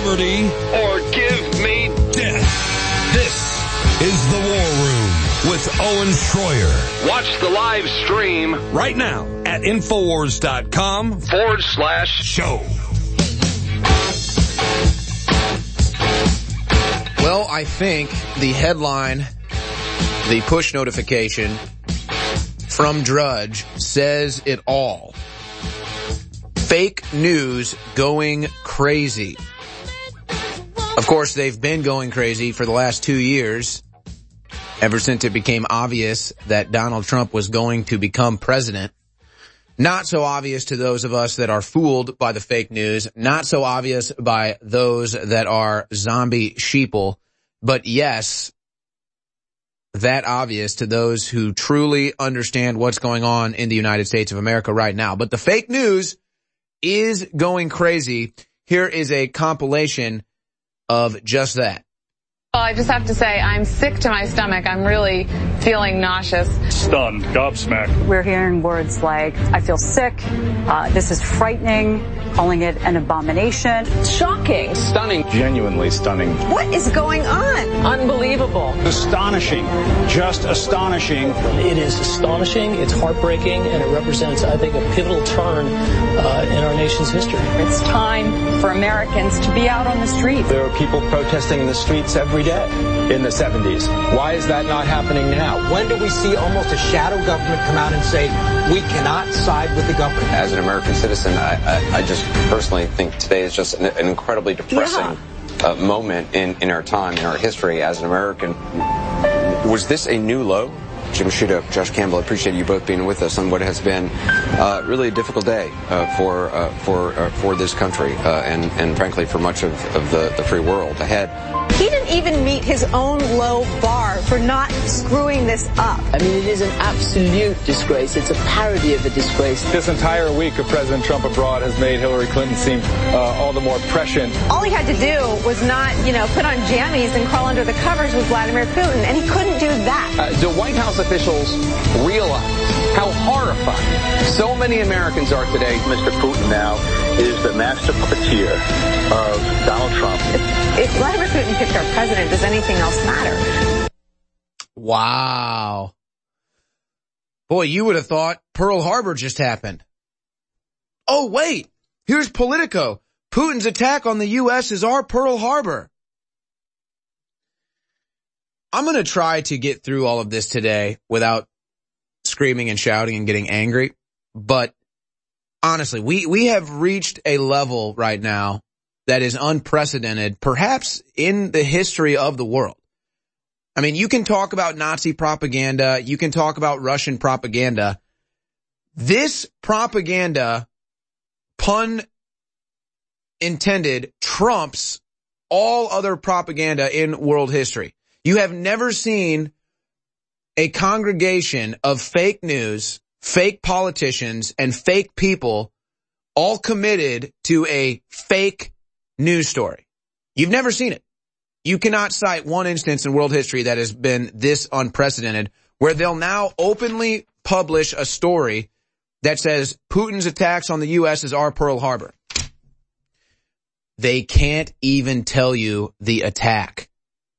liberty or give me death. This is The War Room with Owen Schroyer. Watch the live stream right now at Infowars.com/show. Well, I think the headline, the push notification from Drudge says it all. Fake news going crazy. Of course, they've been going crazy for the last 2 years, ever since it became obvious that Donald Trump was going to become president. Not so obvious to those of us that are fooled by the fake news, not so obvious by those that are zombie sheeple, but yes, that obvious to those who truly understand what's going on in the United States of America right now. But the fake news is going crazy. Here is a compilation of just that. Well, I just have to say, I'm sick to my stomach. I'm really feeling nauseous. Stunned, gobsmacked. We're hearing words like, I feel sick, this is frightening, calling it an abomination. Shocking. Stunning. Genuinely stunning. What is going on? Unbelievable. Astonishing. Just astonishing. It is astonishing, it's heartbreaking, and it represents, I think, a pivotal turn in our nation's history. It's time for Americans to be out on the street. There are people protesting in the streets every day in the 70s. Why is that not happening now? When do we see almost a shadow government come out and say, we cannot side with the government? As an American citizen, I just personally think today is just an incredibly depressing moment in our time, in our history as an American. Was this a new low? Jim Sciutto, Josh Campbell, I appreciate you both being with us on what has been really a difficult day for this country and frankly for much of the free world ahead. He didn't even meet his own low bar for not screwing this up. I mean, it is an absolute disgrace. It's a parody of a disgrace. This entire week of President Trump abroad has made Hillary Clinton seem all the more prescient. All he had to do was not, put on jammies and crawl under the covers with Vladimir Putin, and he couldn't do that. Do White House officials realize how horrified so many Americans are today? Mr. Putin now is the master puppeteer of Donald Trump. If Vladimir Putin picked our president, does anything else matter? Wow. Boy, you would have thought Pearl Harbor just happened. Oh, wait. Here's Politico. Putin's attack on the U.S. is our Pearl Harbor. I'm going to try to get through all of this today without screaming and shouting and getting angry. But honestly, we have reached a level right now that is unprecedented, perhaps in the history of the world. I mean, you can talk about Nazi propaganda. You can talk about Russian propaganda. This propaganda, pun intended, trumps all other propaganda in world history. You have never seen a congregation of fake news, fake politicians, and fake people all committed to a fake news story. You've never seen it. You cannot cite one instance in world history that has been this unprecedented, where they'll now openly publish a story that says Putin's attacks on the U.S. is our Pearl Harbor. They can't even tell you the attack.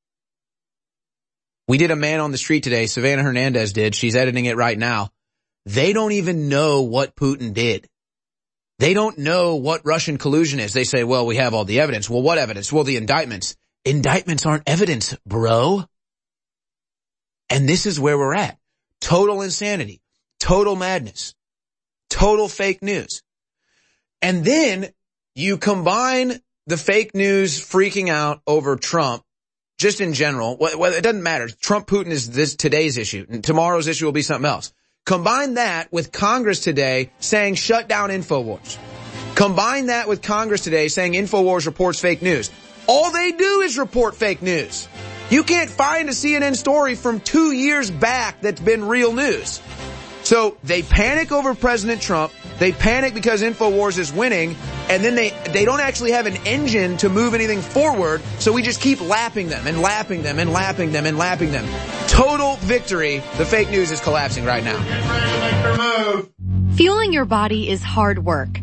We did a man on the street today. Savannah Hernandez did. She's editing it right now. They don't even know what Putin did. They don't know what Russian collusion is. They say, well, we have all the evidence. Well, what evidence? Well, the indictments. Indictments aren't evidence, bro. And this is where we're at. Total insanity. Total madness. Total fake news. And then you combine the fake news freaking out over Trump, just in general. Well, it doesn't matter. Trump-Putin is today's issue. And tomorrow's issue will be something else. Combine that with Congress today saying shut down InfoWars. Combine that with Congress today saying InfoWars reports fake news. All they do is report fake news. You can't find a CNN story from 2 years back that's been real news. So they panic over President Trump. They panic because InfoWars is winning. And then they don't actually have an engine to move anything forward. So we just keep lapping them and lapping them and lapping them and lapping them. Total victory. The fake news is collapsing right now. Fueling your body is hard work.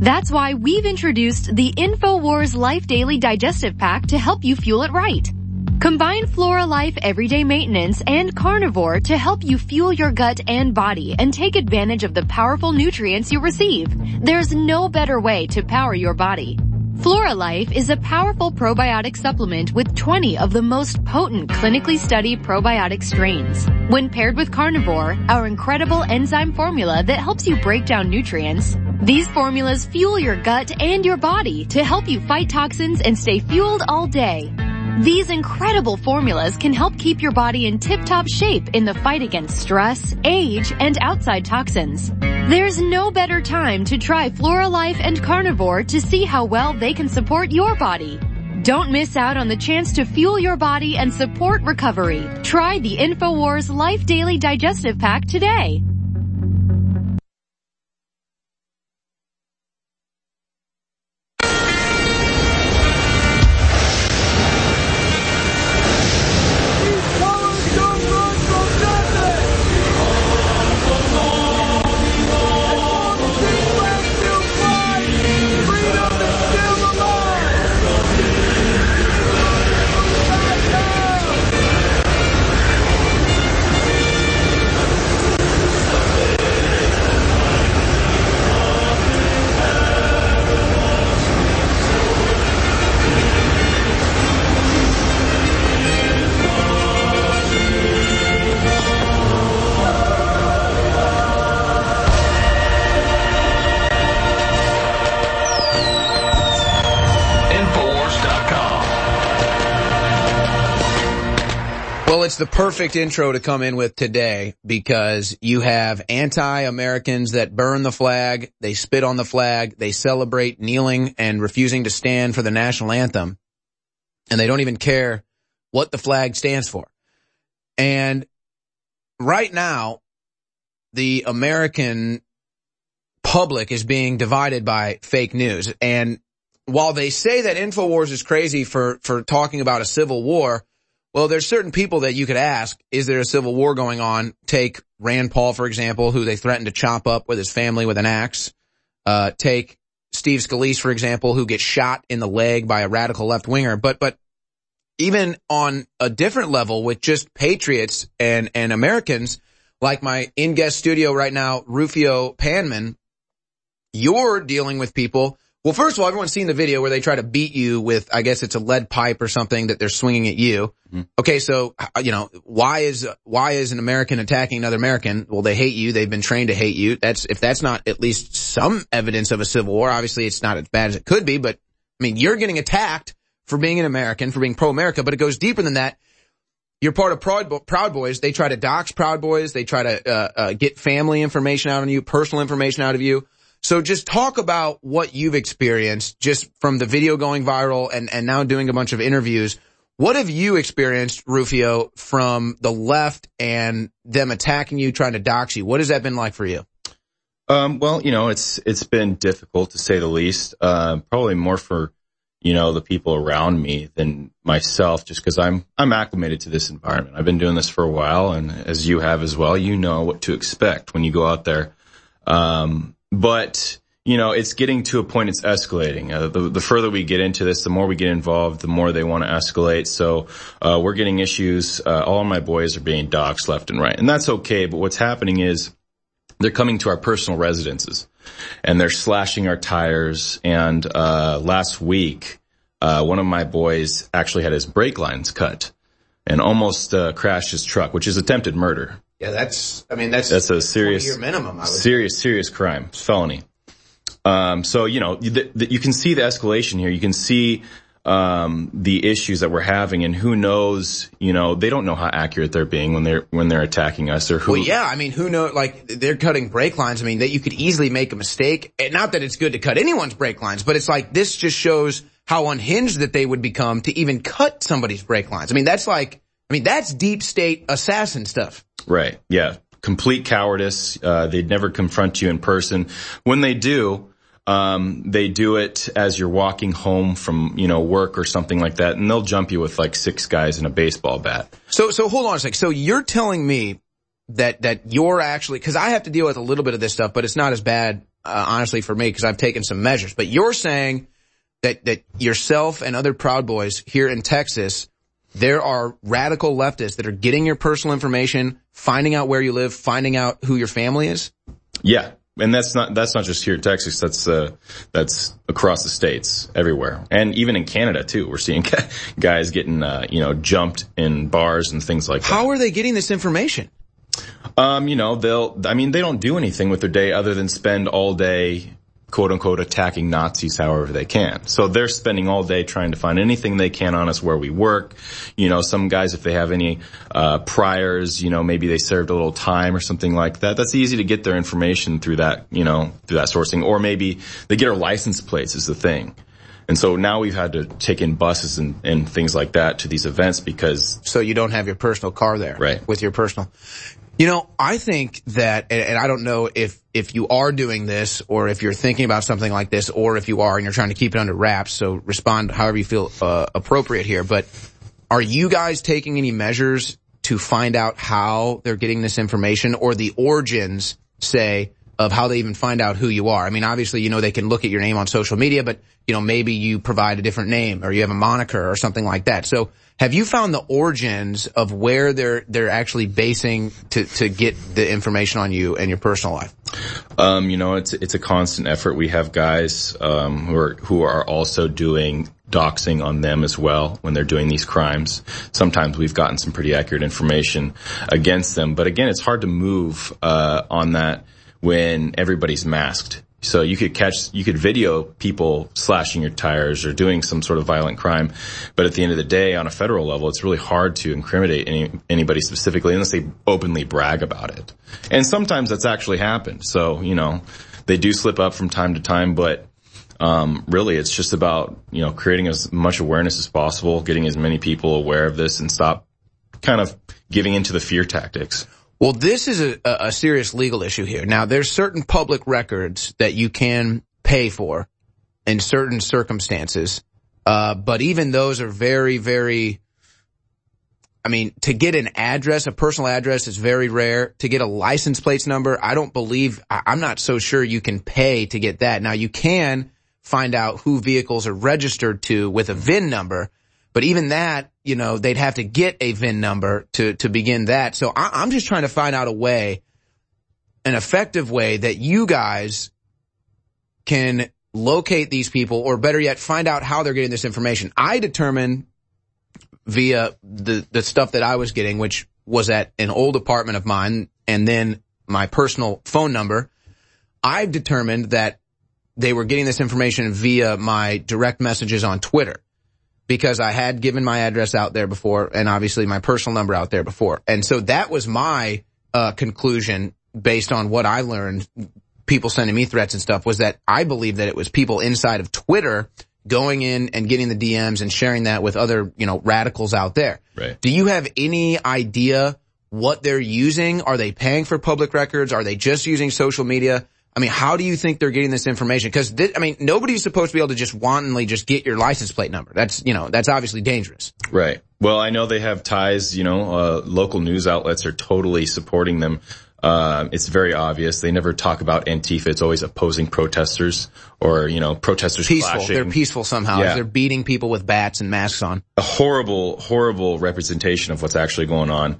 That's why we've introduced the InfoWars Life Daily Digestive Pack to help you fuel it right. Combine Flora Life Everyday Maintenance and Carnivore to help you fuel your gut and body and take advantage of the powerful nutrients you receive. There's no better way to power your body. Flora Life is a powerful probiotic supplement with 20 of the most potent clinically studied probiotic strains. When paired with Carnivore, our incredible enzyme formula that helps you break down nutrients, these formulas fuel your gut and your body to help you fight toxins and stay fueled all day. These incredible formulas can help keep your body in tip-top shape in the fight against stress, age, and outside toxins. There's no better time to try Flora Life and Carnivore to see how well they can support your body. Don't miss out on the chance to fuel your body and support recovery. Try the InfoWars Life Daily Digestive Pack today. It's the perfect intro to come in with today because you have anti-Americans that burn the flag, they spit on the flag, they celebrate kneeling and refusing to stand for the national anthem, and they don't even care what the flag stands for. And right now, the American public is being divided by fake news. And while they say that InfoWars is crazy for talking about a civil war, well, there's certain people that you could ask, is there a civil war going on? Take Rand Paul, for example, who they threatened to chop up with his family with an axe. Take Steve Scalise, for example, who gets shot in the leg by a radical left-winger. But even on a different level with just patriots and Americans, like my in-guest studio right now, Rufio Panman, you're dealing with people. Well, first of all, everyone's seen the video where they try to beat you with, I guess it's a lead pipe or something that they're swinging at you. Mm-hmm. Okay, so, why is an American attacking another American? Well, they hate you. They've been trained to hate you. If that's not at least some evidence of a civil war, obviously it's not as bad as it could be, but, I mean, you're getting attacked for being an American, for being pro-America, but it goes deeper than that. You're part of Proud Boys. They try to dox Proud Boys. They try to get family information out on you, personal information out of you. So just talk about what you've experienced just from the video going viral and now doing a bunch of interviews. What have you experienced, Rufio, from the left and them attacking you, trying to dox you? What has that been like for you? Well, it's been difficult to say the least. Probably more for, the people around me than myself, just because I'm acclimated to this environment. I've been doing this for a while, and as you have as well, you know what to expect when you go out there. But, it's getting to a point it's escalating. The further we get into this, the more we get involved, the more they want to escalate. So, we're getting issues. All of my boys are being doxxed left and right. And that's okay. But what's happening is they're coming to our personal residences and they're slashing our tires. And, last week, one of my boys actually had his brake lines cut and almost, crashed his truck, which is attempted murder. Yeah, that's a serious 4-year minimum. Serious crime. It's felony. So, you can see the escalation here. You can see, the issues that we're having, and who knows, they don't know how accurate they're being when they're attacking us, or who. Well, yeah, I mean, who knows, like, they're cutting brake lines. I mean, that you could easily make a mistake. And not that it's good to cut anyone's brake lines, but it's like, this just shows how unhinged that they would become to even cut somebody's brake lines. I mean, that's deep state assassin stuff. Right. Yeah. Complete cowardice. They'd never confront you in person. When they do it as you're walking home from, work or something like that, and they'll jump you with like 6 guys in a baseball bat. So hold on a sec. So you're telling me that you're actually, cause I have to deal with a little bit of this stuff, but it's not as bad honestly, for me, because I've taken some measures. But you're saying that yourself and other Proud Boys here in Texas, there are radical leftists that are getting your personal information, finding out where you live, finding out who your family is? Yeah. And that's not just here in Texas. That's across the states, everywhere. And even in Canada too. We're seeing guys getting, jumped in bars and things like that. How are they getting this information? They don't do anything with their day other than spend all day, quote unquote, attacking Nazis however they can. So they're spending all day trying to find anything they can on us where we work. Some guys, if they have any priors, maybe they served a little time or something like that. That's easy to get their information through that, through that sourcing. Or maybe they get our license plates is the thing. And so now we've had to take in buses and things like that to these events because... So you don't have your personal car there. Right. With your personal... I think that, and I don't know if you are doing this or if you're thinking about something like this or if you are and you're trying to keep it under wraps, so respond however you feel appropriate here. But are you guys taking any measures to find out how they're getting this information or the origins, say, of how they even find out who you are? I mean, obviously, they can look at your name on social media, but, maybe you provide a different name or you have a moniker or something like that. So have you found the origins of where they're actually basing to get the information on you and your personal life? It's a constant effort. We have guys who are also doing doxing on them as well when they're doing these crimes. Sometimes we've gotten some pretty accurate information against them, but again, it's hard to move on that when everybody's masked. So you could video people slashing your tires or doing some sort of violent crime. But at the end of the day, on a federal level, it's really hard to incriminate anybody specifically unless they openly brag about it. And sometimes that's actually happened. So, they do slip up from time to time, but, really it's just about, creating as much awareness as possible, getting as many people aware of this and stop kind of giving into the fear tactics. Well, this is a serious legal issue here. Now, there's certain public records that you can pay for in certain circumstances, but even those are very, very, to get an address, a personal address is very rare. To get a license plates number, I'm not so sure you can pay to get that. Now, you can find out who vehicles are registered to with a VIN number, but even that, they'd have to get a VIN number to begin that. So I'm just trying to find out an effective way that you guys can locate these people, or better yet, find out how they're getting this information. I determined via the stuff that I was getting, which was at an old apartment of mine, and then my personal phone number, I've determined that they were getting this information via my direct messages on Twitter. Because I had given my address out there before and obviously my personal number out there before. And so that was my conclusion based on what I learned, people sending me threats and stuff, was that I believe that it was people inside of Twitter going in and getting the DMs and sharing that with other, radicals out there. Right. Do you have any idea what they're using? Are they paying for public records? Are they just using social media? How do you think they're getting this information? Because, nobody's supposed to be able to just wantonly just get your license plate number. That's obviously dangerous. Right. Well, I know they have ties, local news outlets are totally supporting them. It's very obvious. They never talk about Antifa. It's always opposing protesters or, protesters peaceful. flashing. They're peaceful somehow. Yeah. They're beating people with bats and masks on. A horrible, horrible representation of what's actually going on.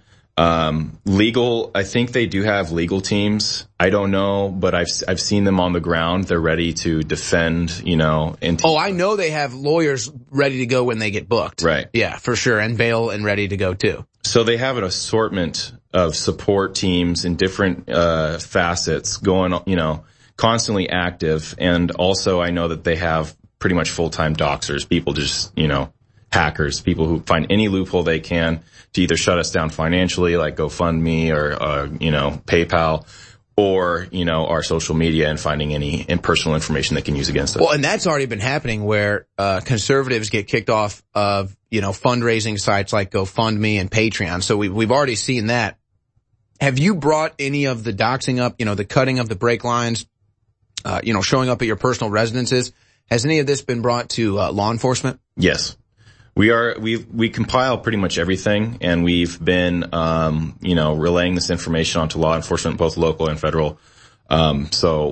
Legal, I think they do have legal teams. I don't know, but I've seen them on the ground. They're ready to defend, Antifa. Oh, I know they have lawyers ready to go when they get booked. Right. Yeah, for sure. And bail and ready to go too. So they have an assortment of support teams in different, facets going, constantly active. And also I know that they have pretty much full-time doxers, people just, hackers, people who find any loophole they can to either shut us down financially, like GoFundMe or, PayPal, or, our social media and finding any personal information they can use against us. Well, and that's already been happening where, conservatives get kicked off of, fundraising sites like GoFundMe and Patreon. So we've already seen that. Have you brought any of the doxing up, the cutting of the brake lines, showing up at your personal residences? Has any of this been brought to, law enforcement? Yes. We compile pretty much everything, and we've been, relaying this information onto law enforcement, both local and federal. So,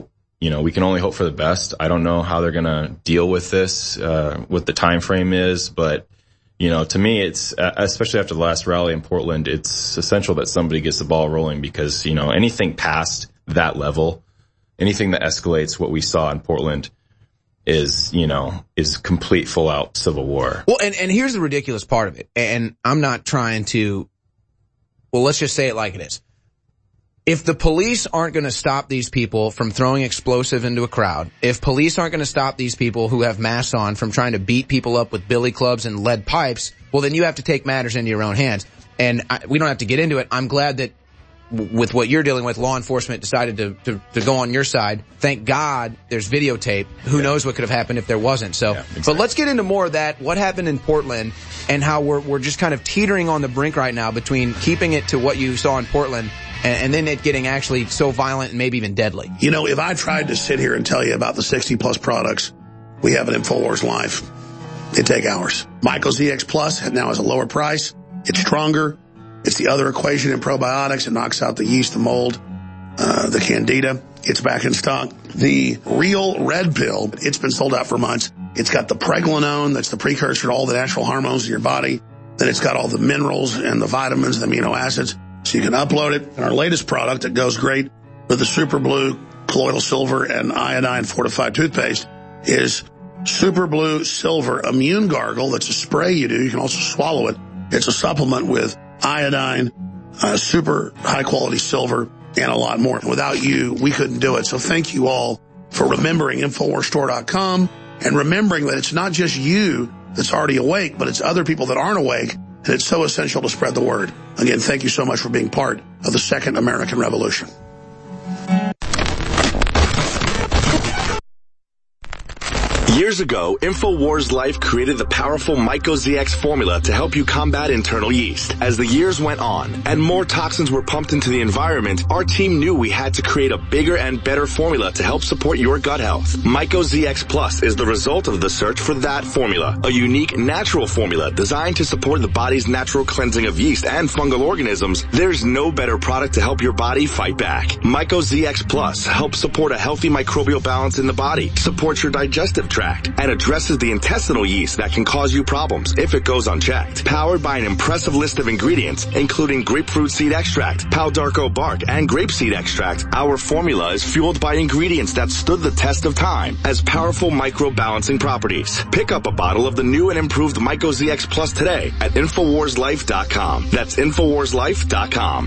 we can only hope for the best. I don't know how they're going to deal with this, what the time frame is, but to me, it's, especially after the last rally in Portland, it's essential that somebody gets the ball rolling because, anything past that level, anything that escalates what we saw in Portland is complete full out civil war. Well, and here's the ridiculous part of it. And I'm not trying to, let's just say it like it is. If the police aren't going to stop these people from throwing explosive into a crowd, if police aren't going to stop these people who have masks on from trying to beat people up with billy clubs and lead pipes, well, then you have to take matters into your own hands. And we don't have to get into it. I'm glad that with what you're dealing with, law enforcement decided to go on your side. Thank God there's videotape. Who knows what could have happened if there wasn't. So, exactly. But let's get into more of that, what happened in Portland and how we're just kind of teetering on the brink right now between keeping it to what you saw in Portland and then it getting actually so violent and maybe even deadly. If I tried to sit here and tell you about the 60-plus products we have at InfoWars Life, it'd take hours. Myco ZX Plus now has a lower price. It's stronger. It's the other equation in probiotics. It knocks out the yeast, the mold, the candida. It's back in stock. The Real Red Pill, it's been sold out for months. It's got the pregnenolone, that's the precursor to all the natural hormones in your body. Then it's got all the minerals and the vitamins, the amino acids. So you can upload it. And our latest product that goes great with the Super Blue, colloidal silver, and iodine fortified toothpaste is Super Blue Silver Immune Gargle. That's a spray you do. You can also swallow it. It's a supplement with iodine, super high-quality silver, and a lot more. Without you, we couldn't do it. So thank you all for remembering InfoWarsStore.com and remembering that it's not just you that's already awake, but it's other people that aren't awake. And it's so essential to spread the word. Again, thank you so much for being part of the Second American Revolution. Years ago, InfoWars Life created the powerful Myco ZX formula to help you combat internal yeast. As the years went on and more toxins were pumped into the environment, our team knew we had to create a bigger and better formula to help support your gut health. Myco ZX Plus is the result of the search for that formula, a unique natural formula designed to support the body's natural cleansing of yeast and fungal organisms. There's no better product to help your body fight back. Myco ZX Plus helps support a healthy microbial balance in the body, supports your digestive tract, and addresses the intestinal yeast that can cause you problems if it goes unchecked. Powered by an impressive list of ingredients, including grapefruit seed extract, Palo d'Arco bark, and grapeseed extract, our formula is fueled by ingredients that stood the test of time as powerful microbalancing properties. Pick up a bottle of the new and improved Myco ZX Plus today at InfoWarsLife.com. That's InfoWarsLife.com.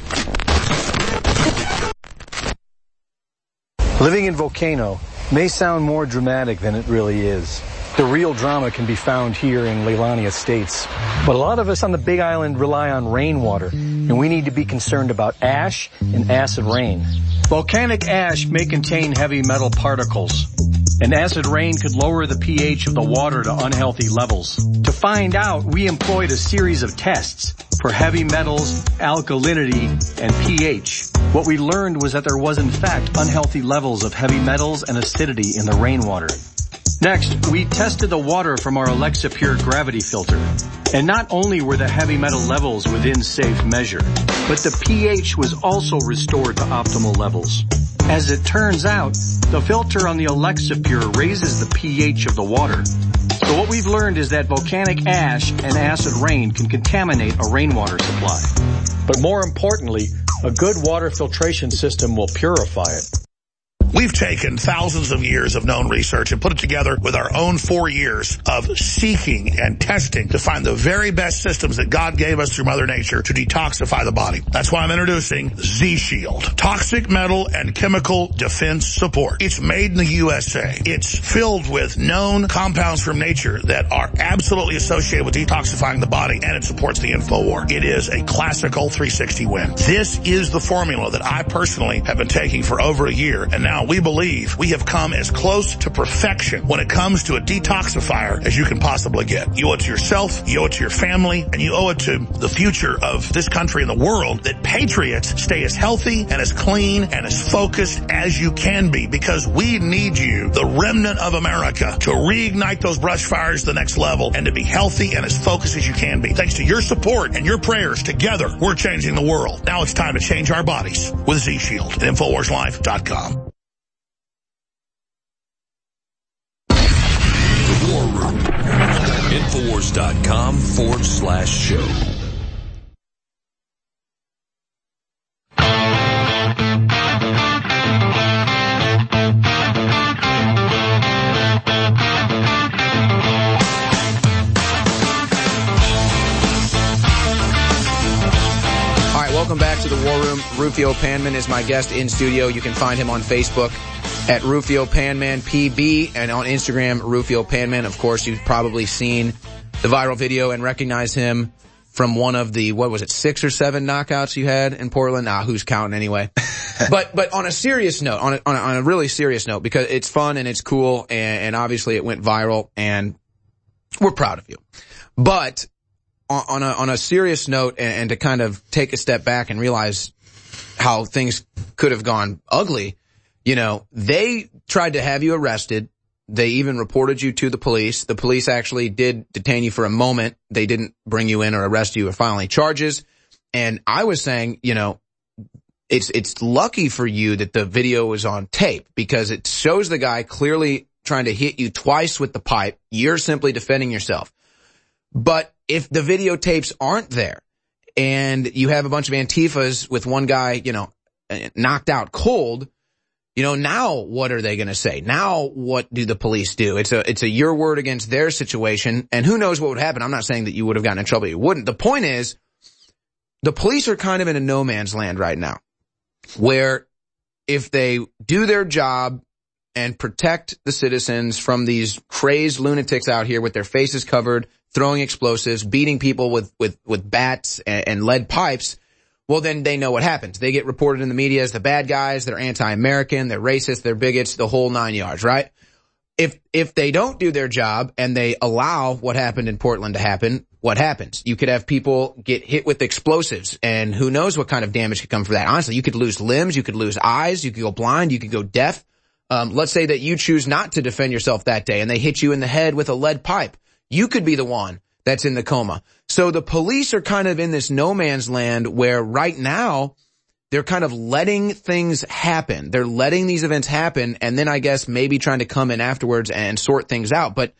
Living in Volcano may sound more dramatic than it really is. The real drama can be found here in Leilani Estates. But a lot of us on the Big Island rely on rainwater, and we need to be concerned about ash and acid rain. Volcanic ash may contain heavy metal particles, and acid rain could lower the pH of the water to unhealthy levels. To find out, we employed a series of tests for heavy metals, alkalinity, and pH. What we learned was that there was in fact unhealthy levels of heavy metals and acidity in the rainwater. Next, we tested the water from our Alexa Pure gravity filter. And not only were the heavy metal levels within safe measure, but the pH was also restored to optimal levels. As it turns out, the filter on the Alexa Pure raises the pH of the water. So what we've learned is that volcanic ash and acid rain can contaminate a rainwater supply. But more importantly, a good water filtration system will purify it. We've taken thousands of years of known research and put it together with our own 4 years of seeking and testing to find the very best systems that God gave us through Mother Nature to detoxify the body. That's why I'm introducing Z-Shield. Toxic metal and chemical defense support. It's made in the USA. It's filled with known compounds from nature that are absolutely associated with detoxifying the body, and it supports the InfoWar. It is a classical 360 win. This is the formula that I personally have been taking for over a year, and now we believe we have come as close to perfection when it comes to a detoxifier as you can possibly get. You owe it to yourself, you owe it to your family, and you owe it to the future of this country and the world that patriots stay as healthy and as clean and as focused as you can be, because we need you, the remnant of America, to reignite those brush fires to the next level and to be healthy and as focused as you can be. Thanks to your support and your prayers, together we're changing the world. Now it's time to change our bodies with Z-Shield at InfoWarsLife.com. InfoWars.com/show. Welcome back to the War Room. Rufio Panman is my guest in studio. You can find him on Facebook at Rufio Panman PB and on Instagram, Rufio Panman. Of course, you've probably seen the viral video and recognize him from one of the, 6 or 7 knockouts you had in Portland? Who's counting anyway? But on a serious note, on a really serious note, because it's fun and it's cool and obviously it went viral and we're proud of you. But on a serious note and to kind of take a step back and realize how things could have gone ugly, they tried to have you arrested. They even reported you to the police. The police actually did detain you for a moment. They didn't bring you in or arrest you or file any charges. And I was saying, it's lucky for you that the video was on tape because it shows the guy clearly trying to hit you twice with the pipe. You're simply defending yourself. But if the videotapes aren't there and you have a bunch of Antifas with one guy, knocked out cold, now what are they going to say? Now what do the police do? It's a your word against their situation, and who knows what would happen. I'm not saying that you would have gotten in trouble. You wouldn't. The point is, the police are kind of in a no man's land right now, where if they do their job and protect the citizens from these crazed lunatics out here with their faces covered, throwing explosives, beating people with bats and lead pipes, well, then they know what happens. They get reported in the media as the bad guys. They're anti-American. They're racist. They're bigots, the whole 9 yards, right? If they don't do their job and they allow what happened in Portland to happen, what happens? You could have people get hit with explosives, and who knows what kind of damage could come from that. Honestly, you could lose limbs. You could lose eyes. You could go blind. You could go deaf. Let's say that you choose not to defend yourself that day and they hit you in the head with a lead pipe. You could be the one that's in the coma. So the police are kind of in this no man's land where right now they're kind of letting things happen. They're letting these events happen and then I guess maybe trying to come in afterwards and sort things out. But,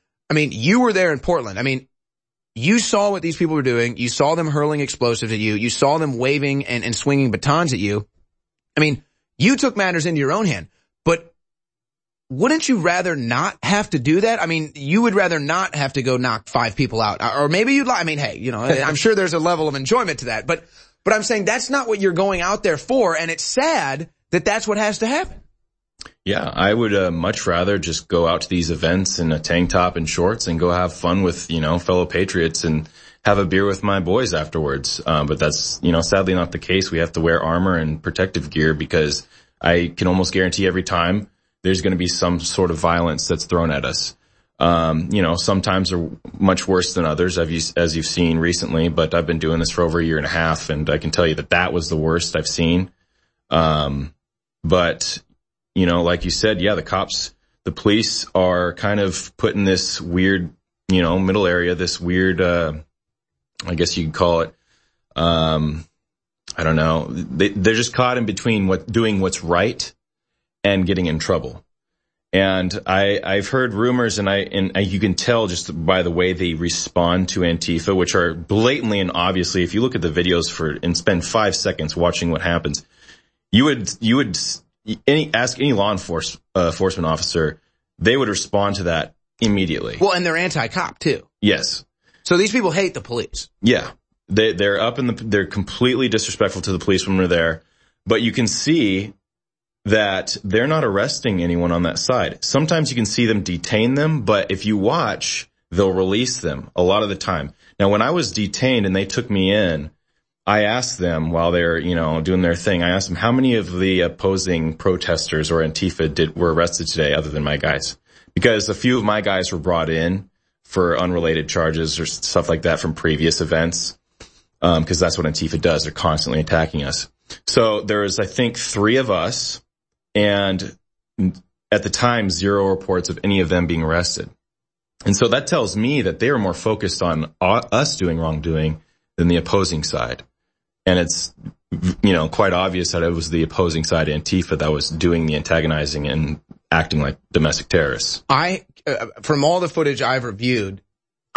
you were there in Portland. You saw what these people were doing. You saw them hurling explosives at you. You saw them waving and swinging batons at you. You took matters into your own hand. But wouldn't you rather not have to do that? You would rather not have to go knock 5 people out. Or maybe you'd like, I'm sure there's a level of enjoyment to that. But I'm saying that's not what you're going out there for, and it's sad that that's what has to happen. Yeah, I would much rather just go out to these events in a tank top and shorts and go have fun with, fellow patriots and have a beer with my boys afterwards. But that's, sadly not the case. We have to wear armor and protective gear because I can almost guarantee every time there's going to be some sort of violence that's thrown at us. Sometimes are much worse than others, as you've seen recently, but I've been doing this for over a year and a half, and I can tell you that was the worst I've seen. But, like you said, yeah, the police are kind of put in this weird, middle area, this weird, I guess you could call it, I don't know. They're just caught in between doing what's right and getting in trouble. And I've heard rumors, and you can tell just by the way they respond to Antifa, which are blatantly and obviously, if you look at the videos and spend 5 seconds watching what happens, you would ask any law enforcement officer, they would respond to that immediately. Well, and they're anti-cop too. Yes. So these people hate the police. Yeah. They're completely disrespectful to the police when we're there, but you can see that they're not arresting anyone on that side. Sometimes you can see them detain them, but if you watch, they'll release them a lot of the time. Now, when I was detained and they took me in, I asked them while they're, doing their thing, I asked them how many of the opposing protesters or Antifa were arrested today other than my guys? Because a few of my guys were brought in for unrelated charges or stuff like that from previous events. Because that's what Antifa does. They're constantly attacking us. So there was, I think, 3 of us, and at the time, 0 reports of any of them being arrested. And so that tells me that they were more focused on us doing wrongdoing than the opposing side. And it's, quite obvious that it was the opposing side, Antifa, that was doing the antagonizing and acting like domestic terrorists. From all the footage I've reviewed,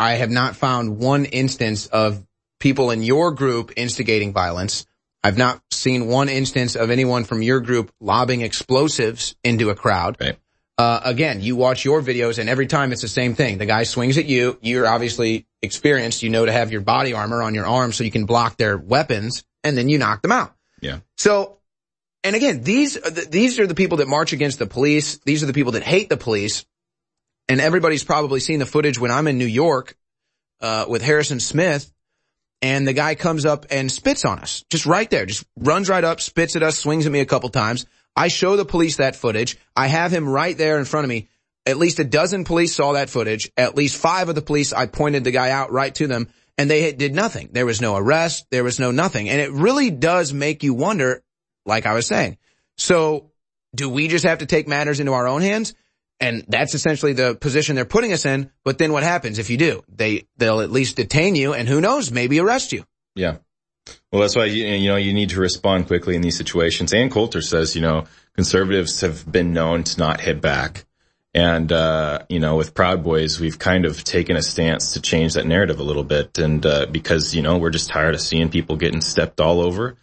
I have not found one instance of people in your group instigating violence. I've not seen one instance of anyone from your group lobbing explosives into a crowd. Right. Again, you watch your videos, and every time it's the same thing. The guy swings at you. You're obviously experienced. You know to have your body armor on your arm so you can block their weapons, and then you knock them out. Yeah. So, and again, these are the people that march against the police. These are the people that hate the police. And everybody's probably seen the footage when I'm in New York with Harrison Smith, and the guy comes up and spits on us. Just right there. Just runs right up, spits at us, swings at me a couple times. I show the police that footage. I have him right there in front of me. At least a dozen police saw that footage. At least 5 of the police, I pointed the guy out right to them, and they did nothing. There was no arrest. There was no nothing. And it really does make you wonder, like I was saying. So do we just have to take matters into our own hands? And that's essentially the position they're putting us in. But then what happens if you do? They'll at least detain you, and who knows, maybe arrest you. Yeah. Well, that's why, you need to respond quickly in these situations. Ann Coulter says, conservatives have been known to not hit back. And, with Proud Boys, we've kind of taken a stance to change that narrative a little bit. And, because, we're just tired of seeing people getting stepped all over,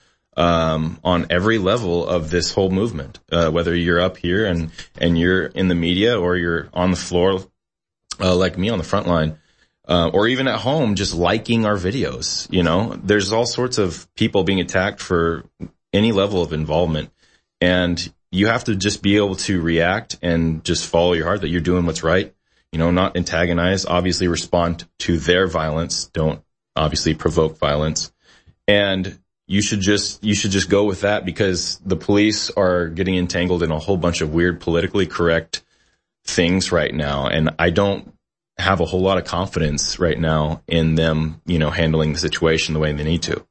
on every level of this whole movement. Whether you're up here and you're in the media, or you're on the floor, like me on the front line. Or even at home, just liking our videos. There's all sorts of people being attacked for any level of involvement. And you have to just be able to react and just follow your heart that you're doing what's right. Not antagonize, obviously respond to their violence. Don't obviously provoke violence. And you should just go with that, because the police are getting entangled in a whole bunch of weird politically correct things right now. And I don't have a whole lot of confidence right now in them, handling the situation the way they need to.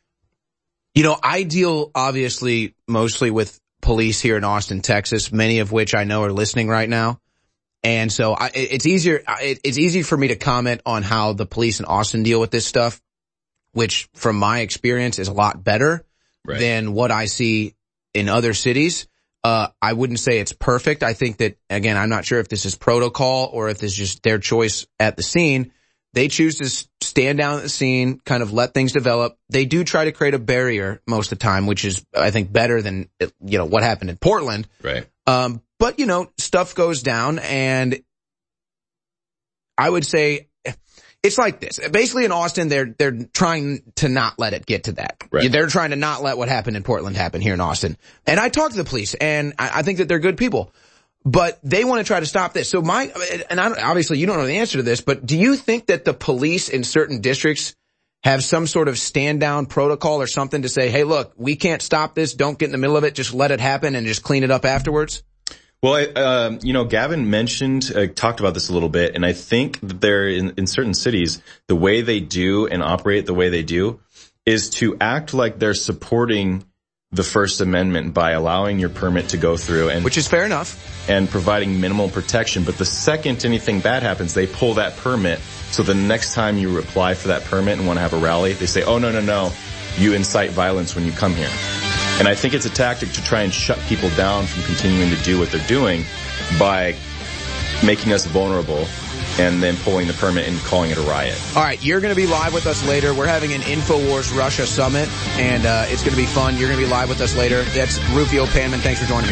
I deal obviously mostly with police here in Austin, Texas, many of which I know are listening right now. And so it's easy for me to comment on how the police in Austin deal with this stuff, which from my experience is a lot better than what I see in other cities. I wouldn't say it's perfect. I think that, again, I'm not sure if this is protocol or if this is just their choice at the scene. They choose to stand down at the scene, kind of let things develop. They do try to create a barrier most of the time, which is, I think, better than, what happened in Portland. Right. But, stuff goes down, and I would say it's like this. Basically in Austin, they're trying to not let it get to that. Right. They're trying to not let what happened in Portland happen here in Austin. And I talk to the police, and I think that they're good people. But they want to try to stop this. So obviously you don't know the answer to this, but do you think that the police in certain districts have some sort of stand down protocol or something to say, hey, look, we can't stop this. Don't get in the middle of it. Just let it happen and just clean it up afterwards? Well, Gavin talked about this a little bit, and I think that they're in certain cities, the way they do and operate the way they do is to act like they're supporting the First Amendment by allowing your permit to go through, and which is fair enough, and providing minimal protection. But the second anything bad happens, they pull that permit. So the next time you apply for that permit and want to have a rally, they say, oh, no, you incite violence when you come here. And I think it's a tactic to try and shut people down from continuing to do what they're doing by making us vulnerable and then pulling the permit and calling it a riot. All right, you're going to be live with us later. We're having an InfoWars Russia Summit, and it's going to be fun. You're going to be live with us later. That's Rufio Panman. Thanks for joining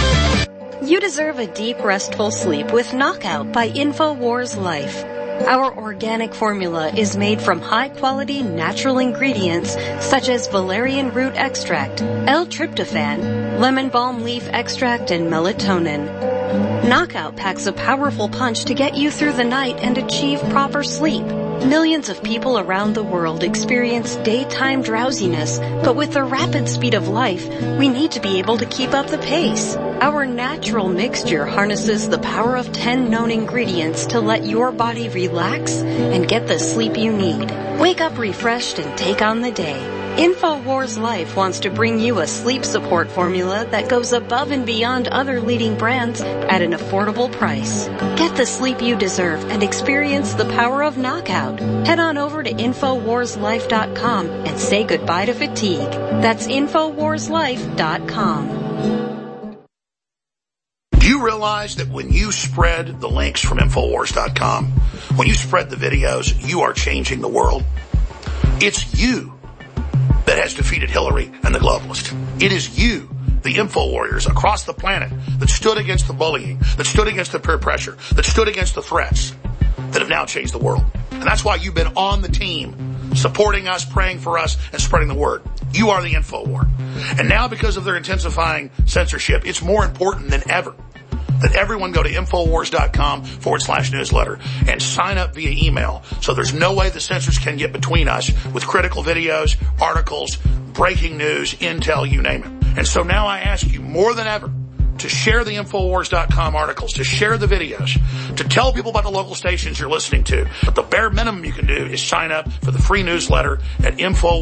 me. You deserve a deep, restful sleep with Knockout by InfoWars Life. Our organic formula is made from high-quality natural ingredients such as valerian root extract, L-tryptophan, lemon balm leaf extract, and melatonin. Knockout packs a powerful punch to get you through the night and achieve proper sleep. Millions of people around the world experience daytime drowsiness, but with the rapid speed of life, we need to be able to keep up the pace. Our natural mixture harnesses the power of 10 known ingredients to let your body relax and get the sleep you need. Wake up refreshed and take on the day. InfoWars Life wants to bring you a sleep support formula that goes above and beyond other leading brands at an affordable price. Get the sleep you deserve and experience the power of Knockout. Head on over to InfoWarsLife.com and say goodbye to fatigue. That's InfoWarsLife.com. Do you you realize that when you spread the links from Infowars.com, when you spread the videos, you are changing the world? It's you that has defeated Hillary and the globalists. It is you, the info warriors across the planet, that stood against the bullying, that stood against the peer pressure, that stood against the threats, that have now changed the world. And that's why you've been on the team, supporting us, praying for us, and spreading the word. You are the info war. And now, because of their intensifying censorship, it's more important than ever that everyone go to Infowars.com/newsletter and sign up via email, so there's no way the censors can get between us with critical videos, articles, breaking news, intel, you name it. And so now I ask you more than ever to share the Infowars.com articles, to share the videos, to tell people about the local stations you're listening to. But the bare minimum you can do is sign up for the free newsletter at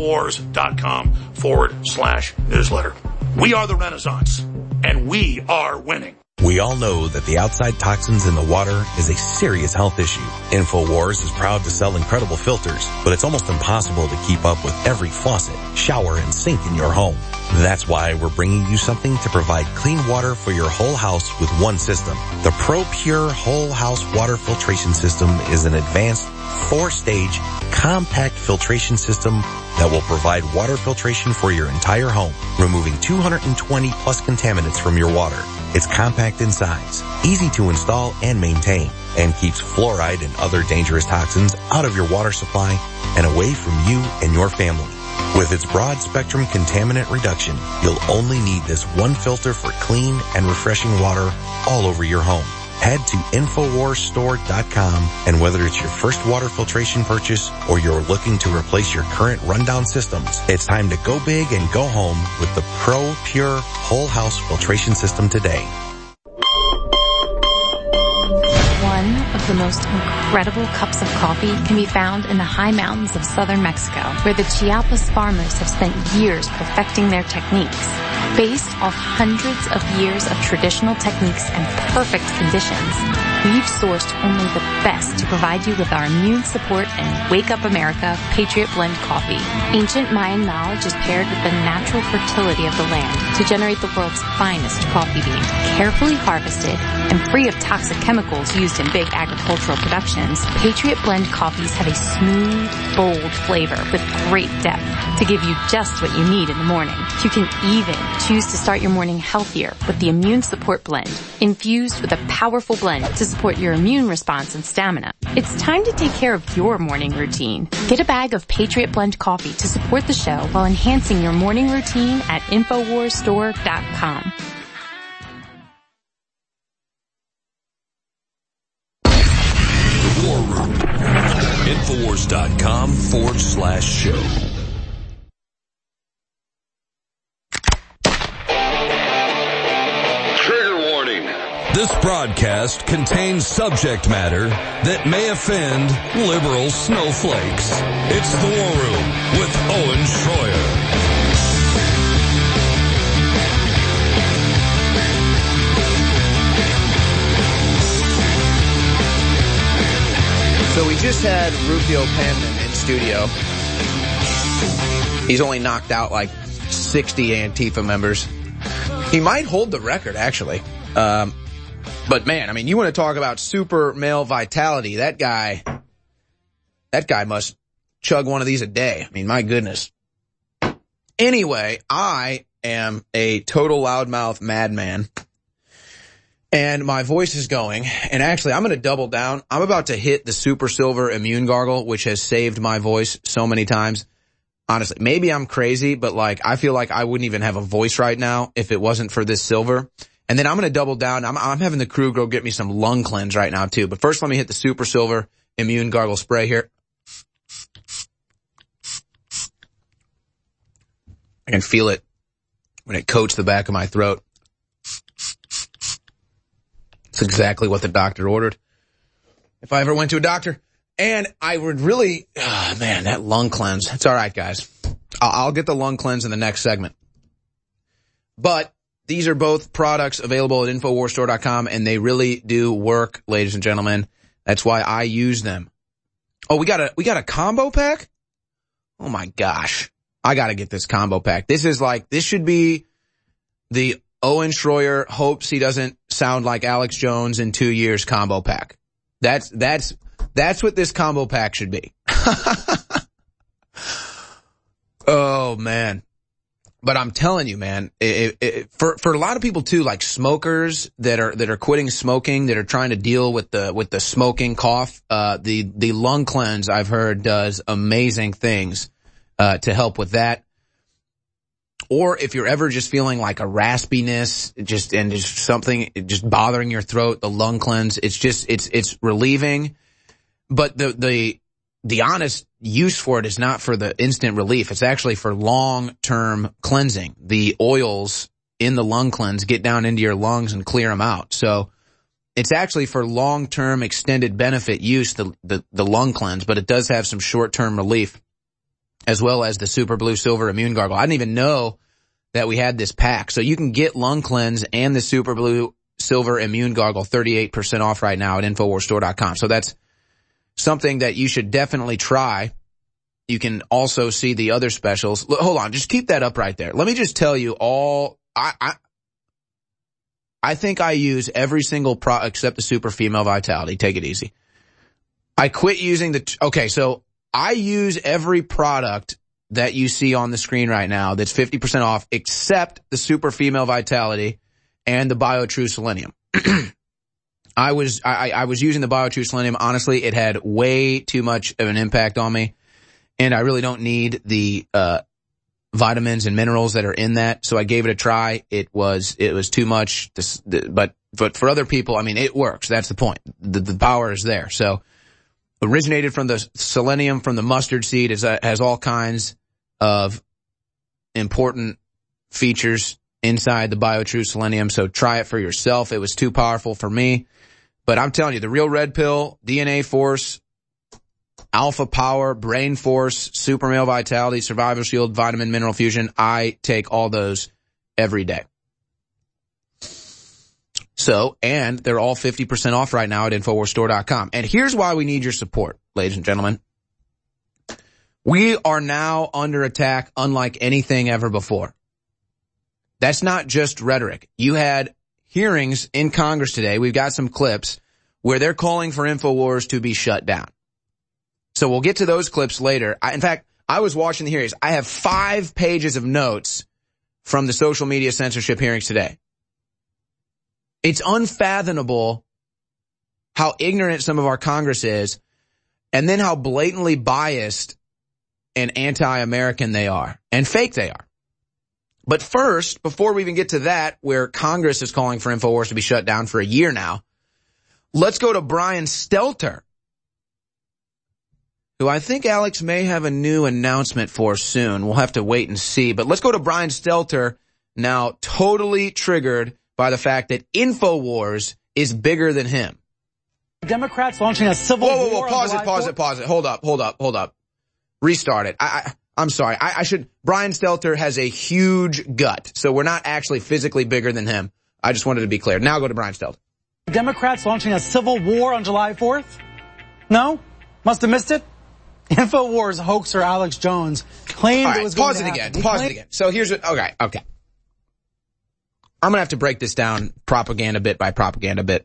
Infowars.com/newsletter. We are the Renaissance, and we are winning. We all know that the outside toxins in the water is a serious health issue. InfoWars is proud to sell incredible filters, but it's almost impossible to keep up with every faucet, shower, and sink in your home. That's why we're bringing you something to provide clean water for your whole house with one system. The ProPure Whole House Water Filtration System is an advanced 4-stage compact filtration system that will provide water filtration for your entire home, removing 220 plus contaminants from your water. It's compact in size, easy to install and maintain, and keeps fluoride and other dangerous toxins out of your water supply and away from you and your family. With its broad spectrum contaminant reduction, you'll only need this one filter for clean and refreshing water all over your home. Head to InfoWarsStore.com, and whether it's your first water filtration purchase or you're looking to replace your current rundown systems, it's time to go big and go home with the ProPure Whole House Filtration System today. One of the most incredible cups of coffee can be found in the high mountains of southern Mexico, where the Chiapas farmers have spent years perfecting their techniques. Based off hundreds of years of traditional techniques and perfect conditions, we've sourced only the best to provide you with our immune support and Wake Up America Patriot Blend coffee. Ancient Mayan knowledge is paired with the natural fertility of the land to generate the world's finest coffee bean. Carefully harvested and free of toxic chemicals used in big agricultural productions, Patriot Blend coffees have a smooth, bold flavor with great depth to give you just what you need in the morning. You can even choose to start your morning healthier with the Immune Support Blend, infused with a powerful blend to support your immune response and stamina. It's time to take care of your morning routine. Get a bag of Patriot Blend coffee to support the show while enhancing your morning routine at InfoWarsStore.com. The War Room. Infowars.com/show. This broadcast contains subject matter that may offend liberal snowflakes. It's The War Room with Owen Schroyer. So we just had Rufio Penman in studio. He's only knocked out like 60 Antifa members. He might hold the record, actually. But man, I mean, you want to talk about super male vitality. That guy must chug one of these a day. I mean, my goodness. Anyway, I am a total loudmouth madman. And my voice is going. And actually, I'm going to double down. I'm about to hit the Super Silver Immune Gargle, which has saved my voice so many times. Honestly, maybe I'm crazy, but like, I feel like I wouldn't even have a voice right now if it wasn't for this silver. And then I'm going to double down. I'm having the crew go get me some lung cleanse right now too. But first, let me hit the Super Silver Immune Gargle spray here. I can feel it when it coats the back of my throat. It's exactly what the doctor ordered if I ever went to a doctor. And I would really, man, that lung cleanse. It's all right, guys. I'll get the lung cleanse in the next segment. But these are both products available at InfoWarsStore.com, and they really do work, ladies and gentlemen. That's why I use them. Oh, we got a combo pack? Oh my gosh. I gotta get this combo pack. This should be the Owen Schroyer hopes he doesn't sound like Alex Jones in 2 years combo pack. That's what this combo pack should be. Oh man. But I'm telling you, man, for a lot of people too, like smokers that are quitting smoking, that are trying to deal with the smoking cough, the lung cleanse I've heard does amazing things, to help with that. Or if you're ever just feeling like a raspiness, just something just bothering your throat, the lung cleanse, it's relieving. But the honest use for it is not for the instant relief. It's actually for long-term cleansing. The oils in the lung cleanse get down into your lungs and clear them out. So it's actually for long-term extended benefit use, the lung cleanse, but it does have some short-term relief, as well as the Super Blue Silver Immune Gargle. I didn't even know that we had this pack. So you can get lung cleanse and the Super Blue Silver Immune Gargle 38% off right now at InfoWarsStore.com. So that's something that you should definitely try. You can also see the other specials. Hold on, just keep that up right there. Let me just tell you all, I think I use every single product except the Super Female Vitality. Take it easy. I quit using so I use every product that you see on the screen right now that's 50% off except the Super Female Vitality and the BioTrue Selenium. I was using the BioTrue Selenium. Honestly, it had way too much of an impact on me, and I really don't need the vitamins and minerals that are in that. So I gave it a try. It was too much. But for other people, I mean, it works. That's the point. The power is there. So originated from the selenium from the mustard seed, has all kinds of important features inside the BioTrue Selenium. So try it for yourself. It was too powerful for me. But I'm telling you, the Real Red Pill, DNA Force, Alpha Power, Brain Force, Super Male Vitality, Survival Shield, Vitamin Mineral Fusion, I take all those every day. So, and they're all 50% off right now at InfoWarsStore.com. And here's why we need your support, ladies and gentlemen. We are now under attack unlike anything ever before. That's not just rhetoric. You had hearings in Congress today. We've got some clips where they're calling for InfoWars to be shut down. So we'll get to those clips later. In fact, I was watching the hearings. I have 5 pages of notes from the social media censorship hearings today. It's unfathomable how ignorant some of our Congress is, and then how blatantly biased and anti-American they are, and fake they are. But first, before we even get to that, where Congress is calling for InfoWars to be shut down for a year now, let's go to Brian Stelter, who I think Alex may have a new announcement for soon. We'll have to wait and see. But let's go to Brian Stelter, now totally triggered by the fact that InfoWars is bigger than him. Democrats launching a civil war. Pause it. Hold up. Restart it. I'm sorry. Brian Stelter has a huge gut, so we're not actually physically bigger than him. I just wanted to be clear. Now go to Brian Stelter. Democrats launching a civil war on July 4th? No? Must have missed it? InfoWars hoaxer Alex Jones claimed it was going to happen. Pause it again. So here's what, okay. I'm going to have to break this down propaganda bit by propaganda bit.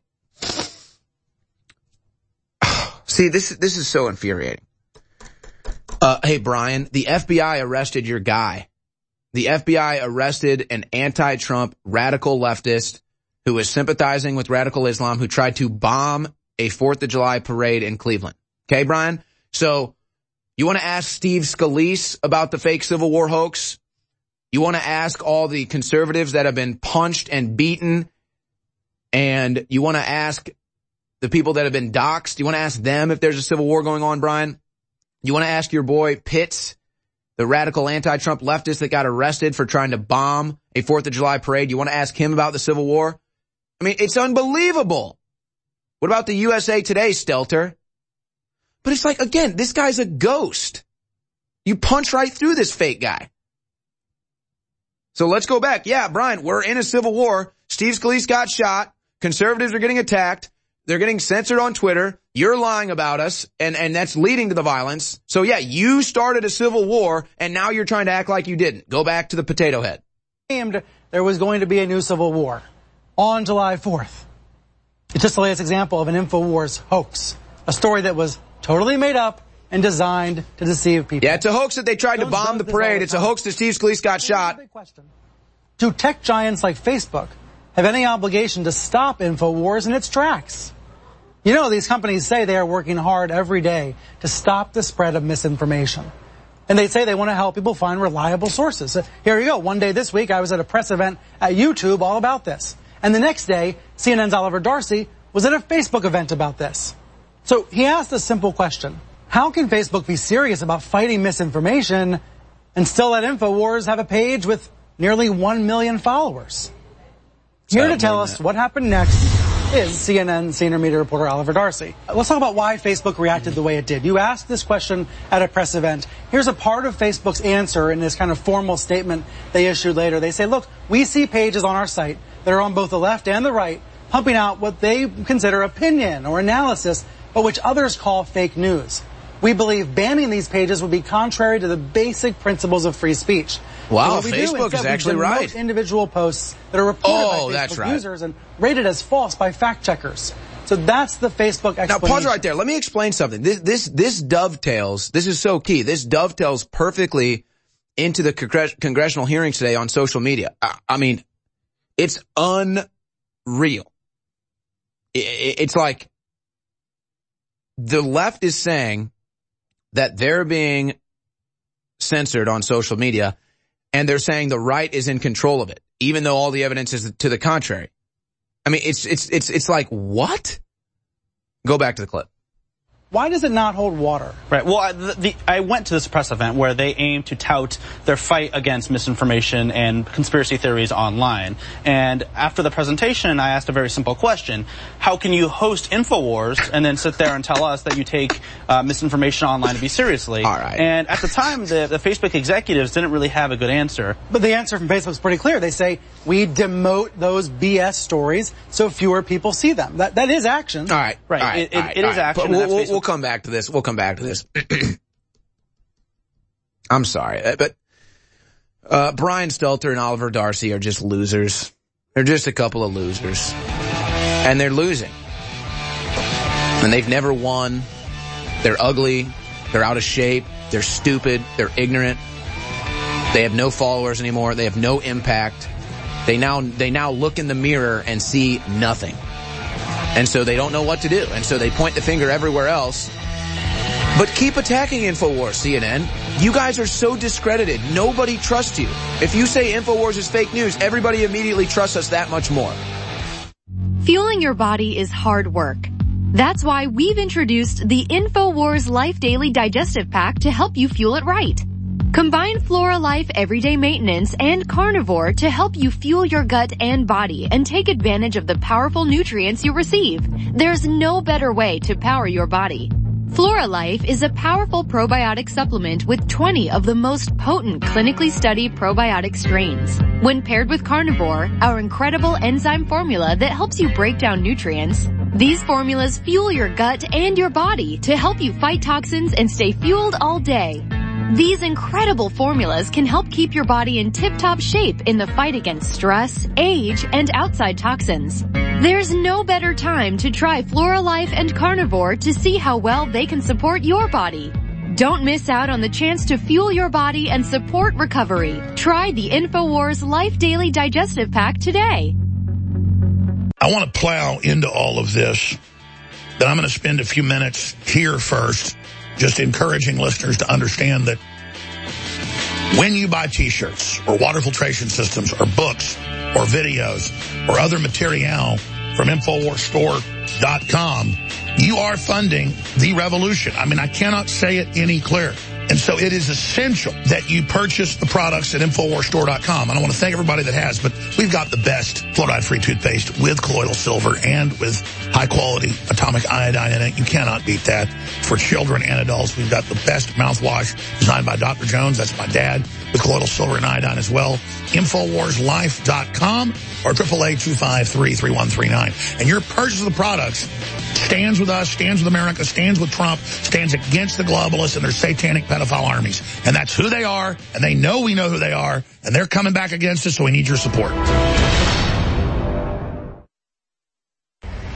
See, this is so infuriating. Hey, Brian, the FBI arrested your guy. The FBI arrested an anti-Trump radical leftist who was sympathizing with radical Islam, who tried to bomb a 4th of July parade in Cleveland. Okay, Brian? So you want to ask Steve Scalise about the fake Civil War hoax? You want to ask all the conservatives that have been punched and beaten? And you want to ask the people that have been doxxed? You want to ask them if there's a civil war going on, Brian? You want to ask your boy Pitts, the radical anti-Trump leftist that got arrested for trying to bomb a 4th of July parade? You want to ask him about the Civil War? I mean, it's unbelievable. What about the USA Today, Stelter? But it's like, again, this guy's a ghost. You punch right through this fake guy. So let's go back. Yeah, Brian, we're in a civil war. Steve Scalise got shot. Conservatives are getting attacked. They're getting censored on Twitter. You're lying about us, and that's leading to the violence. So yeah, you started a civil war, and now you're trying to act like you didn't. Go back to the potato head. There was going to be a new civil war. on July 4th. It's just the latest example of an InfoWars hoax, a story that was totally made up and designed to deceive people. Yeah, it's a hoax that they tried to bomb the parade. It's a hoax that Steve Scalise got shot. Do tech giants like Facebook have any obligation to stop InfoWars in its tracks? You know, these companies say they are working hard every day to stop the spread of misinformation. And they say they want to help people find reliable sources. Here you go. One day this week, I was at a press event at YouTube all about this. And the next day, CNN's Oliver Darcy was at a Facebook event about this. So he asked a simple question. How can Facebook be serious about fighting misinformation and still let InfoWars have a page with nearly 1 million followers? Here to tell us what happened next is CNN senior media reporter Oliver Darcy. Let's talk about why Facebook reacted the way it did. You asked this question at a press event. Here's a part of Facebook's answer in this kind of formal statement they issued later. They say, look, we see pages on our site that are on both the left and the right pumping out what they consider opinion or analysis, but which others call fake news. We believe banning these pages would be contrary to the basic principles of free speech. Wow, Facebook is actually right. Individual posts that are reported by Facebook users and rated as false by fact checkers. So that's the Facebook explanation. Now pause right there. Let me explain something. This dovetails. This is so key. This dovetails perfectly into the congressional hearings today on social media. I mean, it's unreal. It's like the left is saying that they're being censored on social media, and they're saying the right is in control of it, even though all the evidence is to the contrary. I mean, it's like, what? Go back to the clip. Why does it not hold water? Right. Well, I went to this press event where they aim to tout their fight against misinformation and conspiracy theories online. And after the presentation, I asked a very simple question. How can you host InfoWars and then sit there and tell us that you take misinformation online to be seriously? All right. And at the time, the Facebook executives didn't really have a good answer. But the answer from Facebook is pretty clear. They say, we demote those BS stories so fewer people see them. That is action. All right. Right. It is action. We'll come back to this. We'll come back to this. I'm sorry, but Brian Stelter and Oliver Darcy are just losers. They're just a couple of losers. And they're losing. And they've never won. They're ugly. They're out of shape. They're stupid. They're ignorant. They have no followers anymore. They have no impact. They now look in the mirror and see nothing. And so they don't know what to do. And so they point the finger everywhere else. But keep attacking InfoWars, CNN. You guys are so discredited. Nobody trusts you. If you say InfoWars is fake news, everybody immediately trusts us that much more. Fueling your body is hard work. That's why we've introduced the InfoWars Life Daily Digestive Pack to help you fuel it right. Combine Flora Life Everyday Maintenance and Carnivore to help you fuel your gut and body and take advantage of the powerful nutrients you receive. There's no better way to power your body. Flora Life is a powerful probiotic supplement with 20 of the most potent clinically studied probiotic strains. When paired with Carnivore, our incredible enzyme formula that helps you break down nutrients, these formulas fuel your gut and your body to help you fight toxins and stay fueled all day. These incredible formulas can help keep your body in tip-top shape in the fight against stress, age, and outside toxins. There's no better time to try Flora Life and Carnivore to see how well they can support your body. Don't miss out on the chance to fuel your body and support recovery. Try the InfoWars Life Daily Digestive Pack today. I want to plow into all of this, but I'm going to spend a few minutes here first just encouraging listeners to understand that when you buy T-shirts or water filtration systems or books or videos or other material from InfoWarsStore.com, you are funding the revolution. I mean, I cannot say it any clearer. And so it is essential that you purchase the products at InfoWarsStore.com. I don't want to thank everybody that has, but we've got the best fluoride-free toothpaste with colloidal silver and with high-quality atomic iodine in it. You cannot beat that. For children and adults, we've got the best mouthwash designed by Dr. Jones. That's my dad, with colloidal silver and iodine as well. InfoWarsLife.com or 888-253-3139. And your purchase of the products stands with us, stands with America, stands with Trump, stands against the globalists and their satanic pedophile armies. And that's who they are, and they know we know who they are, and they're coming back against us, so we need your support.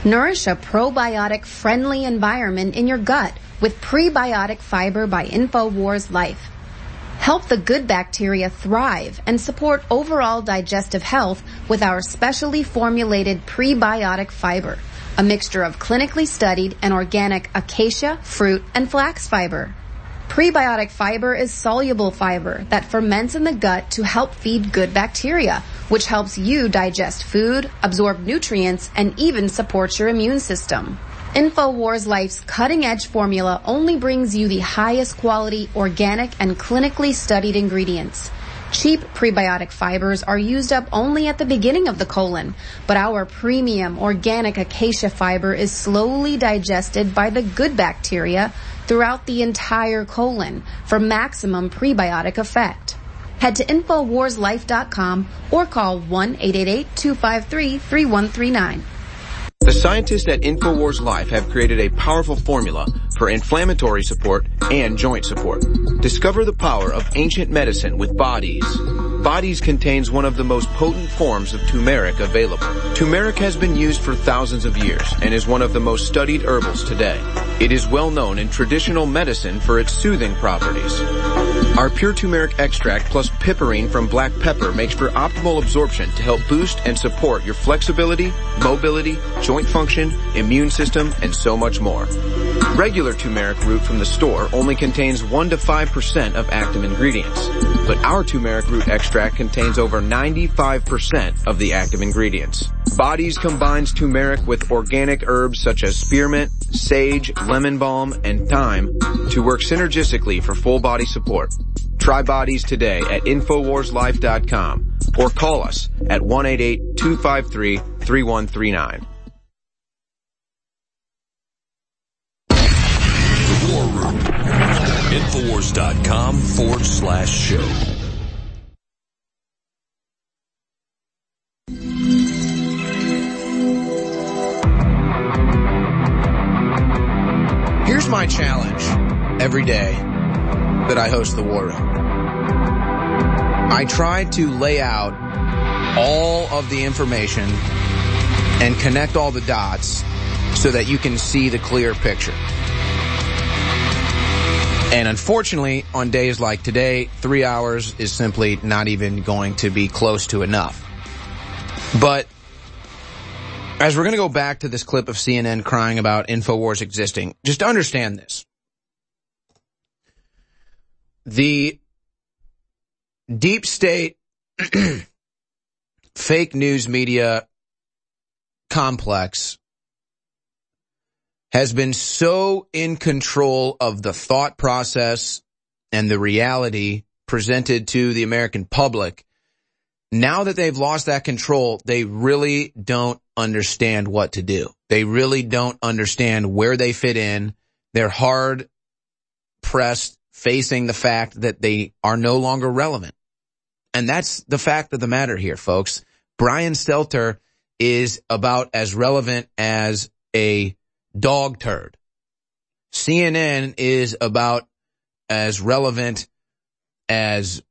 Nourish a probiotic-friendly environment in your gut with Prebiotic Fiber by InfoWars Life. Help the good bacteria thrive and support overall digestive health with our specially formulated Prebiotic Fiber, a mixture of clinically studied and organic acacia, fruit, and flax fiber. Prebiotic fiber is soluble fiber that ferments in the gut to help feed good bacteria, which helps you digest food, absorb nutrients, and even supports your immune system. InfoWars Life's cutting-edge formula only brings you the highest quality, organic, and clinically studied ingredients. Cheap prebiotic fibers are used up only at the beginning of the colon, but our premium organic acacia fiber is slowly digested by the good bacteria throughout the entire colon for maximum prebiotic effect. Head to InfoWarsLife.com or call 1-888-253-3139. The scientists at InfoWars Life have created a powerful formula for inflammatory support and joint support. Discover the power of ancient medicine with Bodies. Bodies contains one of the most potent forms of turmeric available. Turmeric has been used for thousands of years and is one of the most studied herbals today. It is well known in traditional medicine for its soothing properties. Our pure turmeric extract plus piperine from black pepper makes for optimal absorption to help boost and support your flexibility, mobility, joint function, immune system, and so much more. Regular turmeric root from the store only contains 1 to 5% of active ingredients, but our turmeric root extract contains over 95% of the active ingredients. Bodies combines turmeric with organic herbs such as spearmint, sage, lemon balm, and thyme to work synergistically for full body support. Try Bodies today at InfoWarsLife.com or call us at 1-888-253-3139. War Room. Infowars.com/show. Here's my challenge every day that I host the War Room. I try to lay out all of the information and connect all the dots so that you can see the clear picture. And unfortunately, on days like today, 3 hours is simply not even going to be close to enough. But as we're going to go back to this clip of CNN crying about InfoWars existing, just understand this. The deep state fake news media complex has been so in control of the thought process and the reality presented to the American public. Now that they've lost that control, they really don't understand what to do. They really don't understand where they fit in. They're hard pressed facing the fact that they are no longer relevant. And that's the fact of the matter here, folks. Brian Stelter is about as relevant as a dog turd. CNN is about as relevant as,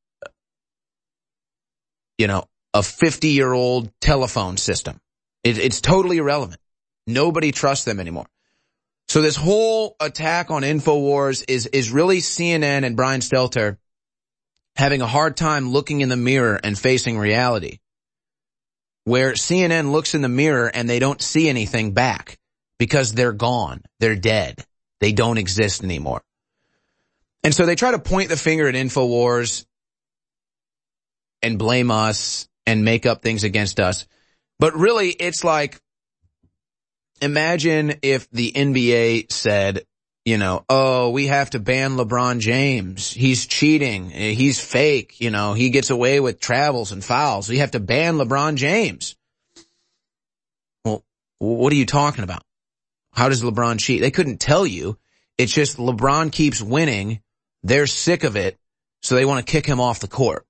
a 50-year-old telephone system. It's totally irrelevant. Nobody trusts them anymore. So this whole attack on InfoWars is really CNN and Brian Stelter having a hard time looking in the mirror and facing reality. Where CNN looks in the mirror and they don't see anything back. Because they're gone. They're dead. They don't exist anymore. And so they try to point the finger at InfoWars and blame us and make up things against us. But really, it's like, imagine if the NBA said, we have to ban LeBron James. He's cheating. He's fake. He gets away with travels and fouls. We have to ban LeBron James. Well, what are you talking about? How does LeBron cheat? They couldn't tell you. It's just LeBron keeps winning. They're sick of it, so they want to kick him off the court.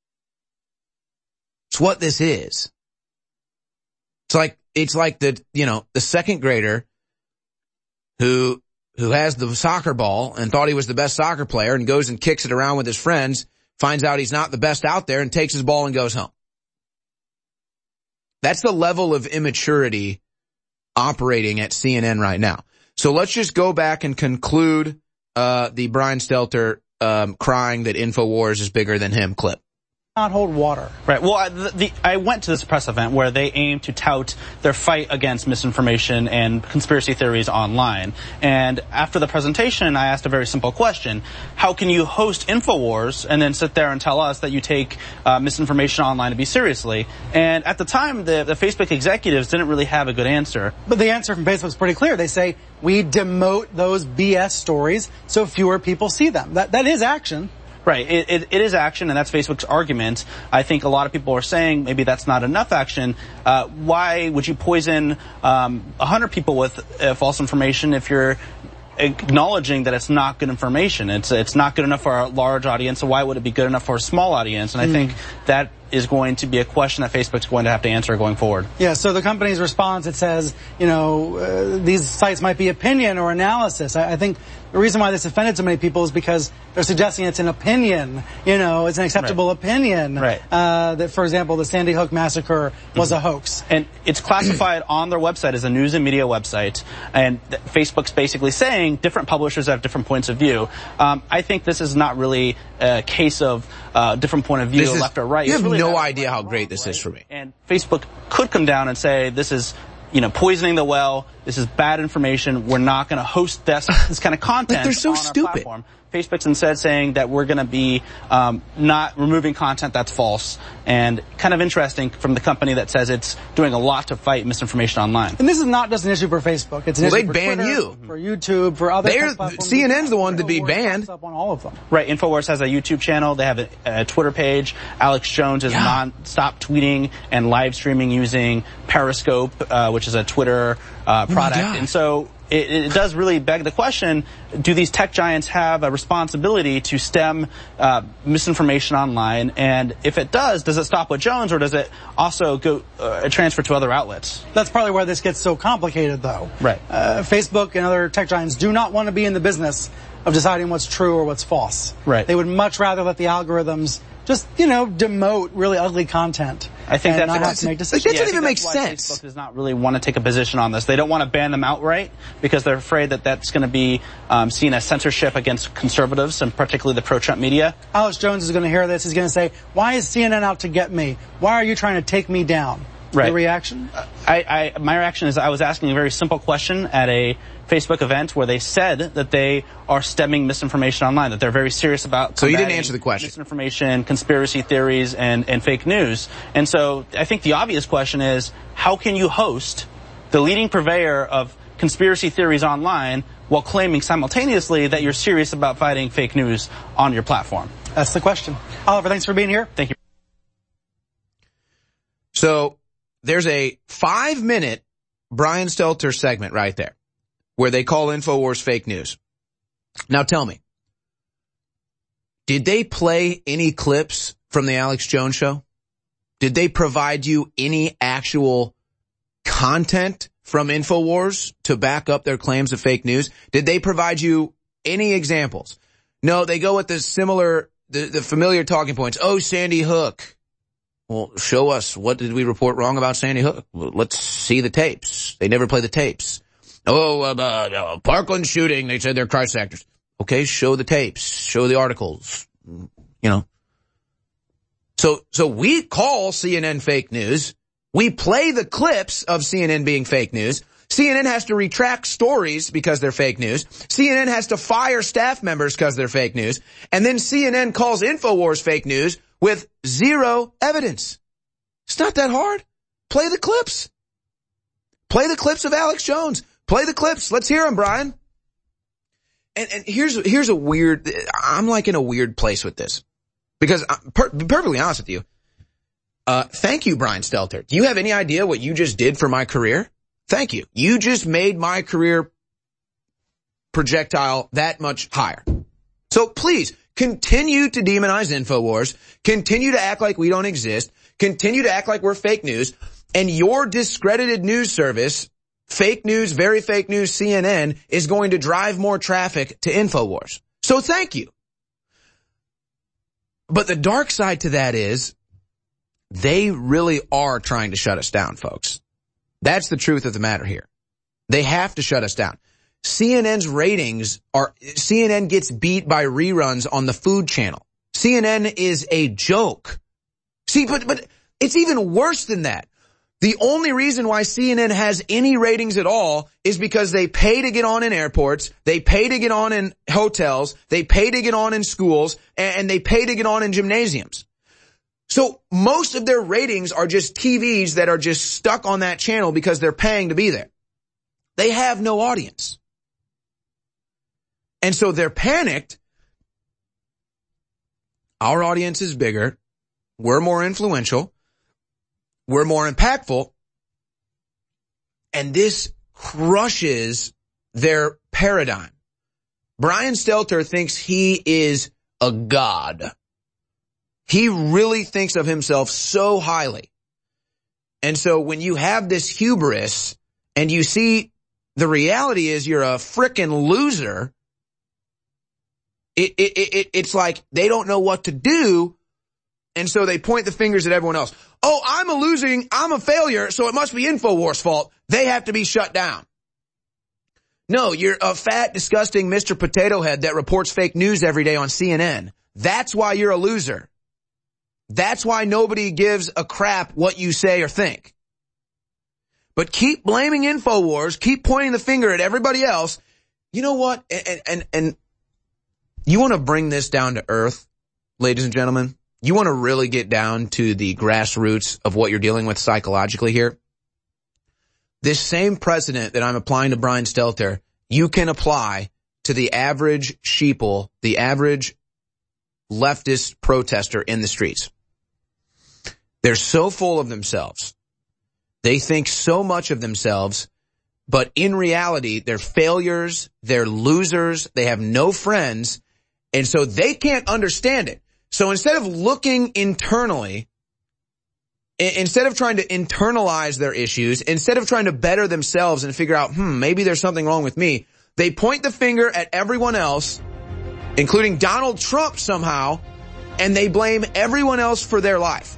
It's what this is. It's like the second grader who has the soccer ball and thought he was the best soccer player and goes and kicks it around with his friends, finds out he's not the best out there and takes his ball and goes home. That's the level of immaturity operating at CNN right now. So let's just go back and conclude the Brian Stelter crying that InfoWars is bigger than him clip. Not hold water. Right. Well, I went to this press event where they aim to tout their fight against misinformation and conspiracy theories online. And after the presentation, I asked a very simple question. How can you host InfoWars and then sit there and tell us that you take misinformation online to be seriously? And at the time, the Facebook executives didn't really have a good answer. But the answer from Facebook is pretty clear. They say, we demote those BS stories so fewer people see them. That is action. Right. It is action, and that's Facebook's argument. I think a lot of people are saying maybe that's not enough action. Why would you poison 100 people with false information if you're acknowledging that it's not good information? It's not good enough for a large audience, so why would it be good enough for a small audience? And I think that is going to be a question that Facebook's going to have to answer going forward. Yeah, so the company's response, it says, these sites might be opinion or analysis. I think the reason why this offended so many people is because they're suggesting it's an opinion, it's an acceptable opinion. Right. That, for example, the Sandy Hook massacre was a hoax. And it's classified on their website as a news and media website. And Facebook's basically saying different publishers have different points of view. I think this is not really a case of different point of view, left or right. You have no idea how great this is for me. And Facebook could come down and say, this is, poisoning the well. This is bad information. We're not going to host this kind of content. They're so on stupid. Our platform. Facebook's instead saying that we're going to be not removing content that's false, and kind of interesting from the company that says it's doing a lot to fight misinformation online. And this is not just an issue for Facebook. It's an issue for ban Twitter, you. for YouTube, for other platforms. CNN's the one to be banned. Up on all of them. Right. InfoWars has a YouTube channel. They have a Twitter page. Alex Jones is non-stop tweeting and live streaming using Periscope, which is a Twitter product. And so it does really beg the question, do these tech giants have a responsibility to stem misinformation online? And if it does it stop with Jones, or does it also go transfer to other outlets? That's probably where this gets so complicated, though. Right. Facebook and other tech giants do not want to be in the business of deciding what's true or what's false. Right. They would much rather let the algorithms just, demote really ugly content. I think that's not have to make decisions. That doesn't even make sense. Facebook does not really want to take a position on this. They don't want to ban them outright because they're afraid that that's going to be seen as censorship against conservatives, and particularly the pro-Trump media. Alex Jones is going to hear this. He's going to say, why is CNN out to get me? Why are you trying to take me down? Right. Your reaction? My reaction is I was asking a very simple question at a Facebook event where they said that they are stemming misinformation online, that they're very serious about So you didn't answer the question. Misinformation, conspiracy theories, and fake news. And so I think the obvious question is, how can you host the leading purveyor of conspiracy theories online while claiming simultaneously that you're serious about fighting fake news on your platform? That's the question. Oliver, thanks for being here. Thank you. So there's a 5-minute Brian Stelter segment right there where they call InfoWars fake news. Now tell me, did they play any clips from the Alex Jones show? Did they provide you any actual content from InfoWars to back up their claims of fake news? Did they provide you any examples? No, they go with the familiar talking points. Oh, Sandy Hook. Well, show us, what did we report wrong about Sandy Hook? Well, let's see the tapes. They never play the tapes. Oh, Parkland shooting, they said they're Christ actors. Okay, show the tapes, show the articles, So we call CNN fake news. We play the clips of CNN being fake news. CNN has to retract stories because they're fake news. CNN has to fire staff members because they're fake news. And then CNN calls InfoWars fake news with zero evidence. It's not that hard. Play the clips. Play the clips of Alex Jones. Play the clips. Let's hear them, Brian. And here's a weird, I'm like in a weird place with this. Because, to be perfectly honest with you, thank you, Brian Stelter. Do you have any idea what you just did for my career? Thank you. You just made my career projectile that much higher. So please, continue to demonize InfoWars. Continue to act like we don't exist. Continue to act like we're fake news. And your discredited news service, fake news, very fake news, CNN, is going to drive more traffic to InfoWars. So thank you. But the dark side to that is they really are trying to shut us down, folks. That's the truth of the matter here. They have to shut us down. CNN gets beat by reruns on the Food Channel. CNN is a joke. See, but it's even worse than that. The only reason why CNN has any ratings at all is because they pay to get on in airports, they pay to get on in hotels, they pay to get on in schools, and they pay to get on in gymnasiums. So most of their ratings are just TVs that are just stuck on that channel because they're paying to be there. They have no audience. And so they're panicked. Our audience is bigger. We're more influential. We're more impactful. And this crushes their paradigm. Brian Stelter thinks he is a god. He really thinks of himself so highly. And so when you have this hubris and you see the reality is you're a frickin' loser, it's like they don't know what to do. And so they point the fingers at everyone else. Oh, I'm a failure, so it must be InfoWars' fault. They have to be shut down. No, you're a fat, disgusting Mr. Potato Head that reports fake news every day on CNN. That's why you're a loser. That's why nobody gives a crap what you say or think. But keep blaming InfoWars, keep pointing the finger at everybody else. You know what? And you want to bring this down to earth, ladies and gentlemen? You want to really get down to the grassroots of what you're dealing with psychologically here? This same precedent that I'm applying to Brian Stelter, you can apply to the average sheeple, the average leftist protester in the streets. They're so full of themselves. They think so much of themselves, but in reality, they're failures, they're losers, they have no friends, and so they can't understand it. So instead of looking internally, instead of trying to internalize their issues, instead of trying to better themselves and figure out, maybe there's something wrong with me, they point the finger at everyone else, including Donald Trump somehow, and they blame everyone else for their life.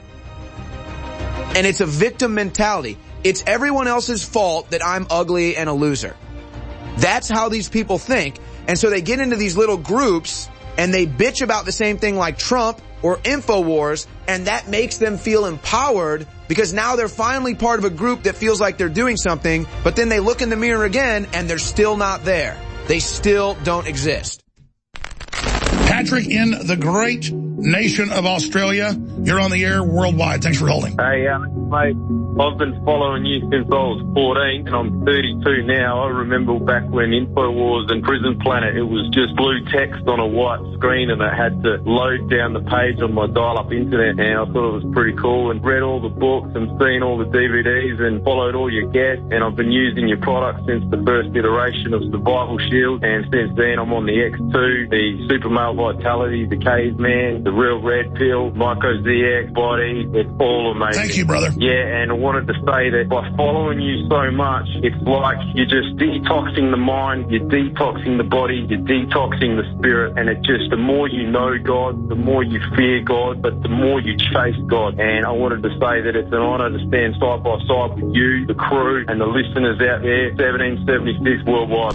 And it's a victim mentality. It's everyone else's fault that I'm ugly and a loser. That's how these people think. And so they get into these little groups and they bitch about the same thing like Trump or InfoWars, and that makes them feel empowered because now they're finally part of a group that feels like they're doing something, but then they look in the mirror again and they're still not there. They still don't exist. Patrick in the great nation of Australia. You're on the air worldwide. Thanks for holding. Hey, mate, I've been following you since I was 14 and I'm 32 now. I remember back when InfoWars and Prison Planet, it was just blue text on a white screen and I had to load down the page on my dial-up internet, and I thought it was pretty cool, and read all the books and seen all the DVDs and followed all your guests, and I've been using your product since the first iteration of Survival Shield, and since then I'm on the X2, the Super Male Vitality, the Caveman, the Real Red Pill, Myco ZX Body. It's all amazing. Thank you, brother. Yeah, and I wanted to say that by following you so much, it's like you're just detoxing the mind, you're detoxing the body, you're detoxing the spirit, and it just, the more you know God, the more you fear God, but the more you chase God. And I wanted to say that it's an honor to stand side by side with you, the crew, and the listeners out there, 1776 worldwide.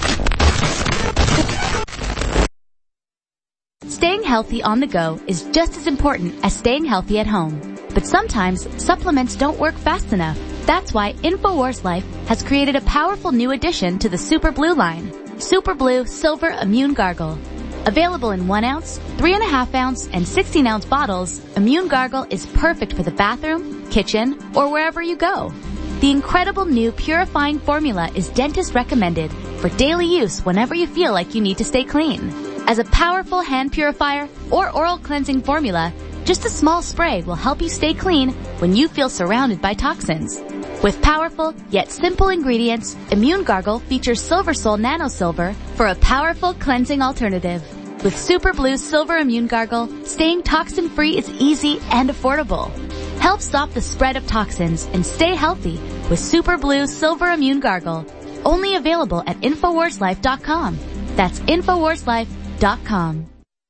Staying healthy on the go is just as important as staying healthy at home. But sometimes supplements don't work fast enough. That's why InfoWars Life has created a powerful new addition to the Super Blue line. Super Blue Silver Immune Gargle. Available in 1 ounce, 3.5 ounce, and 16 ounce bottles, Immune Gargle is perfect for the bathroom, kitchen, or wherever you go. The incredible new purifying formula is dentist recommended for daily use whenever you feel like you need to stay clean. As a powerful hand purifier or oral cleansing formula, just a small spray will help you stay clean when you feel surrounded by toxins. With powerful yet simple ingredients, Immune Gargle features Silver Sol Nano Silver for a powerful cleansing alternative. With Super Blue Silver Immune Gargle, staying toxin-free is easy and affordable. Help stop the spread of toxins and stay healthy with Super Blue Silver Immune Gargle. Only available at InfoWarsLife.com. That's InfoWarsLife.com.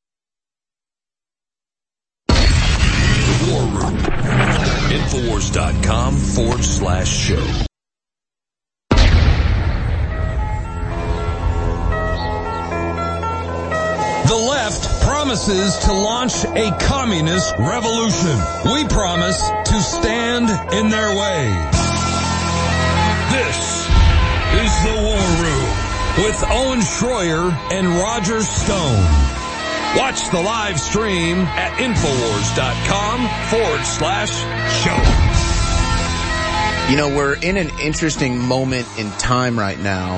War Room. Infowars.com/show. The left promises to launch a communist revolution. We promise to stand in their way. This is The War Room with Owen Schroyer and Roger Stone. Watch the live stream at Infowars.com/show. You know, we're in an interesting moment in time right now,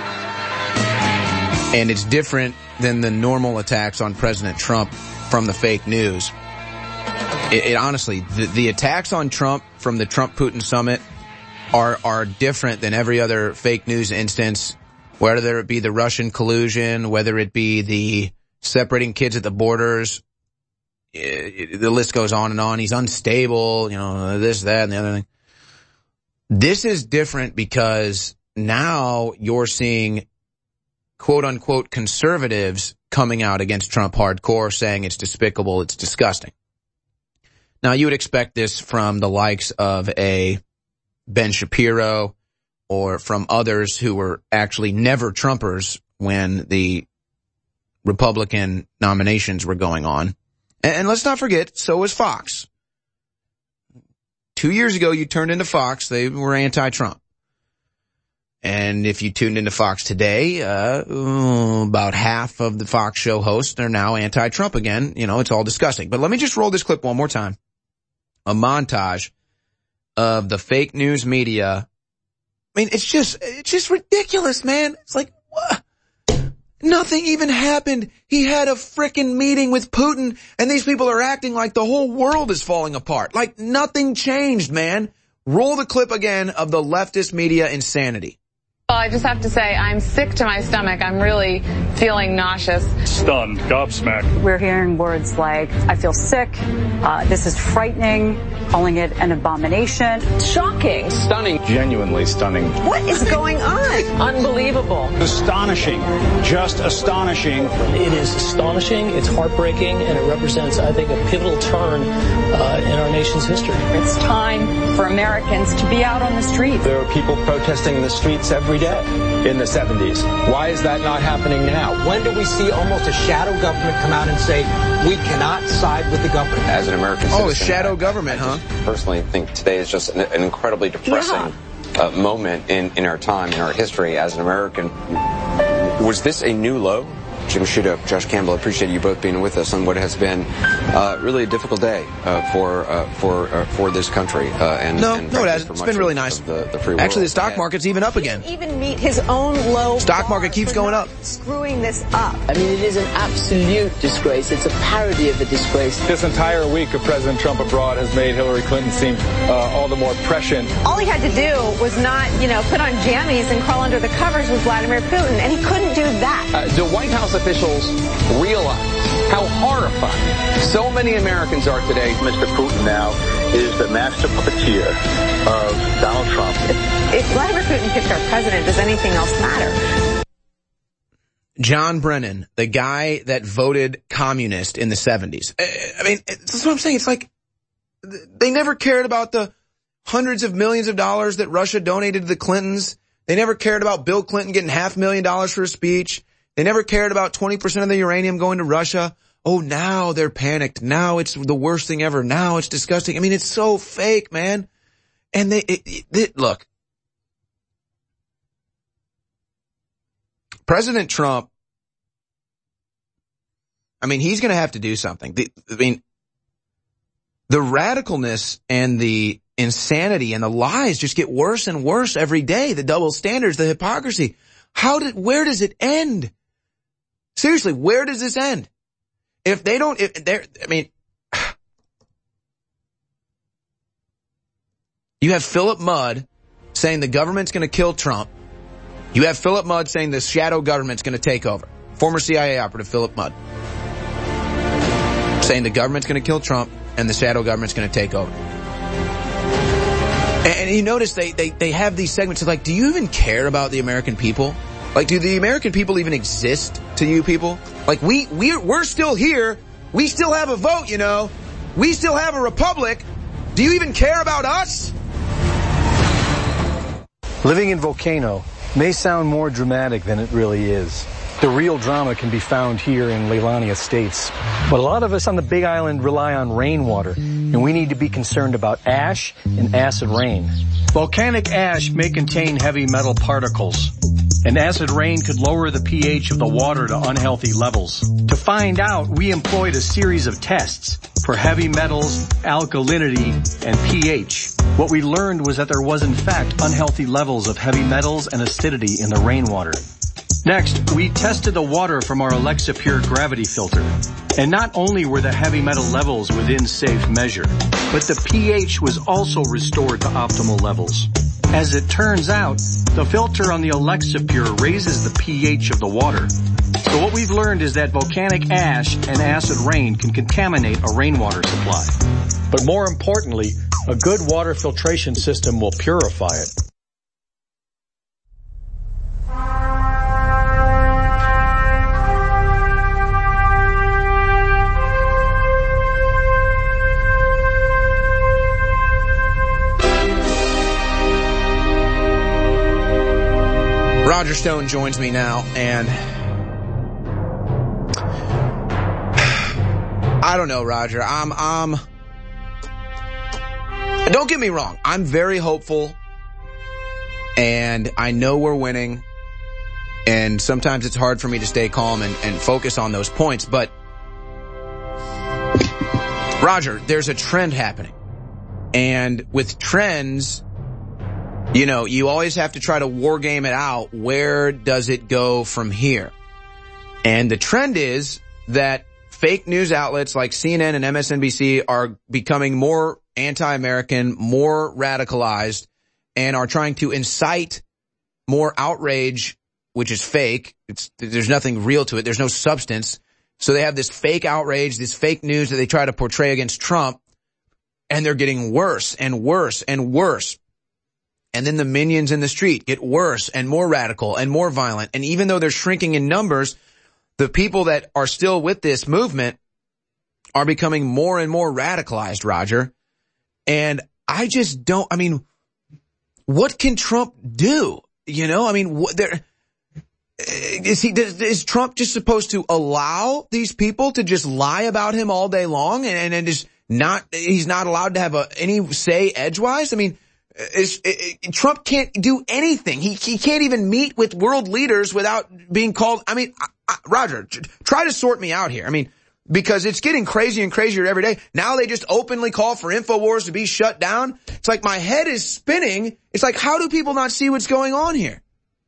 and it's different than the normal attacks on President Trump from the fake news. It honestly, the attacks on Trump from the Trump-Putin summit are different than every other fake news instance, whether it be the Russian collusion, whether it be the separating kids at the borders. The list goes on and on. He's unstable, this, that, and the other thing. This is different because now you're seeing quote-unquote conservatives coming out against Trump hardcore, saying it's despicable, it's disgusting. Now, you would expect this from the likes of a Ben Shapiro or from others who were actually never Trumpers when the Republican nominations were going on. And let's not forget, so was Fox. 2 years ago, you turned into Fox. They were anti-Trump. And if you tuned into Fox today, about half of the Fox show hosts are now anti-Trump again. It's all disgusting. But let me just roll this clip one more time. A montage of the fake news media. I mean, it's just ridiculous, man. It's like, what? Nothing even happened. He had a frickin' meeting with Putin, and these people are acting like the whole world is falling apart. Like nothing changed, man. Roll the clip again of the leftist media insanity. Well, I just have to say, I'm sick to my stomach. I'm really feeling nauseous. Stunned, gobsmacked. We're hearing words like, I feel sick, this is frightening, calling it an abomination. Shocking. Stunning. Genuinely stunning. What is going on? Unbelievable. Astonishing. Just astonishing. It is astonishing, it's heartbreaking, and it represents, I think, a pivotal turn in our nation's history. It's time for Americans to be out on the street. There are people protesting in the streets every day in the 70s. Why is that not happening now? When do we see almost a shadow government come out and say, we cannot side with the government? As an American citizen, the shadow government, I personally think today is just an incredibly depressing moment in our time, in our history as an American. Was this a new low? Jim Sciutto, Josh Campbell, I appreciate you both being with us on what has been really a difficult day for this country. No, it hasn't. It's been really nice. The free world. Actually, the stock market's even up again. Even meet his own low. Stock market keeps going up. Screwing this up. I mean, it is an absolute disgrace. It's a parody of a disgrace. This entire week of President Trump abroad has made Hillary Clinton seem all the more prescient. All he had to do was not, put on jammies and crawl under the covers with Vladimir Putin, and he couldn't do that. The White House officials realize how horrified so many Americans are today. Mr. Putin now is the master puppeteer of Donald Trump. If Vladimir Putin picked our president, does anything else matter? John Brennan, the guy that voted communist in the 70s. I mean, that's what I'm saying. It's like they never cared about the hundreds of millions of dollars that Russia donated to the Clintons. They never cared about Bill Clinton getting $500,000 for a speech. They never cared about 20% of the uranium going to Russia. Oh, now they're panicked. Now it's the worst thing ever. Now it's disgusting. I mean, it's so fake, man. And look, President Trump, I mean, he's going to have to do something. The radicalness and the insanity and the lies just get worse and worse every day. The double standards, the hypocrisy. Where does it end? Seriously, where does this end? You have Philip Mudd saying the government's going to kill Trump. You have Philip Mudd saying the shadow government's going to take over. Former CIA operative Philip Mudd saying the government's going to kill Trump and the shadow government's going to take over. And you notice they have these segments of like, do you even care about the American people? Like, do the American people even exist to you people? Like, we're still here. We still have a vote, We still have a republic. Do you even care about us? Living in Volcano may sound more dramatic than it really is. The real drama can be found here in Leilani Estates. But a lot of us on the Big Island rely on rainwater, and we need to be concerned about ash and acid rain. Volcanic ash may contain heavy metal particles, and acid rain could lower the pH of the water to unhealthy levels. To find out, we employed a series of tests for heavy metals, alkalinity, and pH. What we learned was that there was in fact unhealthy levels of heavy metals and acidity in the rainwater. Next, we tested the water from our Alexa Pure gravity filter. And not only were the heavy metal levels within safe measure, but the pH was also restored to optimal levels. As it turns out, the filter on the Alexa Pure raises the pH of the water. So what we've learned is that volcanic ash and acid rain can contaminate a rainwater supply. But more importantly, a good water filtration system will purify it. Roger Stone joins me now, and I don't know, Roger. Don't get me wrong. I'm very hopeful, and I know we're winning, and sometimes it's hard for me to stay calm and focus on those points, but Roger, there's a trend happening, and with trends, you know, you always have to try to war game it out. Where does it go from here? And the trend is that fake news outlets like CNN and MSNBC are becoming more anti-American, more radicalized, and are trying to incite more outrage, which is fake. There's nothing real to it. There's no substance. So they have this fake outrage, this fake news that they try to portray against Trump, and they're getting worse and worse and worse. And then the minions in the street get worse and more radical and more violent. And even though they're shrinking in numbers, the people that are still with this movement are becoming more and more radicalized, Roger. And I just don't, I mean, what can Trump do? You know, I mean, is Trump just supposed to allow these people to just lie about him all day long and just he's not allowed to have any say edgewise? I mean, Trump can't do anything. He can't even meet with world leaders without being called. I mean, Roger, try to sort me out here. I mean, because it's getting crazier and crazier every day. Now they just openly call for InfoWars to be shut down. It's like my head is spinning. It's like, how do people not see what's going on here?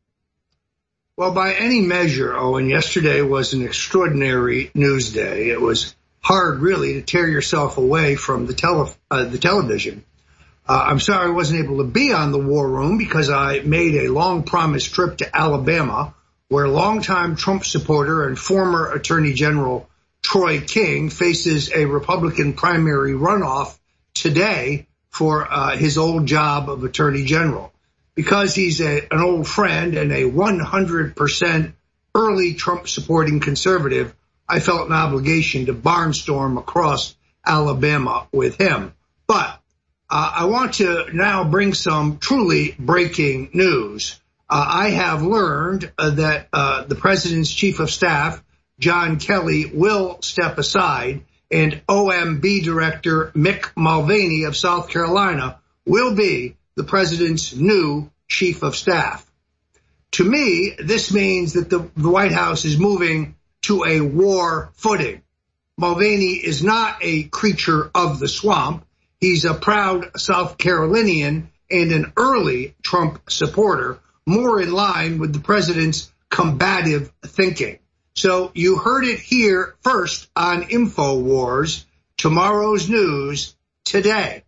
Well, by any measure, Owen, yesterday was an extraordinary news day. It was hard, really, to tear yourself away from the television. I'm sorry I wasn't able to be on the War Room because I made a long-promised trip to Alabama, where longtime Trump supporter and former Attorney General Troy King faces a Republican primary runoff today for his old job of Attorney General. Because he's an old friend and a 100% early Trump-supporting conservative, I felt an obligation to barnstorm across Alabama with him. But I want to now bring some truly breaking news. I have learned that the president's chief of staff, John Kelly, will step aside, and OMB director Mick Mulvaney of South Carolina will be the president's new chief of staff. To me, this means that the White House is moving to a war footing. Mulvaney is not a creature of the swamp. He's a proud South Carolinian and an early Trump supporter, more in line with the president's combative thinking. So you heard it here first on InfoWars, tomorrow's news today.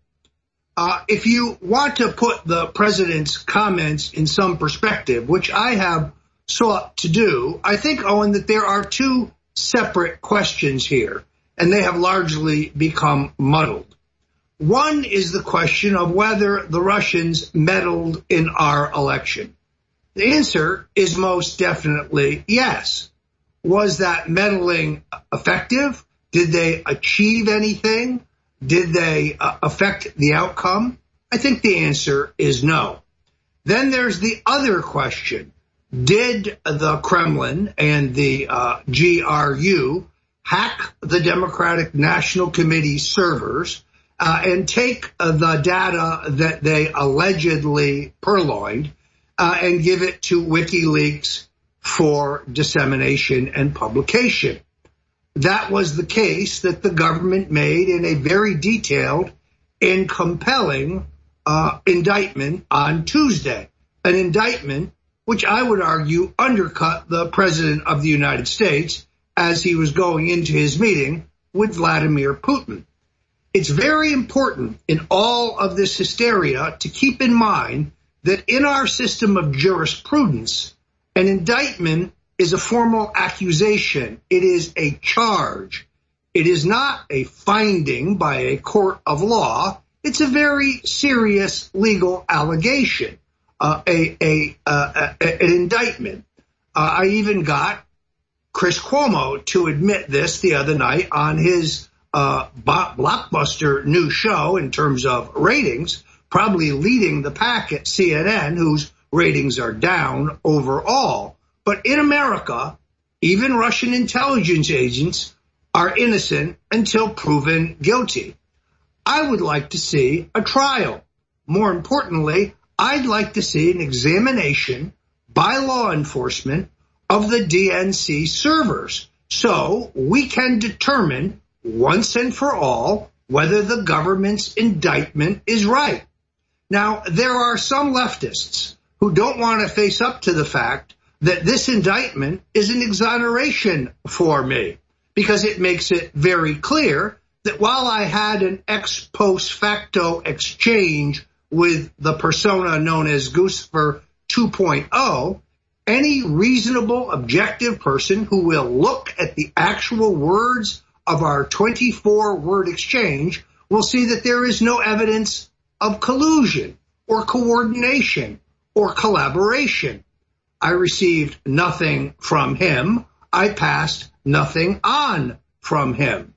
If you want to put the president's comments in some perspective, which I have sought to do, I think, Owen, that there are two separate questions here, and they have largely become muddled. One is the question of whether the Russians meddled in our election. The answer is most definitely yes. Was that meddling effective? Did they achieve anything? Did they affect the outcome? I think the answer is no. Then there's the other question. did the Kremlin and the GRU hack the Democratic National Committee servers and take the data that they allegedly purloined and give it to WikiLeaks for dissemination and publication? That was the case that the government made in a very detailed and compelling indictment on Tuesday, an indictment which I would argue undercut the President of the United States as he was going into his meeting with Vladimir Putin. It's very important in all of this hysteria to keep in mind that in our system of jurisprudence, an indictment is a formal accusation. It is a charge. It is not a finding by a court of law. It's a very serious legal allegation, an indictment. I even got Chris Cuomo to admit this the other night on his blockbuster new show in terms of ratings, probably leading the pack at CNN, whose ratings are down overall. But in America, even Russian intelligence agents are innocent until proven guilty. I would like to see a trial. More importantly, I'd like to see an examination by law enforcement of the DNC servers so we can determine once and for all whether the government's indictment is right. Now, there are some leftists who don't want to face up to the fact that this indictment is an exoneration for me because it makes it very clear that while I had an ex post facto exchange with the persona known as Guccifer 2.0, any reasonable, objective person who will look at the actual words of our 24-word exchange will see that there is no evidence of collusion or coordination or collaboration. I received nothing from him. I passed nothing on from him.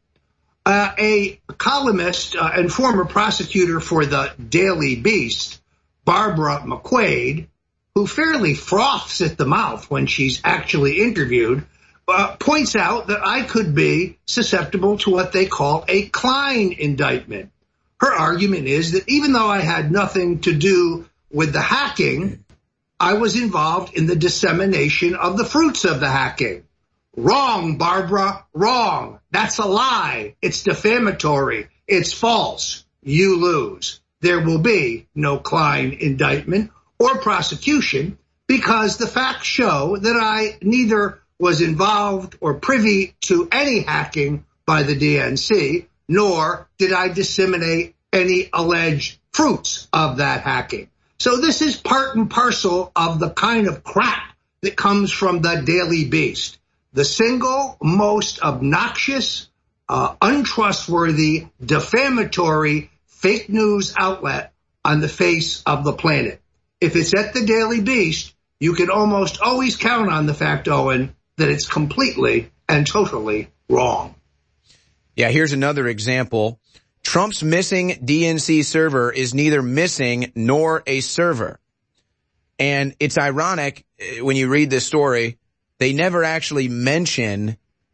A columnist and former prosecutor for the Daily Beast, Barbara McQuaid, who fairly froths at the mouth when she's actually interviewed, points out that I could be susceptible to what they call a Klein indictment. Her argument is that even though I had nothing to do with the hacking, I was involved in the dissemination of the fruits of the hacking. Wrong, Barbara, wrong. That's a lie. It's defamatory. It's false. You lose. There will be no Klein indictment or prosecution because the facts show that I neither was involved or privy to any hacking by the DNC, nor did I disseminate any alleged fruits of that hacking. So this is part and parcel of the kind of crap that comes from the Daily Beast, the single most obnoxious, untrustworthy, defamatory fake news outlet on the face of the planet. If it's at the Daily Beast, you can almost always count on the fact, Owen, that it's completely and totally wrong. Yeah, here's another example. Trump's missing DNC server is neither missing nor a server. And it's ironic when you read this story, they never actually mention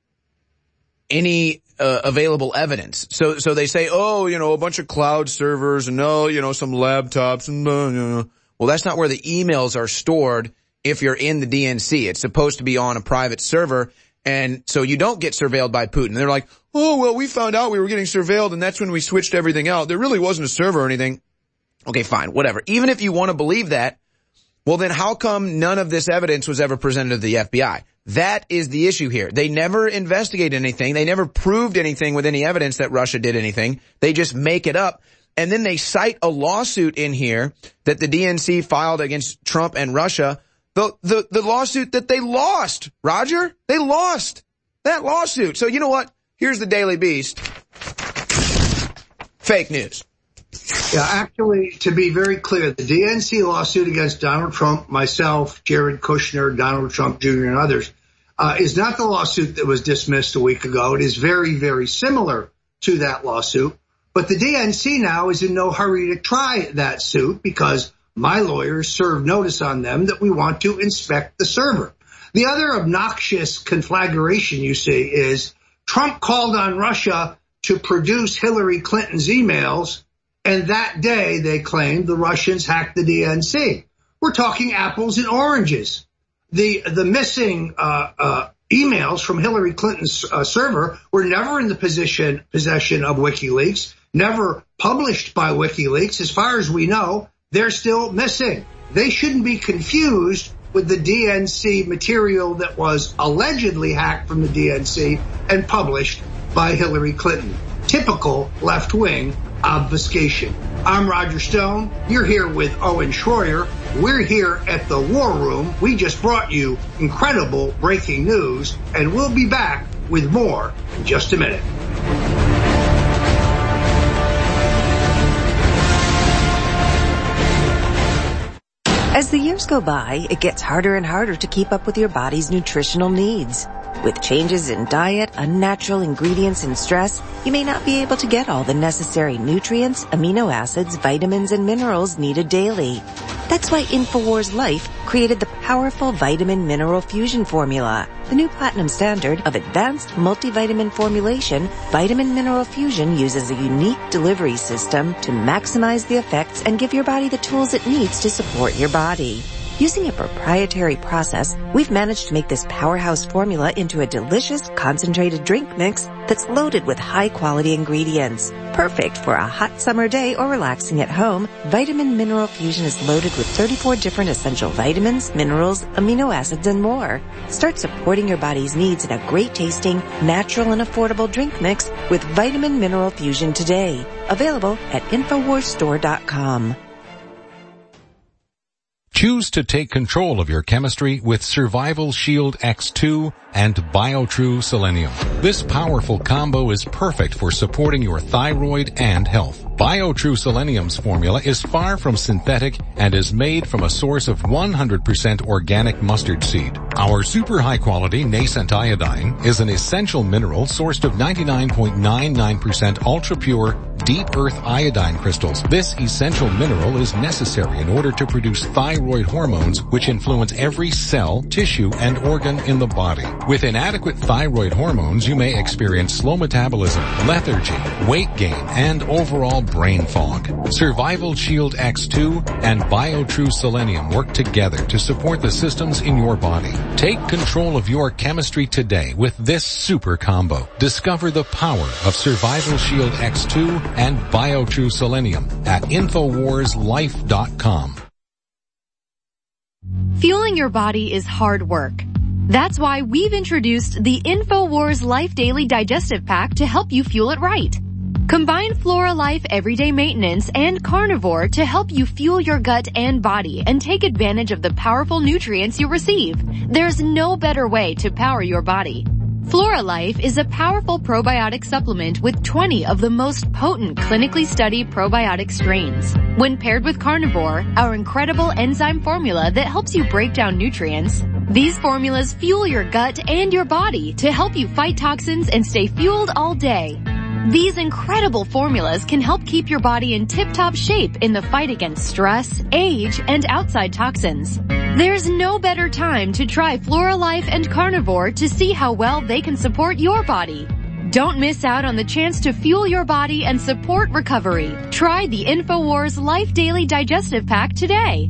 any available evidence. So they say, oh, a bunch of cloud servers and some laptops and Well, that's not where the emails are stored if you're in the DNC. It's supposed to be on a private server. And so you don't get surveilled by Putin. They're like, oh, well, we found out we were getting surveilled and that's when we switched everything out. There really wasn't a server or anything. Okay, fine, whatever. Even if you want to believe that, well, then how come none of this evidence was ever presented to the FBI? That is the issue here. They never investigated anything. They never proved anything with any evidence that Russia did anything. They just make it up. And then they cite a lawsuit in here that the DNC filed against Trump and Russia. The lawsuit that they lost, Roger. They lost that lawsuit. So you know what? Here's the Daily Beast. Fake news. Yeah, actually, to be very clear, the DNC lawsuit against Donald Trump, myself, Jared Kushner, Donald Trump Jr., and others, is not the lawsuit that was dismissed a week ago. It is very, very similar to that lawsuit. But the DNC now is in no hurry to try that suit because My lawyers served notice on them that we want to inspect the server. The other obnoxious conflagration you see is Trump called on Russia to produce Hillary Clinton's emails, and that day they claimed the Russians hacked the DNC. We're talking apples and oranges. The missing emails from Hillary Clinton's server were never in the possession of WikiLeaks, never published by WikiLeaks. As far as we know, they're still missing. They shouldn't be confused with the DNC material that was allegedly hacked from the DNC and published by Hillary Clinton. Typical left-wing obfuscation. I'm Roger Stone. You're here with Owen Schroyer. We're here at the War Room. We just brought you incredible breaking news, and we'll be back with more in just a minute. As the years go by, it gets harder and harder to keep up with your body's nutritional needs. With changes in diet, unnatural ingredients, and stress, you may not be able to get all the necessary nutrients, amino acids, vitamins, and minerals needed daily. That's why InfoWars Life created the powerful Vitamin Mineral Fusion formula. The new platinum standard of advanced multivitamin formulation, Vitamin Mineral Fusion uses a unique delivery system to maximize the effects and give your body the tools it needs to support your body. Using a proprietary process, we've managed to make this powerhouse formula into a delicious concentrated drink mix that's loaded with high-quality ingredients. Perfect for a hot summer day or relaxing at home, Vitamin Mineral Fusion is loaded with 34 different essential vitamins, minerals, amino acids, and more. Start supporting your body's needs in a great-tasting, natural, and affordable drink mix with Vitamin Mineral Fusion today. Available at InfoWarsStore.com. Choose to take control of your chemistry with Survival Shield X2 and BioTrue Selenium. This powerful combo is perfect for supporting your thyroid and health. BioTrue Selenium's formula is far from synthetic and is made from a source of 100% organic mustard seed. Our super high quality nascent iodine is an essential mineral sourced of 99.99% ultra pure deep earth iodine crystals. This essential mineral is necessary in order to produce thyroid hormones, which influence every cell, tissue, and organ in the body. With inadequate thyroid hormones, you may experience slow metabolism, lethargy, weight gain, and overall brain fog. Survival Shield X2 and BioTrue Selenium work together to support the systems in your body. Take control of your chemistry today with this super combo. Discover the power of Survival Shield X2 and BioTrue Selenium at InfoWarsLife.com. Fueling your body is hard work. That's why we've introduced the InfoWars Life Daily Digestive Pack to help you fuel it right. Combine Flora Life Everyday Maintenance and Carnivore to help you fuel your gut and body and take advantage of the powerful nutrients you receive. There's no better way to power your body. Flora Life is a powerful probiotic supplement with 20 of the most potent clinically studied probiotic strains. When paired with Carnivore, our incredible enzyme formula that helps you break down nutrients, these formulas fuel your gut and your body to help you fight toxins and stay fueled all day. These incredible formulas can help keep your body in tip-top shape in the fight against stress, age, and outside toxins. There's no better time to try Flora Life and Carnivore to see how well they can support your body. Don't miss out on the chance to fuel your body and support recovery. Try the InfoWars Life Daily Digestive Pack today.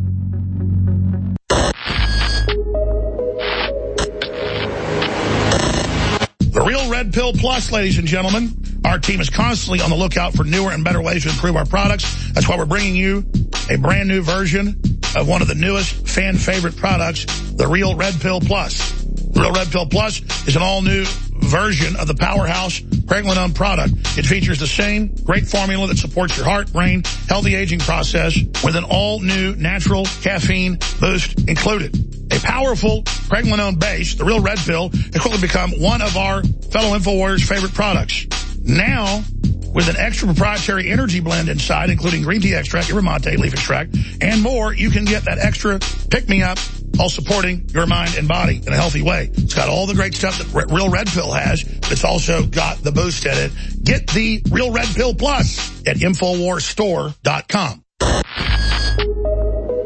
The Real Red Pill Plus, ladies and gentlemen. Our team is constantly on the lookout for newer and better ways to improve our products. That's why we're bringing you a brand new version of one of the newest fan favorite products, the Real Red Pill Plus. The Real Red Pill Plus is an all-new version of the powerhouse Pregnenolone product. It features the same great formula that supports your heart, brain, healthy aging process with an all-new natural caffeine boost included. A powerful Pregnenolone base, the Real Red Pill, has quickly become one of our fellow InfoWarriors' favorite products. Now, with an extra proprietary energy blend inside, including green tea extract, yerba mate, leaf extract, and more, you can get that extra pick-me-up while supporting your mind and body in a healthy way. It's got all the great stuff that Real Red Pill has, but it's also got the boost in it. Get the Real Red Pill Plus at InfoWarsStore.com.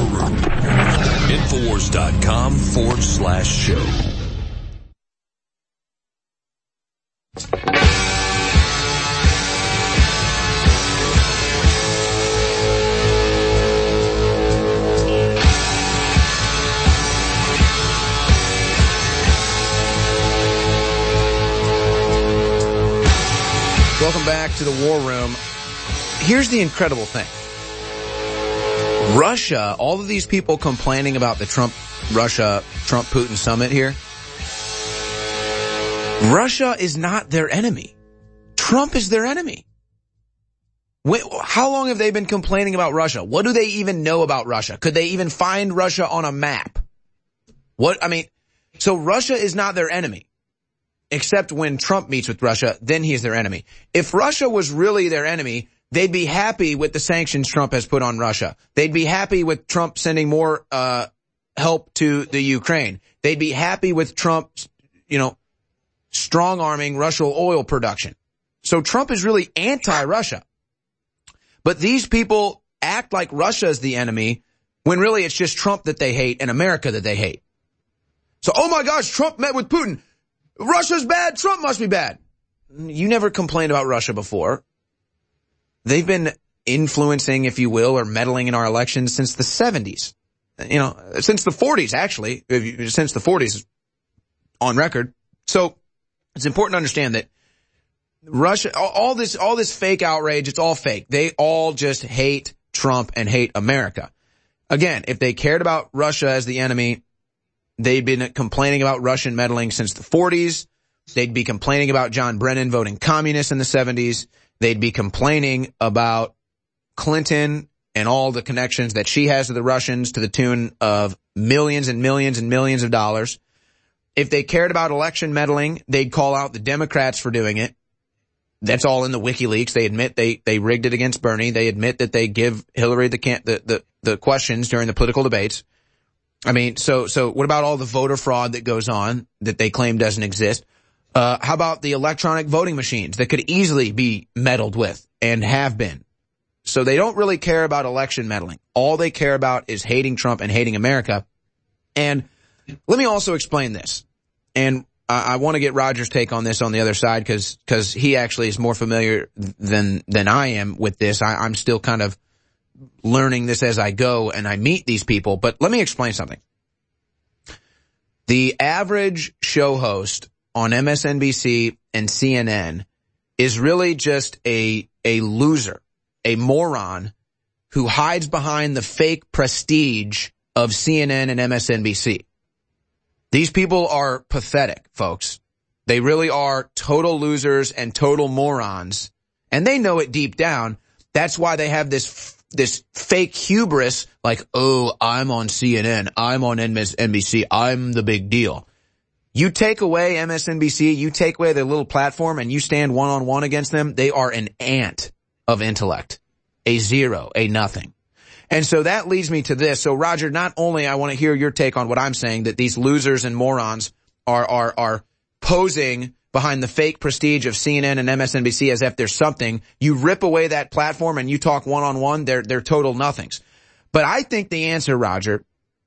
Room. Infowars.com/show. Welcome back to the War Room. Here's the incredible thing. Russia, all of these people complaining about the Trump-Putin summit here, Russia is not their enemy. Trump is their enemy. How long have they been complaining about Russia? What do they even know about Russia? Could they even find Russia on a map? So Russia is not their enemy. Except when Trump meets with Russia, then he is their enemy. If Russia was really their enemy, they'd be happy with the sanctions Trump has put on Russia. They'd be happy with Trump sending more help to the Ukraine. They'd be happy with Trump, strong-arming Russian oil production. So Trump is really anti-Russia. But these people act like Russia is the enemy when really it's just Trump that they hate and America that they hate. So, oh my gosh, Trump met with Putin. Russia's bad. Trump must be bad. You never complained about Russia before. They've been influencing, if you will, or meddling in our elections since the 70s. Since the 40s, actually. Since the 40s on record. So it's important to understand that Russia, all this fake outrage, it's all fake. They all just hate Trump and hate America. Again, if they cared about Russia as the enemy, they've been complaining about Russian meddling since the 40s. They'd be complaining about John Brennan voting communist in the 70s. They'd be complaining about Clinton and all the connections that she has to the Russians to the tune of millions and millions and millions of dollars. If they cared about election meddling, they'd call out the Democrats for doing it. That's all in the WikiLeaks. They admit they rigged it against Bernie. They admit that they give Hillary the questions during the political debates. So what about all the voter fraud that goes on that they claim doesn't exist? How about the electronic voting machines that could easily be meddled with and have been? So they don't really care about election meddling. All they care about is hating Trump and hating America. And let me also explain this. And I want to get Roger's take on this on the other side because he actually is more familiar than I am with this. I'm still kind of learning this as I go and I meet these people. But let me explain something. The average show host on MSNBC and CNN is really just a loser, a moron who hides behind the fake prestige of CNN and MSNBC. These people are pathetic, folks. They really are total losers and total morons. And they know it deep down. That's why they have this fake hubris like, oh, I'm on CNN, I'm on MSNBC, I'm the big deal. You take away MSNBC, you take away their little platform, and you stand one-on-one against them, they are an ant of intellect. A zero, a nothing. And so that leads me to this. So, Roger, not only I want to hear your take on what I'm saying, that these losers and morons are posing behind the fake prestige of CNN and MSNBC as if there's something. You rip away that platform and you talk one-on-one, they're total nothings. But I think the answer, Roger,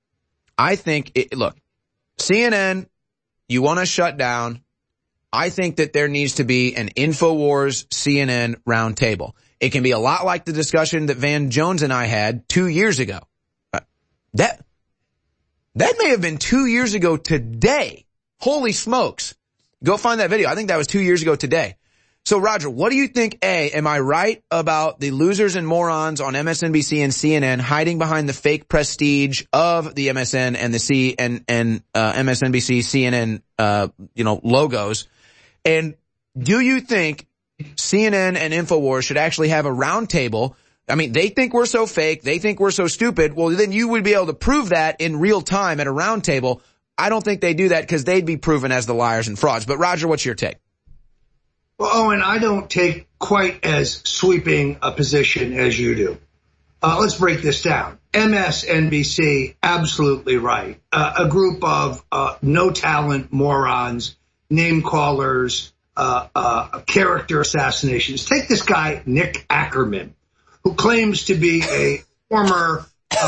look, CNN, you want to shut down. I think that there needs to be an InfoWars CNN roundtable. It can be a lot like the discussion that Van Jones and I had 2 years ago. That may have been 2 years ago today. Holy smokes. Go find that video. I think that was 2 years ago today. So, Roger, what do you think? A, am I right about the losers and morons on MSNBC and CNN hiding behind the fake prestige of the MSN and the MSNBC, CNN, logos? And do you think CNN and InfoWars should actually have a roundtable? I mean, they think we're so fake. They think we're so stupid. Well, then you would be able to prove that in real time at a roundtable. I don't think they do that because they'd be proven as the liars and frauds. But, Roger, what's your take? Well, Owen, I don't take quite as sweeping a position as you do. Let's break this down. MSNBC, absolutely right. A group of no talent morons, name callers, character assassinations. Take this guy, Nick Ackerman, who claims to be a former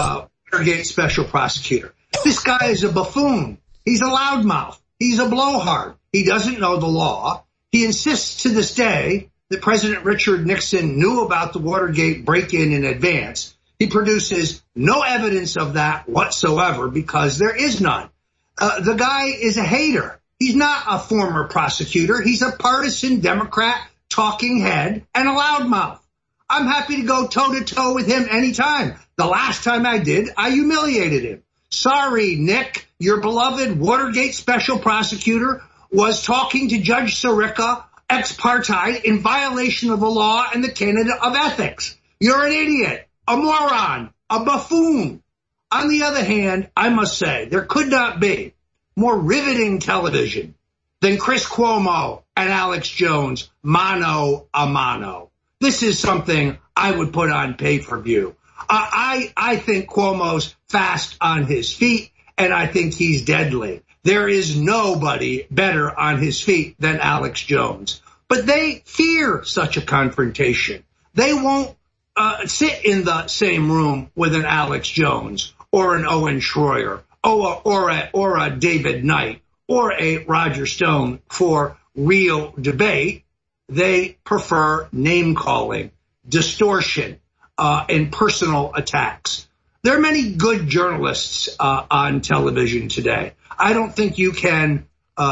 Watergate special prosecutor. This guy is a buffoon. He's a loudmouth. He's a blowhard. He doesn't know the law. He insists to this day that President Richard Nixon knew about the Watergate break-in in advance. He produces no evidence of that whatsoever because there is none. The guy is a hater. He's not a former prosecutor. He's a partisan Democrat talking head and a loudmouth. I'm happy to go toe-to-toe with him anytime. The last time I did, I humiliated him. Sorry, Nick, your beloved Watergate special prosecutor was talking to Judge Sirica ex parte in violation of the law and the canon of ethics. You're an idiot, a moron, a buffoon. On the other hand, I must say, there could not be more riveting television than Chris Cuomo and Alex Jones mano a mano. This is something I would put on pay-per-view. I think Cuomo's fast on his feet, and I think he's deadly. There is nobody better on his feet than Alex Jones. But they fear such a confrontation. They won't sit in the same room with an Alex Jones or an Owen Schroyer or a David Knight or a Roger Stone for real debate. They prefer name-calling, distortion, and personal attacks. There are many good journalists on television today. I don't think you can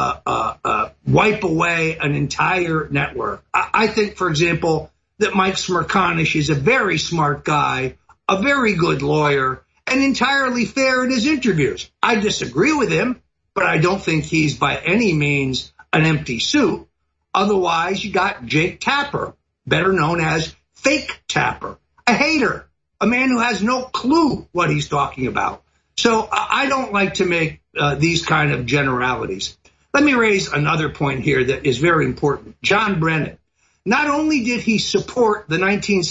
wipe away an entire network. I think, for example, that Mike Smerconish is a very smart guy, a very good lawyer, and entirely fair in his interviews. I disagree with him, but I don't think he's by any means an empty suit. Otherwise, you got Jake Tapper, better known as Fake Tapper, a hater, a man who has no clue what he's talking about. So I don't like to make these kind of generalities. Let me raise another point here that is very important. John Brennan, not only did he support the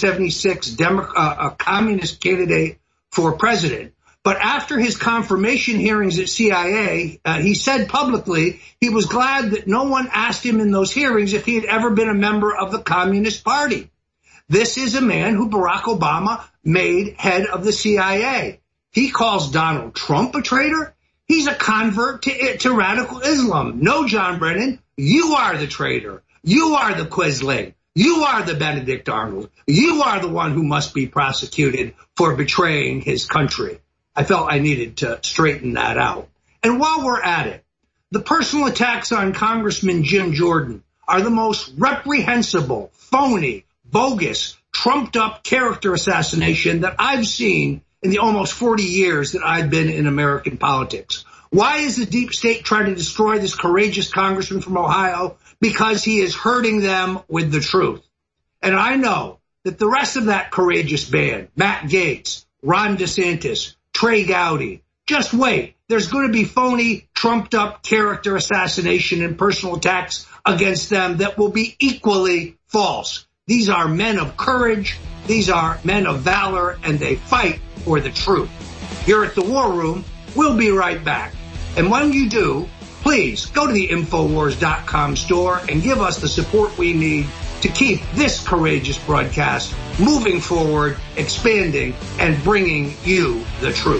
1976 communist candidate for president, but after his confirmation hearings at CIA, he said publicly he was glad that no one asked him in those hearings if he had ever been a member of the Communist Party. This is a man who Barack Obama made head of the CIA. He calls Donald Trump a traitor. He's a convert to radical Islam. No, John Brennan, you are the traitor. You are the Quisling. You are the Benedict Arnold. You are the one who must be prosecuted for betraying his country. I felt I needed to straighten that out. And while we're at it, the personal attacks on Congressman Jim Jordan are the most reprehensible, phony, bogus, trumped-up character assassination that I've seen in the almost 40 years that I've been in American politics. Why is the deep state trying to destroy this courageous congressman from Ohio? Because he is hurting them with the truth. And I know that the rest of that courageous band, Matt Gaetz, Ron DeSantis, Trey Gowdy, just wait. There's going to be phony, trumped-up character assassination and personal attacks against them that will be equally false. These are men of courage. These are men of valor, and they fight for the truth. Here at the War Room, we'll be right back. And when you do, please go to the Infowars.com store and give us the support we need to keep this courageous broadcast moving forward, expanding, and bringing you the truth.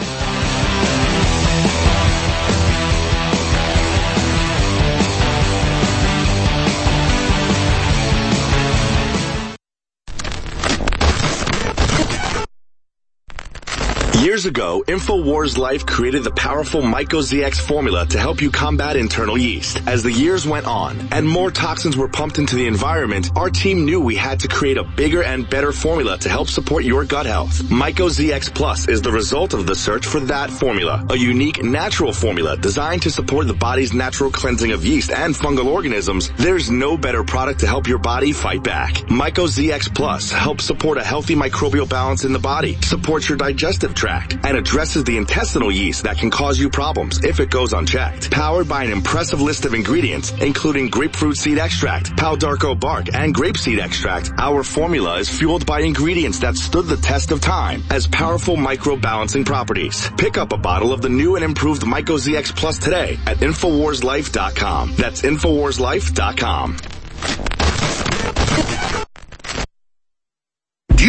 Years ago, InfoWars Life created the powerful MycoZX formula to help you combat internal yeast. As the years went on and more toxins were pumped into the environment, our team knew we had to create a bigger and better formula to help support your gut health. MycoZX Plus is the result of the search for that formula, a unique natural formula designed to support the body's natural cleansing of yeast and fungal organisms. There's no better product to help your body fight back. MycoZX Plus helps support a healthy microbial balance in the body, supports your digestive tract, and addresses the intestinal yeast that can cause you problems if it goes unchecked. Powered by an impressive list of ingredients, including grapefruit seed extract, Palo d'Arco bark, and grapeseed extract, our formula is fueled by ingredients that stood the test of time as powerful microbalancing properties. Pick up a bottle of the new and improved MycoZX Plus today at InfoWarsLife.com. That's InfoWarsLife.com. Do you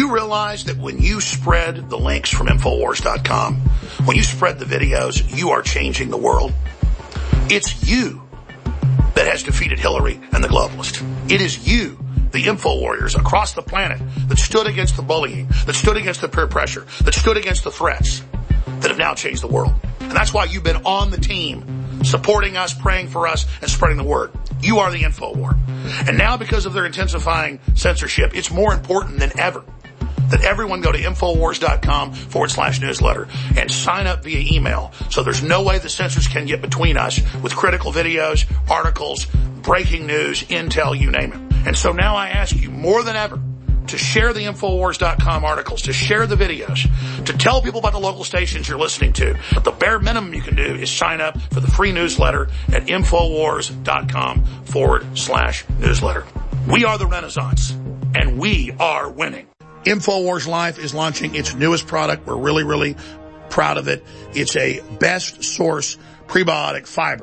you realize that when you spread the links from Infowars.com, when you spread the videos, you are changing the world? It's you that has defeated Hillary and the globalists. It is you, the info warriors across the planet, that stood against the bullying, that stood against the peer pressure, that stood against the threats, that have now changed the world. And that's why you've been on the team, supporting us, praying for us, and spreading the word. You are the info war. And now, because of their intensifying censorship, it's more important than ever that everyone go to Infowars.com/newsletter and sign up via email. So there's no way the censors can get between us with critical videos, articles, breaking news, intel, you name it. And so now I ask you more than ever to share the Infowars.com articles, to share the videos, to tell people about the local stations you're listening to. But the bare minimum you can do is sign up for the free newsletter at Infowars.com/newsletter. We are the Renaissance, and we are winning. InfoWars Life is launching its newest product. We're really, really proud of it. It's a best source prebiotic fiber.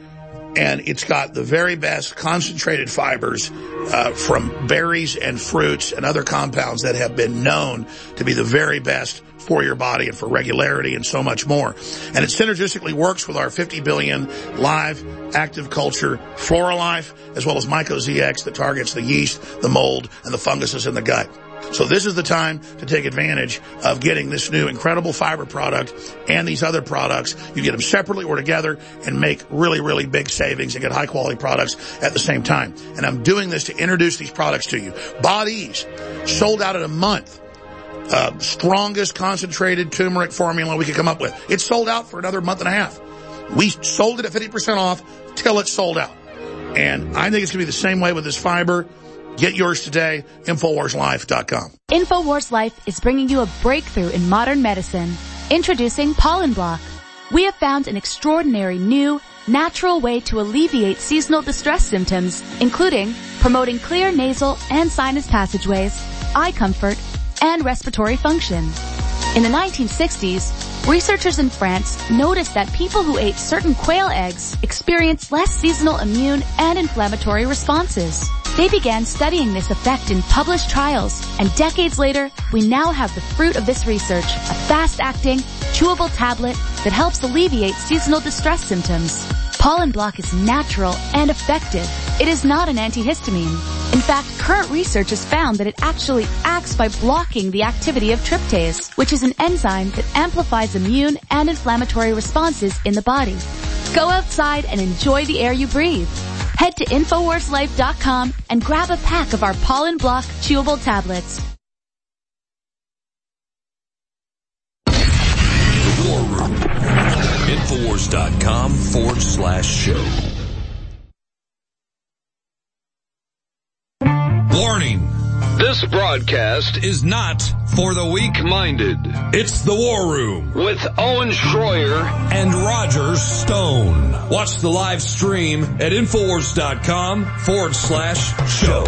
And it's got the very best concentrated fibers from berries and fruits and other compounds that have been known to be the very best for your body and for regularity and so much more. And it synergistically works with our 50 billion live active culture Flora Life, as well as MycoZX that targets the yeast, the mold, and the funguses in the gut. So this is the time to take advantage of getting this new incredible fiber product and these other products. You get them separately or together and make really, really big savings and get high quality products at the same time. And I'm doing this to introduce these products to you. Bodease, sold out in a month. Strongest concentrated turmeric formula we could come up with. It's sold out for another month and a half. We sold it at 50% off till it's sold out. And I think it's going to be the same way with this fiber. Get yours today, InfoWarsLife.com. InfoWars Life is bringing you a breakthrough in modern medicine. Introducing Pollen Block. We have found an extraordinary new, natural way to alleviate seasonal distress symptoms, including promoting clear nasal and sinus passageways, eye comfort, and respiratory function. In the 1960s, researchers in France noticed that people who ate certain quail eggs experienced less seasonal immune and inflammatory responses. They began studying this effect in published trials, and decades later, we now have the fruit of this research, a fast-acting, chewable tablet that helps alleviate seasonal distress symptoms. Pollen Block is natural and effective. It is not an antihistamine. In fact, current research has found that it actually acts by blocking the activity of tryptase, which is an enzyme that amplifies immune and inflammatory responses in the body. Go outside and enjoy the air you breathe. Head to InfoWarsLife.com and grab a pack of our Pollen Block chewable tablets. The War Room. Infowars.com/show. Warning. This broadcast is not for the weak-minded. It's The War Room with Owen Schroyer and Roger Stone. Watch the live stream at Infowars.com/show.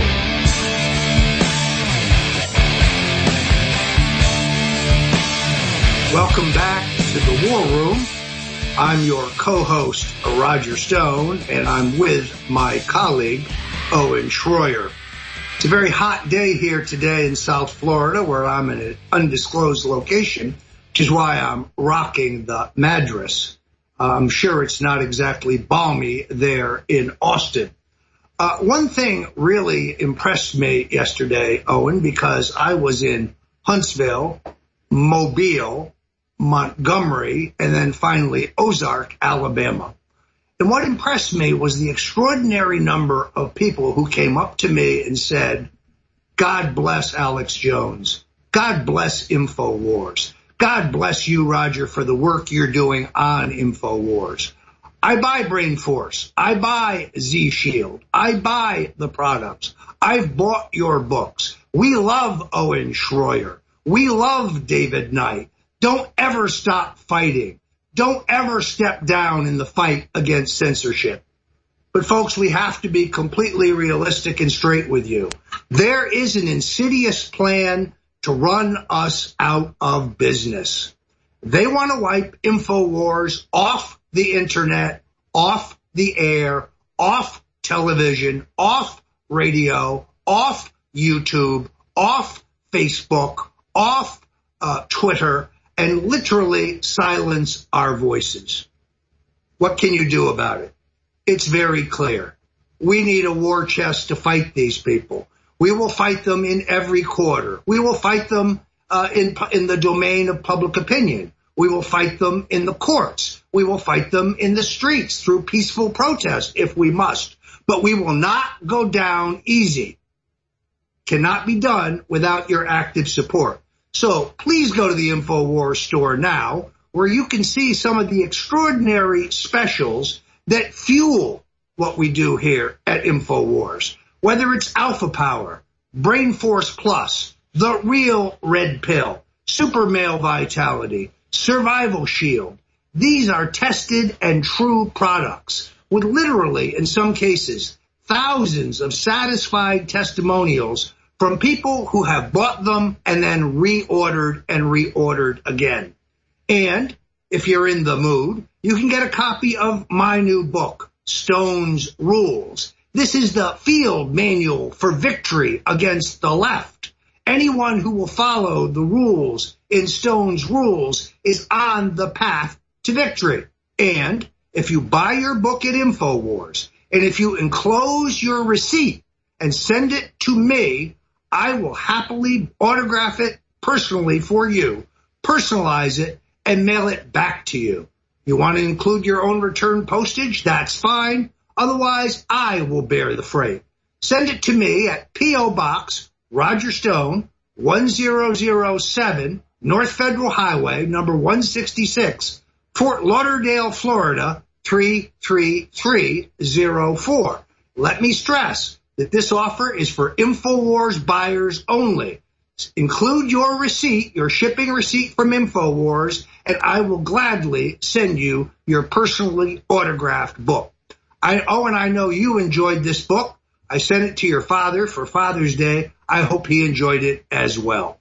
Welcome back to The War Room. I'm your co-host, Roger Stone, and I'm with my colleague, Owen Schroyer. It's a very hot day here today in South Florida, where I'm in an undisclosed location, which is why I'm rocking the Madras. I'm sure it's not exactly balmy there in Austin. One thing really impressed me yesterday, Owen, because I was in Huntsville, Mobile, Montgomery, and then finally Ozark, Alabama. And what impressed me was the extraordinary number of people who came up to me and said, God bless Alex Jones. God bless InfoWars. God bless you, Roger, for the work you're doing on InfoWars. I buy Brain Force. I buy Z-Shield. I buy the products. I've bought your books. We love Owen Schroyer. We love David Knight. Don't ever stop fighting. Don't ever step down in the fight against censorship. But folks, we have to be completely realistic and straight with you. There is an insidious plan to run us out of business. They want to wipe InfoWars off the internet, off the air, off television, off radio, off YouTube, off Facebook, off Twitter, and literally silence our voices. What can you do about it? It's very clear. We need a war chest to fight these people. We will fight them in every quarter. We will fight them in the domain of public opinion. We will fight them in the courts. We will fight them in the streets through peaceful protest if we must. But we will not go down easy. Cannot be done without your active support. So please go to the InfoWars store now, where you can see some of the extraordinary specials that fuel what we do here at InfoWars. Whether it's Alpha Power, Brain Force Plus, the Real Red Pill, Super Male Vitality, Survival Shield. These are tested and true products with literally, in some cases, thousands of satisfied testimonials from people who have bought them and then reordered and reordered again. And if you're in the mood, you can get a copy of my new book, Stone's Rules. This is the field manual for victory against the left. Anyone who will follow the rules in Stone's Rules is on the path to victory. And if you buy your book at InfoWars, and if you enclose your receipt and send it to me, I will happily autograph it personally for you, personalize it, and mail it back to you. You want to include your own return postage? That's fine. Otherwise, I will bear the freight. Send it to me at P.O. Box, Roger Stone, 1007, North Federal Highway, number 166, Fort Lauderdale, Florida, 33304. Let me stress that this offer is for InfoWars buyers only. Include your receipt, your shipping receipt from InfoWars, and I will gladly send you your personally autographed book. I know you enjoyed this book. I sent it to your father for Father's Day. I hope he enjoyed it as well.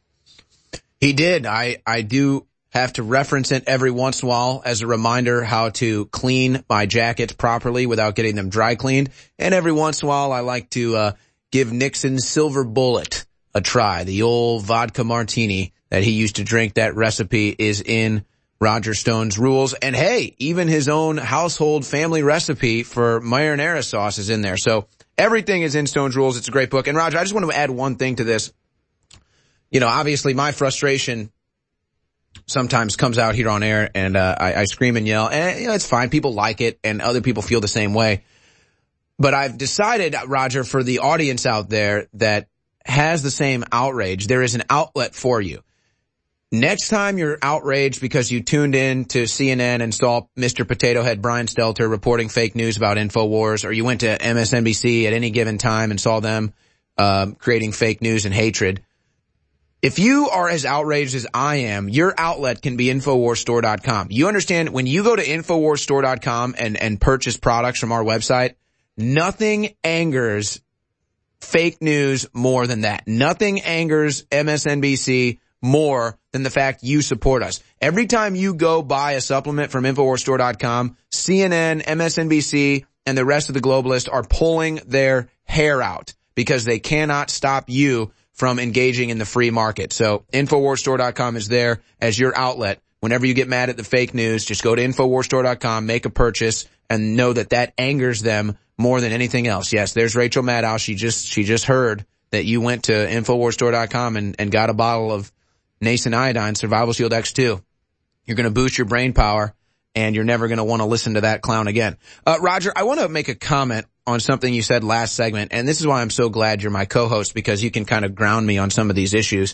He did. I do have to reference it every once in a while as a reminder how to clean my jackets properly without getting them dry cleaned. And every once in a while, I like to give Nixon's Silver Bullet a try. The old vodka martini that he used to drink. That recipe is in Roger Stone's Rules. And hey, even his own household family recipe for marinara sauce is in there. So everything is in Stone's Rules. It's a great book. And Roger, I just want to add one thing to this. You know, obviously my frustration sometimes comes out here on air, and I scream and yell, and you know, it's fine. People like it, and other people feel the same way. But I've decided, Roger, for the audience out there that has the same outrage, there is an outlet for you. Next time you're outraged because you tuned in to CNN and saw Mr. Potato Head Brian Stelter reporting fake news about InfoWars, or you went to MSNBC at any given time and saw them creating fake news and hatred, if you are as outraged as I am, your outlet can be InfoWarsStore.com. You understand, when you go to InfoWarsStore.com and purchase products from our website, nothing angers fake news more than that. Nothing angers MSNBC more than the fact you support us. Every time you go buy a supplement from InfoWarsStore.com, CNN, MSNBC, and the rest of the globalists are pulling their hair out because they cannot stop you from engaging in the free market. So InfoWarsStore.com is there as your outlet. Whenever you get mad at the fake news, just go to InfoWarsStore.com, make a purchase, and know that that angers them more than anything else. Yes, there's Rachel Maddow. She just heard that you went to InfoWarsStore.com and got a bottle of Nascent Iodine Survival Shield X2. You're going to boost your brain power, and you're never going to want to listen to that clown again. Roger, I want to make a comment on something you said last segment, and this is why I'm so glad you're my co-host, because you can kind of ground me on some of these issues.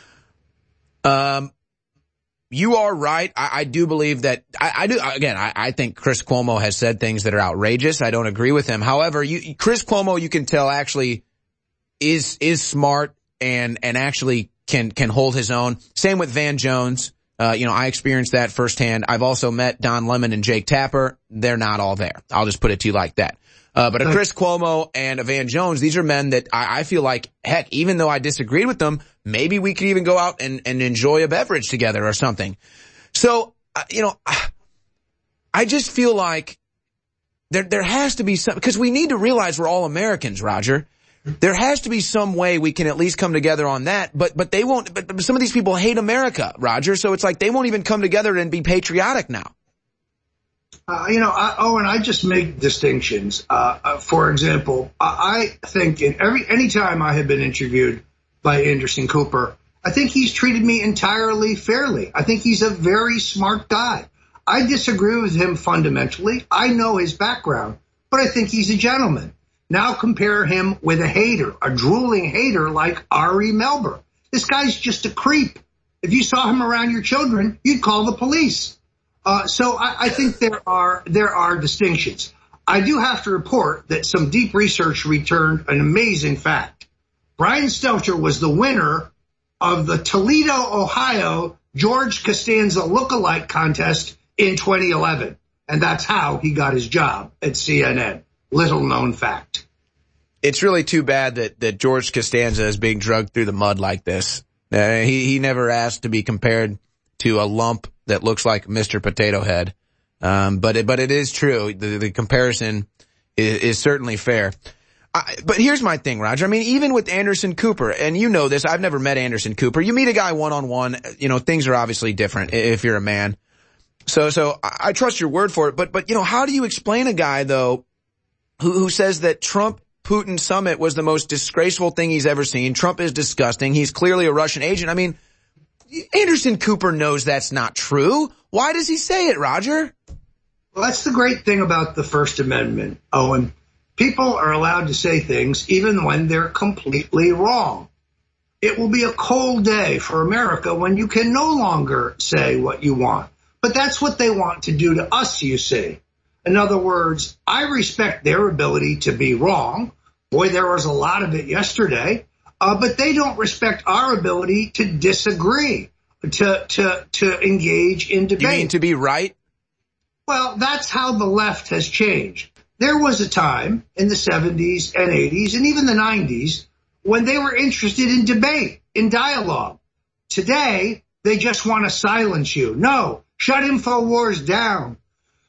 You are right. I do believe that I think Chris Cuomo has said things that are outrageous. I don't agree with him. However, Chris Cuomo, you can tell, actually is smart and actually can hold his own. Same with Van Jones. I experienced that firsthand. I've also met Don Lemon and Jake Tapper. They're not all there. I'll just put it to you like that. But a Chris Cuomo and a Van Jones, these are men that I feel like, heck, even though I disagreed with them, maybe we could even go out and enjoy a beverage together or something. So, I just feel like there has to be some, because we need to realize we're all Americans, Roger. There has to be some way we can at least come together on that, but they won't, but some of these people hate America, Roger, so it's like they won't even come together and be patriotic now. Owen, I just make distinctions. For example, I think any time I have been interviewed by Anderson Cooper, I think he's treated me entirely fairly. I think he's a very smart guy. I disagree with him fundamentally. I know his background, but I think he's a gentleman. Now compare him with a hater, a drooling hater like Ari Melber. This guy's just a creep. If you saw him around your children, you'd call the police. So I think there are distinctions. I do have to report that some deep research returned an amazing fact. Brian Stelter was the winner of the Toledo, Ohio George Costanza lookalike contest in 2011. And that's how he got his job at CNN. Little known fact. It's really too bad that George Costanza is being dragged through the mud like this. He never asked to be compared to a lump that looks like Mr. Potato Head. But it is true. The comparison is certainly fair. But here's my thing, Roger. I mean, even with Anderson Cooper, and you know this, I've never met Anderson Cooper. You meet a guy one-on-one, things are obviously different if you're a man. So I trust your word for it. But how do you explain a guy, though, who says that Trump-Putin summit was the most disgraceful thing he's ever seen? Trump is disgusting. He's clearly a Russian agent. I mean, Anderson Cooper knows that's not true. Why does he say it, Roger? Well, that's the great thing about the First Amendment, Owen. People are allowed to say things even when they're completely wrong. It will be a cold day for America when you can no longer say what you want. But that's what they want to do to us, you see. In other words, I respect their ability to be wrong. Boy, there was a lot of it yesterday. But they don't respect our ability to disagree, to engage in debate. You mean to be right? Well, that's how the left has changed. There was a time in the 70s and 80s and even the 90s when they were interested in debate, in dialogue. Today, they just want to silence you. No, shut InfoWars down.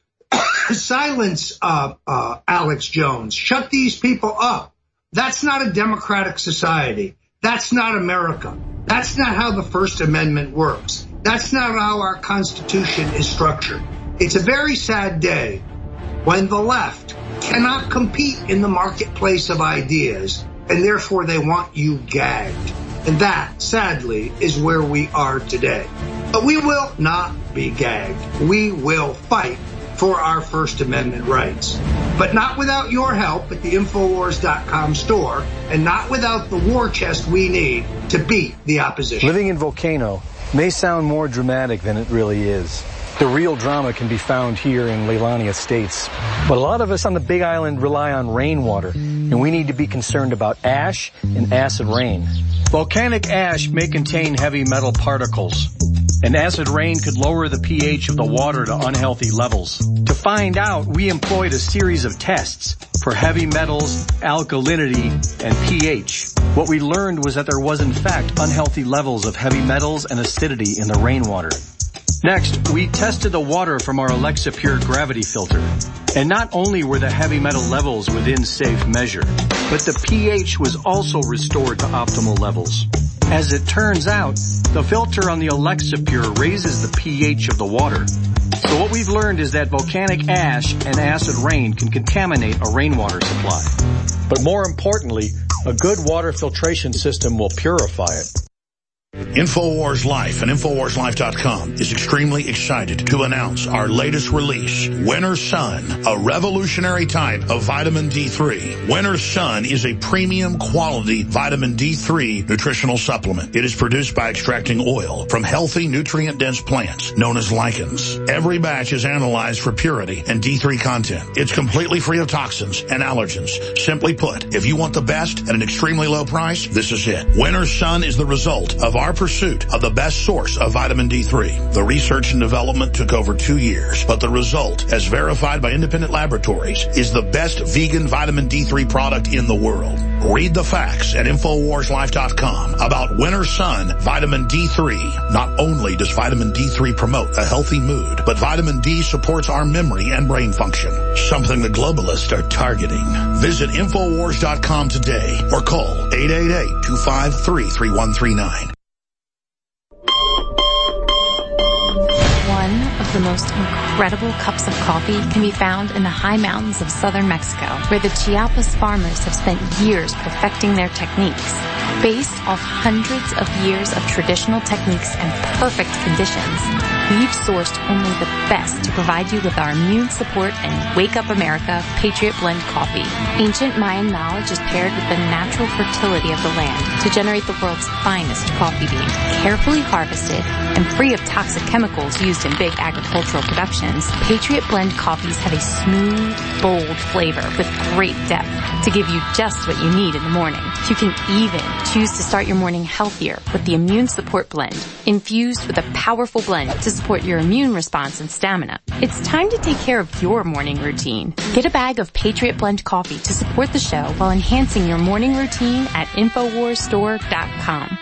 Silence Alex Jones. Shut these people up. That's not a democratic society. That's not America. That's not how the First Amendment works. That's not how our Constitution is structured. It's a very sad day when the left cannot compete in the marketplace of ideas, and therefore they want you gagged. And that, sadly, is where we are today. But we will not be gagged. We will fight for our First Amendment rights. But not without your help at the Infowars.com store, and not without the war chest we need to beat the opposition. Living in Volcano may sound more dramatic than it really is. The real drama can be found here in Leilani Estates. But a lot of us on the Big Island rely on rainwater, and we need to be concerned about ash and acid rain. Volcanic ash may contain heavy metal particles, and acid rain could lower the pH of the water to unhealthy levels. To find out, we employed a series of tests for heavy metals, alkalinity, and pH. What we learned was that there was in fact unhealthy levels of heavy metals and acidity in the rainwater. Next, we tested the water from our Alexa Pure gravity filter. And not only were the heavy metal levels within safe measure, but the pH was also restored to optimal levels. As it turns out, the filter on the Alexa Pure raises the pH of the water. So what we've learned is that volcanic ash and acid rain can contaminate a rainwater supply. But more importantly, a good water filtration system will purify it. InfoWars Life and InfoWarsLife.com is extremely excited to announce our latest release, Winter Sun, a revolutionary type of vitamin D3. Winter Sun is a premium quality vitamin D3 nutritional supplement. It is produced by extracting oil from healthy, nutrient-dense plants known as lichens. Every batch is analyzed for purity and D3 content. It's completely free of toxins and allergens. Simply put, if you want the best at an extremely low price, this is it. Winter Sun is the result of our our pursuit of the best source of vitamin D3. The research and development took over 2 years, but the result, as verified by independent laboratories, is the best vegan vitamin D3 product in the world. Read the facts at InfoWarsLife.com about Winter Sun Vitamin D3. Not only does vitamin D3 promote a healthy mood, but vitamin D supports our memory and brain function, something the globalists are targeting. Visit InfoWars.com today or call 888-253-3139. One of the most incredible cups of coffee can be found in the high mountains of southern Mexico, where the Chiapas farmers have spent years perfecting their techniques. Based off hundreds of years of traditional techniques and perfect conditions, we've sourced only the best to provide you with our immune support and Wake Up America Patriot Blend coffee. Ancient Mayan knowledge is paired with the natural fertility of the land to generate the world's finest coffee bean, carefully harvested and free of toxic chemicals used in big agricultural productions. Patriot Blend coffees have a smooth, bold flavor with great depth to give you just what you need in the morning. You can even choose to start your morning healthier with the Immune Support Blend, infused with a powerful blend to support your immune response and stamina. It's time to take care of your morning routine. Get a bag of Patriot Blend coffee to support the show while enhancing your morning routine at InfoWarsStore.com.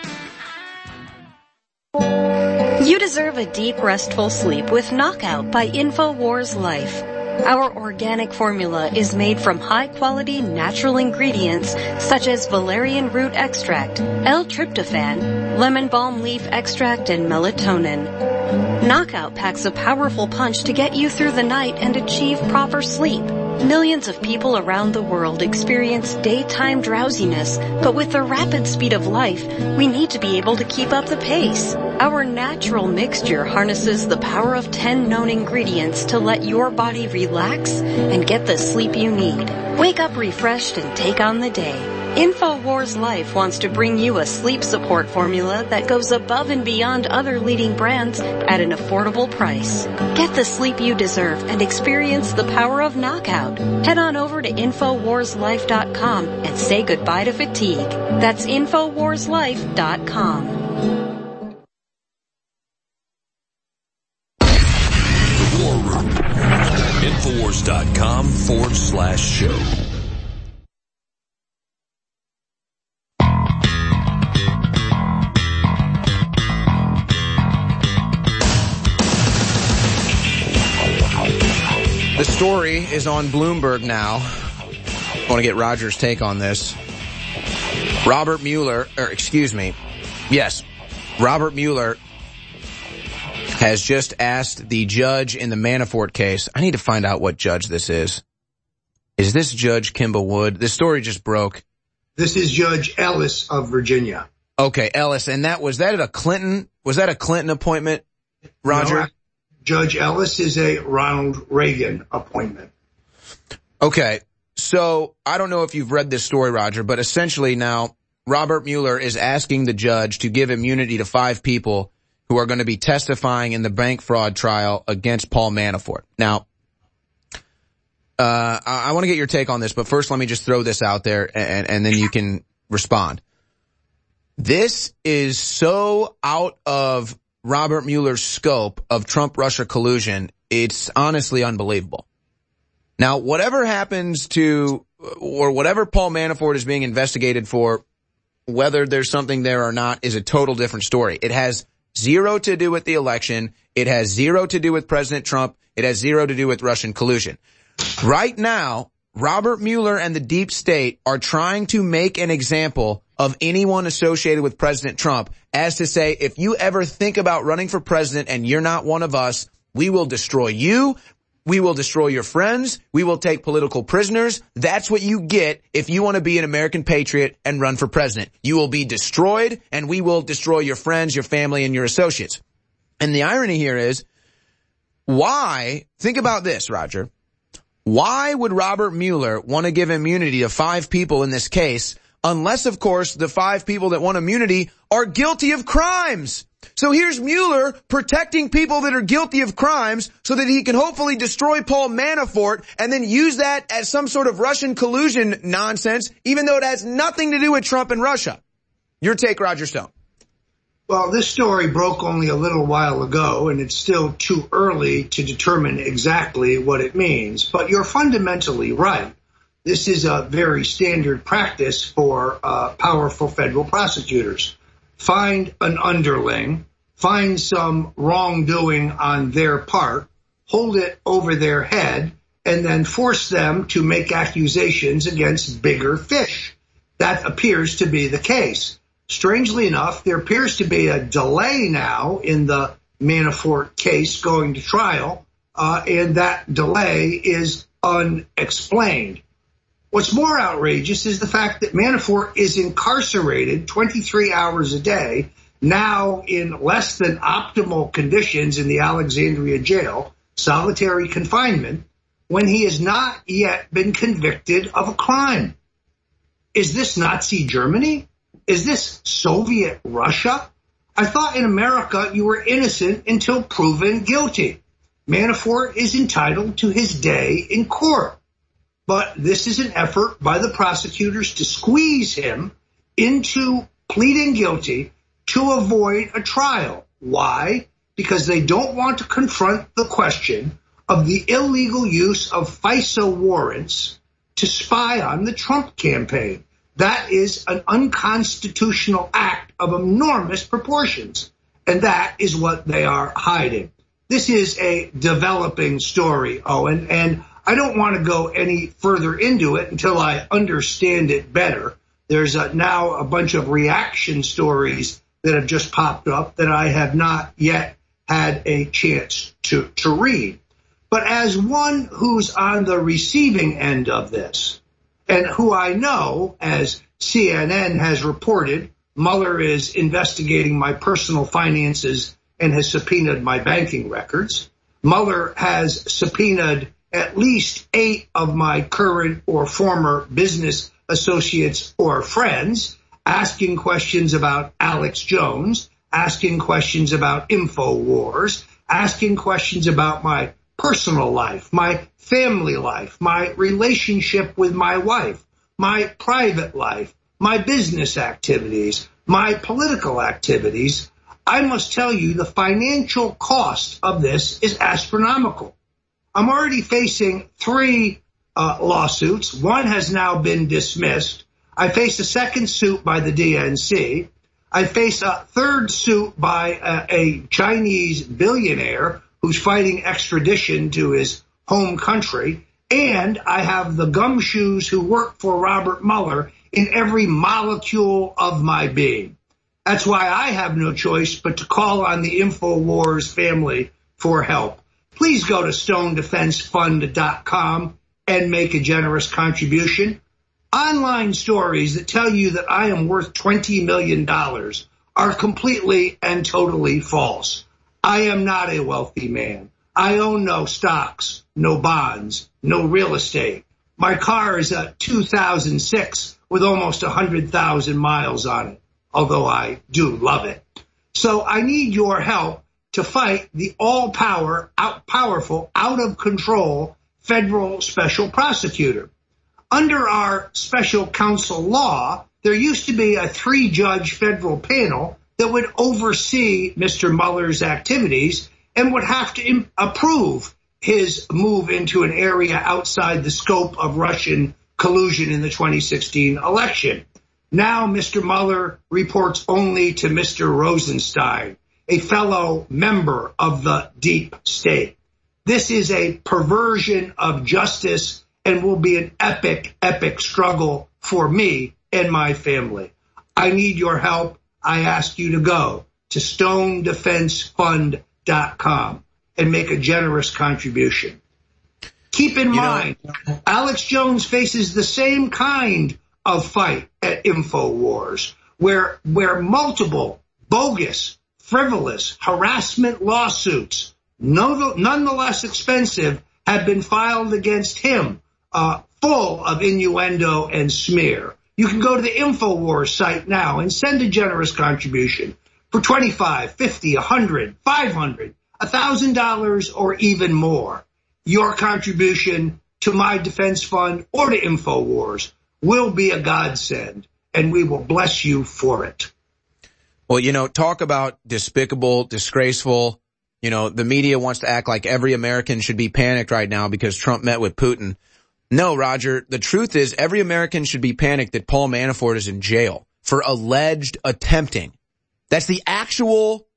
You deserve a deep, restful sleep with Knockout by InfoWars Life. Our organic formula is made from high-quality natural ingredients such as valerian root extract, L-tryptophan, lemon balm leaf extract, and melatonin. Knockout packs a powerful punch to get you through the night and achieve proper sleep. Millions of people around the world experience daytime drowsiness, but with the rapid speed of life, we need to be able to keep up the pace. Our natural mixture harnesses the power of 10 known ingredients to let your body relax and get the sleep you need. Wake up refreshed and take on the day. InfoWars Life wants to bring you a sleep support formula that goes above and beyond other leading brands at an affordable price. Get the sleep you deserve and experience the power of Knockout. Head on over to InfoWarsLife.com and say goodbye to fatigue. That's InfoWarsLife.com. The War Room. InfoWars.com/show. The story is on Bloomberg now. I want to get Roger's take on this. Robert Mueller has just asked the judge in the Manafort case. I need to find out what judge this is. Is this Judge Kimball Wood? This story just broke. This is Judge Ellis of Virginia. Okay, Ellis. And was that a Clinton appointment, Roger? No, Judge Ellis is a Ronald Reagan appointment. Okay, so I don't know if you've read this story, Roger, but essentially now Robert Mueller is asking the judge to give immunity to 5 people who are going to be testifying in the bank fraud trial against Paul Manafort. Now, I want to get your take on this, but first let me just throw this out there and then you can respond. This is so out of Robert Mueller's scope of Trump-Russia collusion, it's honestly unbelievable. Now, whatever happens to, or whatever Paul Manafort is being investigated for, whether there's something there or not is a total different story. It has zero to do with the election. It has zero to do with President Trump. It has zero to do with Russian collusion. Right now, Robert Mueller and the deep state are trying to make an example of anyone associated with President Trump as to say, if you ever think about running for president and you're not one of us, we will destroy you. We will destroy your friends. We will take political prisoners. That's what you get if you want to be an American patriot and run for president. You will be destroyed, and we will destroy your friends, your family, and your associates. And the irony here is, think about this, Roger. Why would Robert Mueller want to give immunity to 5 people in this case, unless, of course, the 5 people that want immunity are guilty of crimes? So here's Mueller protecting people that are guilty of crimes so that he can hopefully destroy Paul Manafort and then use that as some sort of Russian collusion nonsense, even though it has nothing to do with Trump and Russia. Your take, Roger Stone. Well, this story broke only a little while ago, and it's still too early to determine exactly what it means. But you're fundamentally right. This is a very standard practice for powerful federal prosecutors. Find an underling, find some wrongdoing on their part, hold it over their head, and then force them to make accusations against bigger fish. That appears to be the case. Strangely enough, there appears to be a delay now in the Manafort case going to trial, and that delay is unexplained. What's more outrageous is the fact that Manafort is incarcerated 23 hours a day, now in less than optimal conditions in the Alexandria jail, solitary confinement, when he has not yet been convicted of a crime. Is this Nazi Germany? Is this Soviet Russia? I thought in America you were innocent until proven guilty. Manafort is entitled to his day in court. But this is an effort by the prosecutors to squeeze him into pleading guilty to avoid a trial. Why? Because they don't want to confront the question of the illegal use of FISA warrants to spy on the Trump campaign. That is an unconstitutional act of enormous proportions, and that is what they are hiding. This is a developing story, Owen, and I don't want to go any further into it until I understand it better. There's now a bunch of reaction stories that have just popped up that I have not yet had a chance to read. But as one who's on the receiving end of this, and who I know, as CNN has reported, Mueller is investigating my personal finances and has subpoenaed my banking records. Mueller has subpoenaed at least 8 of my current or former business associates or friends, asking questions about Alex Jones, asking questions about InfoWars, asking questions about my personal life, my family life, my relationship with my wife, my private life, my business activities, my political activities. I must tell you the financial cost of this is astronomical. I'm already facing 3 lawsuits. One has now been dismissed. I face a second suit by the DNC. I face a third suit by a Chinese billionaire who's fighting extradition to his home country. And I have the gumshoes who work for Robert Mueller in every molecule of my being. That's why I have no choice but to call on the InfoWars family for help. Please go to StoneDefenseFund.com and make a generous contribution. Online stories that tell you that I am worth $20 million are completely and totally false. I am not a wealthy man. I own no stocks, no bonds, no real estate. My car is a 2006 with almost 100,000 miles on it, although I do love it. So I need your help to fight the powerful, out of control federal special prosecutor. Under our special counsel law, there used to be a 3-judge federal panel that would oversee Mr. Mueller's activities and would have to approve his move into an area outside the scope of Russian collusion in the 2016 election. Now Mr. Mueller reports only to Mr. Rosenstein, a fellow member of the deep state. This is a perversion of justice and will be an epic, epic struggle for me and my family. I need your help. I ask you to go to StoneDefenseFund.com and make a generous contribution. Keep in mind, Alex Jones faces the same kind of fight at InfoWars, where multiple bogus, frivolous harassment lawsuits, nonetheless expensive, have been filed against him, full of innuendo and smear. You can go to the InfoWars site now and send a generous contribution for $25, $50, $100, $500, $1,000, or even more. Your contribution to my defense fund or to InfoWars will be a godsend, and we will bless you for it. Well, talk about despicable, disgraceful. The media wants to act like every American should be panicked right now because Trump met with Putin. No, Roger, the truth is every American should be panicked that Paul Manafort is in jail for alleged attempting. That's the actual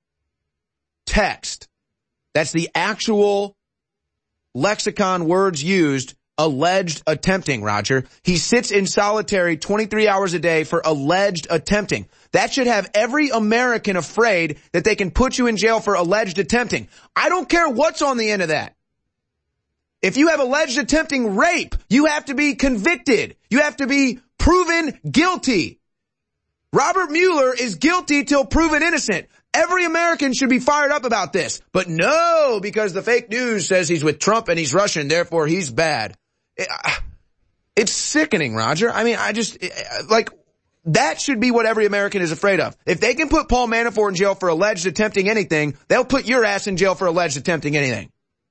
text. That's the actual lexicon words used, alleged attempting, Roger. He sits in solitary 23 hours a day for alleged attempting. That should have every American afraid that they can put you in jail for alleged attempting. I don't care what's on the end of that. If you have alleged attempting rape, you have to be convicted. You have to be proven guilty. Robert Mueller is guilty till proven innocent. Every American should be fired up about this. But no, because the fake news says he's with Trump and he's Russian, therefore he's bad. It's sickening, Roger. I mean, that should be what every American is afraid of. If they can put Paul Manafort in jail for alleged attempting anything, they'll put your ass in jail for alleged attempting anything.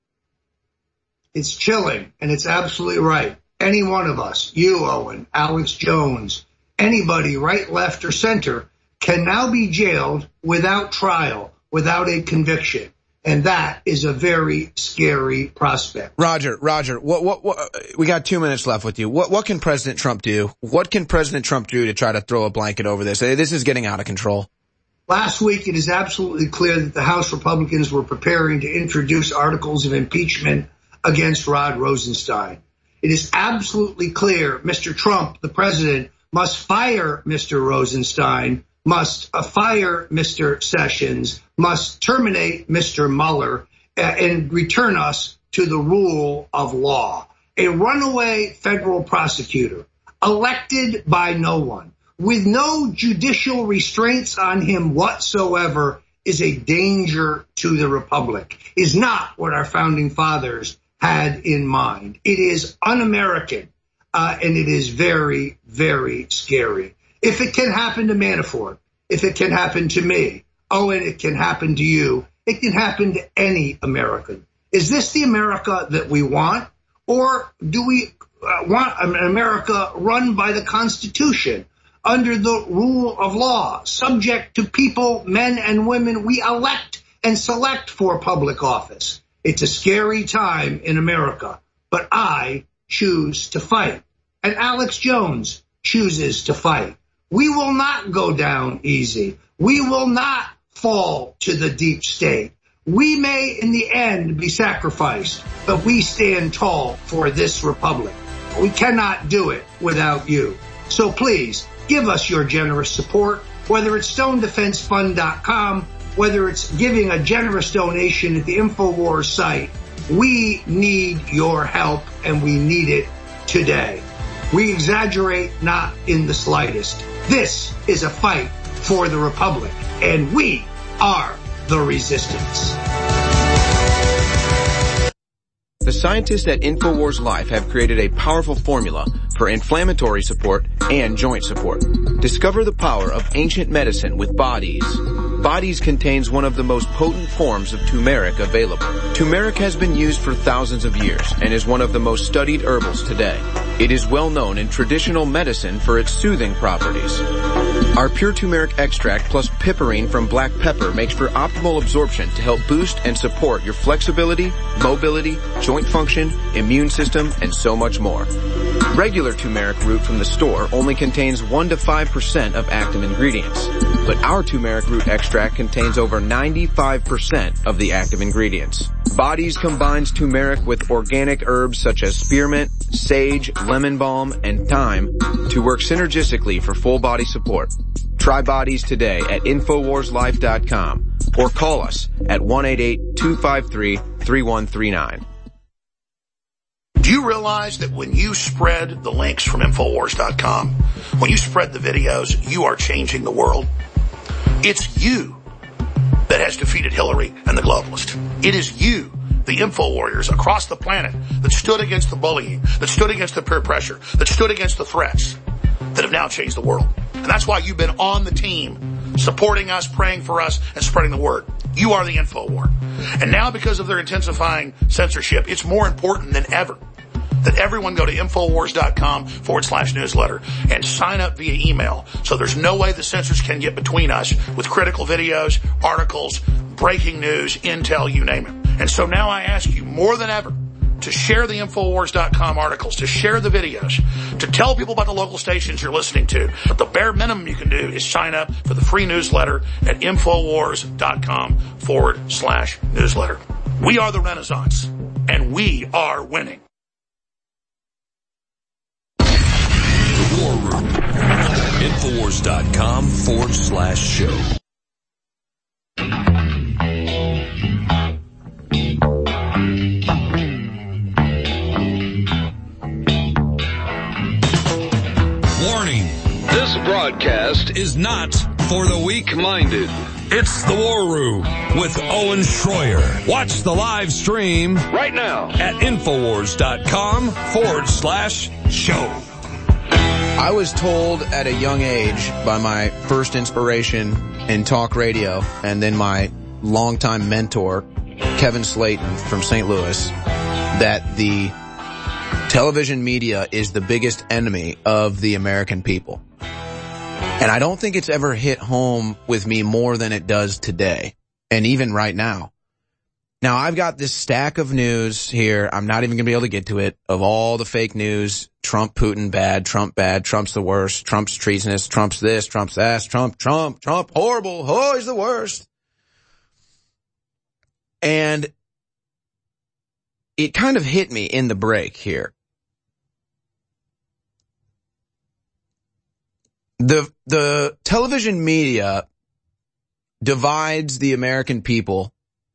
It's chilling, and it's absolutely right. Any one of us, you, Owen, Alex Jones, anybody, right, left, or center, can now be jailed without trial, without a conviction. And that is a very scary prospect. Roger, what, we got 2 minutes left with you. What can President Trump do? What can President Trump do to try to throw a blanket over this? This is getting out of control. Last week, it is absolutely clear that the House Republicans were preparing to introduce articles of impeachment against Rod Rosenstein. It is absolutely clear Mr. Trump, the president, must fire Mr. Rosenstein, must fire Mr. Sessions, must terminate Mr. Mueller, and return us to the rule of law. A runaway federal prosecutor, elected by no one, with no judicial restraints on him whatsoever, is a danger to the republic, is not what our founding fathers had in mind. It is un-American, and it is very, very scary. If it can happen to Manafort, if it can happen to me, and it can happen to you, it can happen to any American. Is this the America that we want? Or do we want an America run by the Constitution, under the rule of law, subject to people, men and women we elect and select for public office? It's a scary time in America, but I choose to fight. And Alex Jones chooses to fight. We will not go down easy. We will not fall to the deep state. We may, in the end, be sacrificed, but we stand tall for this republic. We cannot do it without you. So please, give us your generous support, whether it's StoneDefenseFund.com, whether it's giving a generous donation at the InfoWars site. We need your help, and we need it today. We exaggerate not in the slightest. This is a fight for the republic, and we are the resistance. The scientists at InfoWars Life have created a powerful formula for inflammatory support and joint support. Discover the power of ancient medicine with Bodies. Bodies contains one of the most potent forms of turmeric available. Turmeric has been used for thousands of years and is one of the most studied herbals today. It is well known in traditional medicine for its soothing properties. Our pure turmeric extract plus piperine from black pepper makes for optimal absorption to help boost and support your flexibility, mobility, joint function, immune system, and so much more. Regular turmeric root from the store only contains 1 to 5% of active ingredients, but our turmeric root extract contains over 95% of the active ingredients. Bodies combines turmeric with organic herbs such as spearmint, sage, lemon balm, and thyme to work synergistically for full body support. Try Bodies today at InfoWarsLife.com or call us at 1-888-253-3139. Do you realize that when you spread the links from InfoWars.com, when you spread the videos, you are changing the world? It's you that has defeated Hillary and the globalists. It is you, the info warriors across the planet, that stood against the bullying, that stood against the peer pressure, that stood against the threats, that have now changed the world. And that's why you've been on the team, supporting us, praying for us, and spreading the word. You are the info war. And now, because of their intensifying censorship, it's more important than ever that everyone go to Infowars.com/newsletter and sign up via email. So there's no way the censors can get between us with critical videos, articles, breaking news, intel, you name it. And so now I ask you more than ever to share the Infowars.com articles, to share the videos, to tell people about the local stations you're listening to. But the bare minimum you can do is sign up for the free newsletter at Infowars.com/newsletter. We are the Renaissance, and we are winning. The War Room. Infowars.com/show. Warning. This broadcast is not for the weak-minded. It's The War Room with Owen Schroyer. Watch the live stream right now at Infowars.com/show. I was told at a young age by my first inspiration in talk radio and then my longtime mentor, Kevin Slayton from St. Louis, that the television media is the biggest enemy of the American people. And I don't think it's ever hit home with me more than it does today, and even right now. Now, I've got this stack of news here. I'm not even going to be able to get to it, of all the fake news. Trump, Putin, bad, Trump's the worst, Trump's treasonous, Trump's this, Trump's that, Trump, horrible, oh, he's the worst. And it kind of hit me in the break here. The television media divides the American people.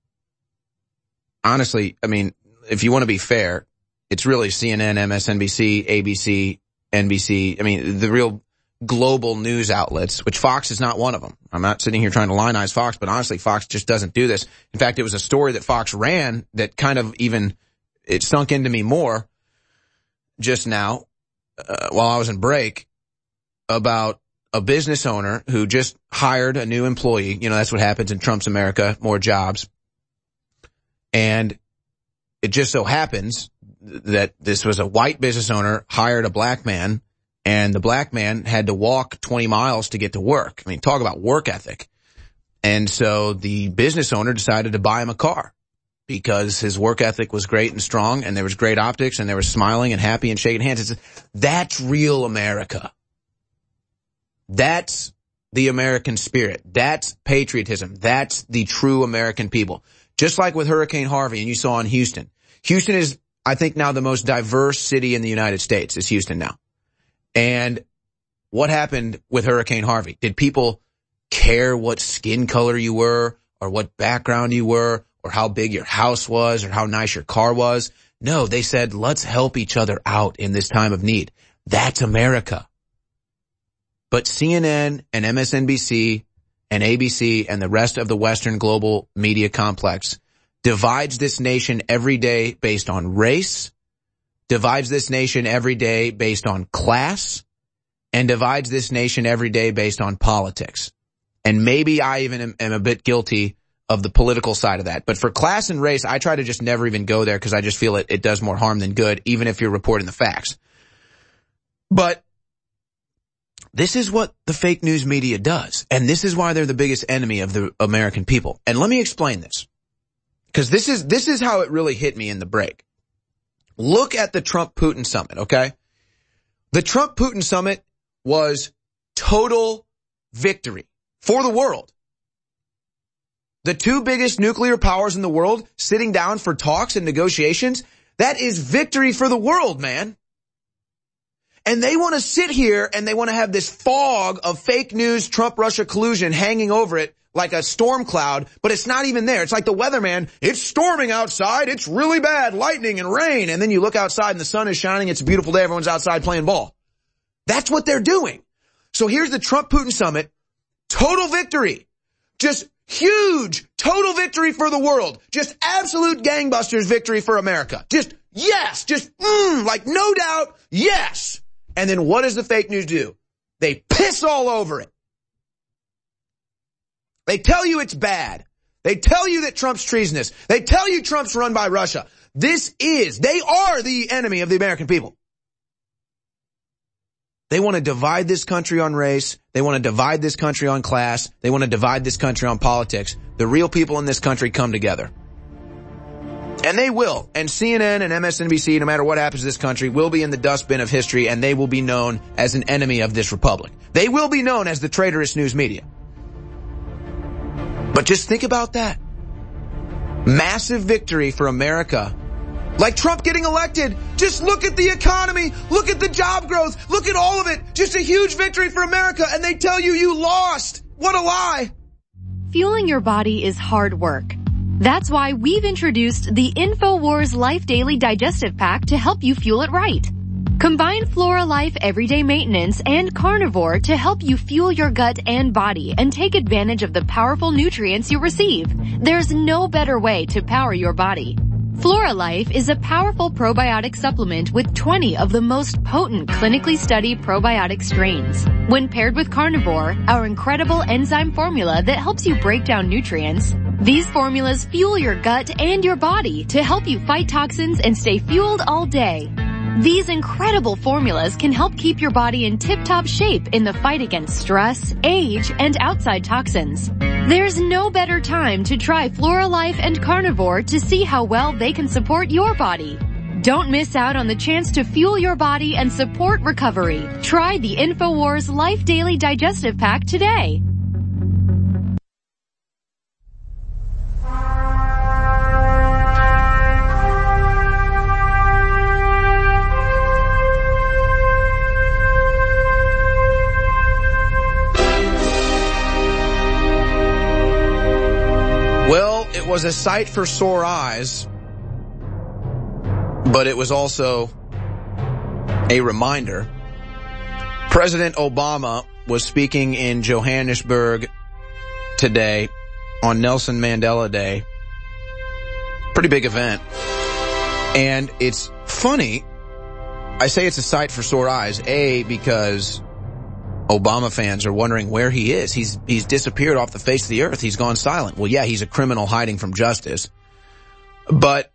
Honestly, I mean, if you want to be fair, it's really CNN, MSNBC, ABC, NBC. I mean, the real global news outlets, which Fox is not one of them. I'm not sitting here trying to lionize Fox, but honestly, Fox just doesn't do this. In fact, it was a story that Fox ran that kind of even, it sunk into me more just now, while I was in break, about a business owner who just hired a new employee. You know, that's what happens in Trump's America, more jobs. And it just so happens that this was a white business owner hired a black man, and the black man had to walk 20 miles to get to work. I mean, talk about work ethic. And so the business owner decided to buy him a car because his work ethic was great and strong, and there was great optics, and they were smiling and happy and shaking hands. That's real America. That's the American spirit. That's patriotism. That's the true American people. Just like with Hurricane Harvey, and you saw in Houston. Houston is, I think, now the most diverse city in the United States, is Houston now. And what happened with Hurricane Harvey? Did people care what skin color you were, or what background you were, or how big your house was, or how nice your car was? No, they said, let's help each other out in this time of need. That's America. But CNN and MSNBC and ABC and the rest of the Western global media complex divides this nation every day based on race, divides this nation every day based on class, and divides this nation every day based on politics. And maybe I even am a bit guilty of the political side of that. But for class and race, I try to just never even go there because I just feel it does more harm than good, even if you're reporting the facts. But this is what the fake news media does, and this is why they're the biggest enemy of the American people. And let me explain this, because this is how it really hit me in the break. Look at the Trump-Putin summit, okay? The Trump-Putin summit was total victory for the world. The two biggest nuclear powers in the world sitting down for talks and negotiations, that is victory for the world, man. And they want to sit here and they want to have this fog of fake news, Trump-Russia collusion hanging over it like a storm cloud, but it's not even there. It's like the weatherman, it's storming outside, it's really bad, lightning and rain, and then you look outside and the sun is shining, it's a beautiful day, everyone's outside playing ball. That's what they're doing. So here's the Trump-Putin summit, total victory, just huge, total victory for the world, just absolute gangbusters victory for America. Just, yes, just, like no doubt, yes. And then what does the fake news do? They piss all over it. They tell you it's bad. They tell you that Trump's treasonous. They tell you Trump's run by Russia. They are the enemy of the American people. They want to divide this country on race. They want to divide this country on class. They want to divide this country on politics. The real people in this country come together. And they will. And CNN and MSNBC, no matter what happens to this country, will be in the dustbin of history, and they will be known as an enemy of this republic. They will be known as the traitorous news media. But just think about that. Massive victory for America. Like Trump getting elected. Just look at the economy. Look at the job growth. Look at all of it. Just a huge victory for America. And they tell you you lost. What a lie. Fueling your body is hard work. That's why we've introduced the InfoWars Life Daily Digestive Pack to help you fuel it right. Combine Flora Life Everyday Maintenance and Carnivore to help you fuel your gut and body and take advantage of the powerful nutrients you receive. There's no better way to power your body. Flora Life is a powerful probiotic supplement with 20 of the most potent clinically studied probiotic strains. When paired with Carnivore, our incredible enzyme formula that helps you break down nutrients, these formulas fuel your gut and your body to help you fight toxins and stay fueled all day. These incredible formulas can help keep your body in tip-top shape in the fight against stress, age, and outside toxins. There's no better time to try Flora Life and Carnivore to see how well they can support your body. Don't miss out on the chance to fuel your body and support recovery. Try the InfoWars Life Daily Digestive Pack today. It was a sight for sore eyes, but it was also a reminder. President Obama was speaking in Johannesburg today on Nelson Mandela Day. Pretty big event. And it's funny. I say it's a sight for sore eyes, A, because Obama fans are wondering where he is. He's disappeared off the face of the earth. He's gone silent. Well, yeah, he's a criminal hiding from justice. But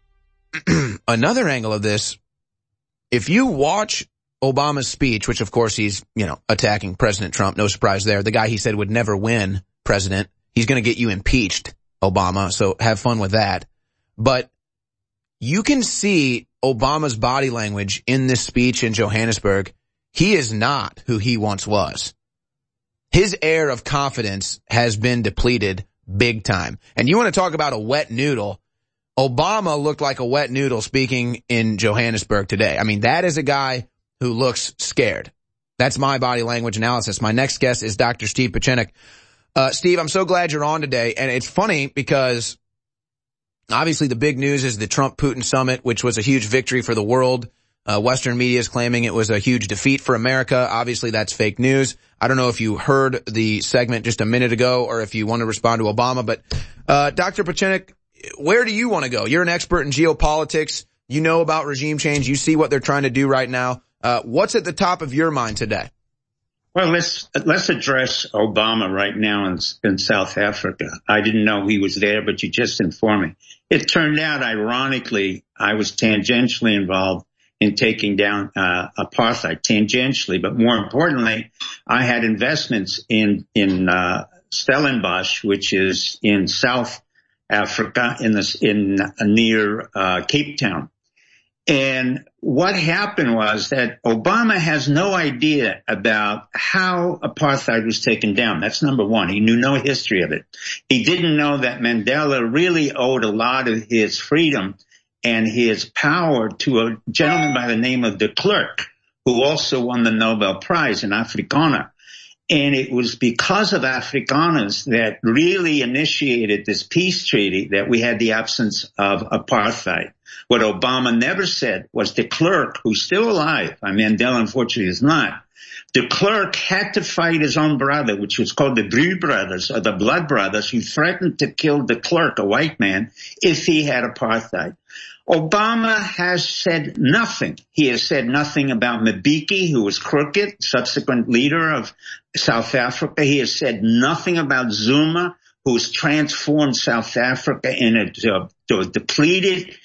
another angle of this, if you watch Obama's speech, which of course he's, attacking President Trump, no surprise there. The guy he said would never win president. He's going to get you impeached, Obama, so have fun with that. But you can see Obama's body language in this speech in Johannesburg. He is not who he once was. His air of confidence has been depleted big time. And you want to talk about a wet noodle? Obama looked like a wet noodle speaking in Johannesburg today. I mean, that is a guy who looks scared. That's my body language analysis. My next guest is Dr. Steve Pieczenik. Steve, I'm so glad you're on today. And it's funny because obviously the big news is the Trump-Putin summit, which was a huge victory for the world. Western media is claiming it was a huge defeat for America. Obviously, that's fake news. I don't know if you heard the segment just a minute ago or if you want to respond to Obama, but Dr. Pieczenik, where do you want to go? You're an expert in geopolitics. You know about regime change. You see what they're trying to do right now. What's at the top of your mind today? Well, let's address Obama right now in South Africa. I didn't know he was there, but you just informed me. It turned out, ironically, I was tangentially involved in taking down apartheid, tangentially, but more importantly, I had investments in Stellenbosch, which is in South Africa, near Cape Town. And what happened was that Obama has no idea about how apartheid was taken down. That's number one. He knew no history of it. He didn't know that Mandela really owed a lot of his freedom and his power to a gentleman by the name of de Klerk, who also won the Nobel Prize in Afrikaner. And it was because of Afrikaners that really initiated this peace treaty that we had the absence of apartheid. What Obama never said was de Klerk, who's still alive, Mandela unfortunately is not, de Klerk had to fight his own brother, which was called the Blood Brothers, or the Blood Brothers, who threatened to kill de Klerk, a white man, if he had apartheid. Obama has said nothing. He has said nothing about Mbeki, who was crooked, subsequent leader of South Africa. He has said nothing about Zuma, who's transformed South Africa into a depleted,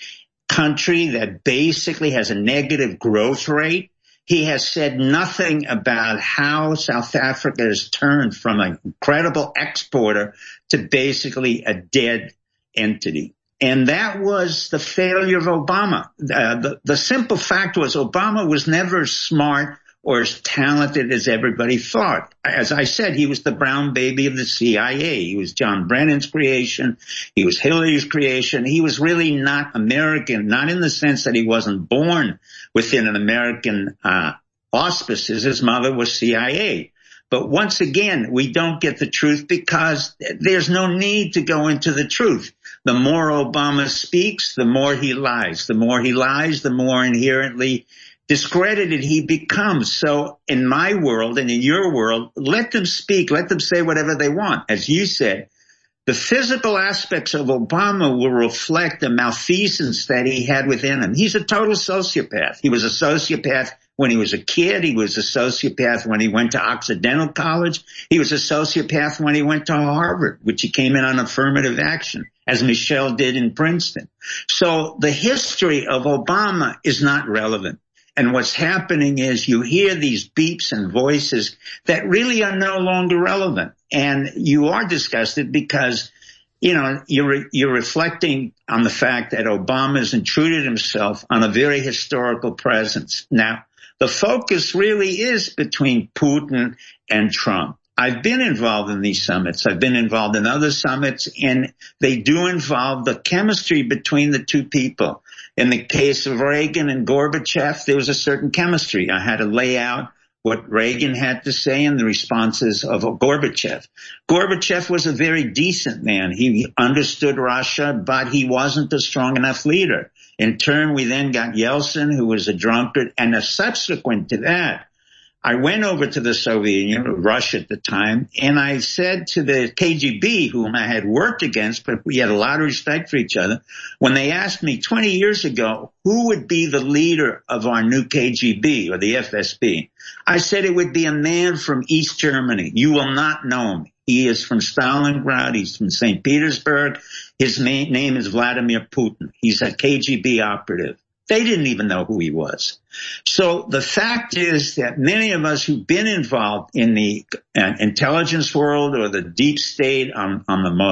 country that basically has a negative growth rate. He has said nothing about how South Africa has turned from an incredible exporter to basically a dead entity. And that was the failure of Obama. The simple fact was Obama was never smart or as talented as everybody thought. As I said, he was the brown baby of the CIA. He was John Brennan's creation. He was Hillary's creation. He was really not American, not in the sense that he wasn't born within an American auspices. His mother was CIA. But once again, we don't get the truth because there's no need to go into the truth. The more Obama speaks, the more he lies. The more he lies, the more inherently discredited he becomes. So in my world and in your world, let them speak. Let them say whatever they want. As you said, the physical aspects of Obama will reflect the malfeasance that he had within him. He's a total sociopath. He was a sociopath when he was a kid. He was a sociopath when he went to Occidental College. He was a sociopath when he went to Harvard, which he came in on affirmative action, as Michelle did in Princeton. So the history of Obama is not relevant. And what's happening is you hear these beeps and voices that really are no longer relevant. And you are disgusted because, you know, you're reflecting on the fact that Obama has intruded himself on a very historical presence. Now, the focus really is between Putin and Trump. I've been involved in these summits. I've been involved in other summits, and they do involve the chemistry between the two people. In the case of Reagan and Gorbachev, there was a certain chemistry. I had to lay out what Reagan had to say and the responses of Gorbachev. Gorbachev was a very decent man. He understood Russia, but he wasn't a strong enough leader. In turn, we then got Yeltsin, who was a drunkard, and subsequent to that, I went over to the Soviet Union, Russia at the time, and I said to the KGB, whom I had worked against, but we had a lot of respect for each other, when they asked me 20 years ago, who would be the leader of our new KGB or the FSB? I said it would be a man from East Germany. You will not know him. He is from Stalingrad. He's from St. Petersburg. His name is Vladimir Putin. He's a KGB operative. They didn't even know who he was. So the fact is that many of us who've been involved in the intelligence world or the deep state on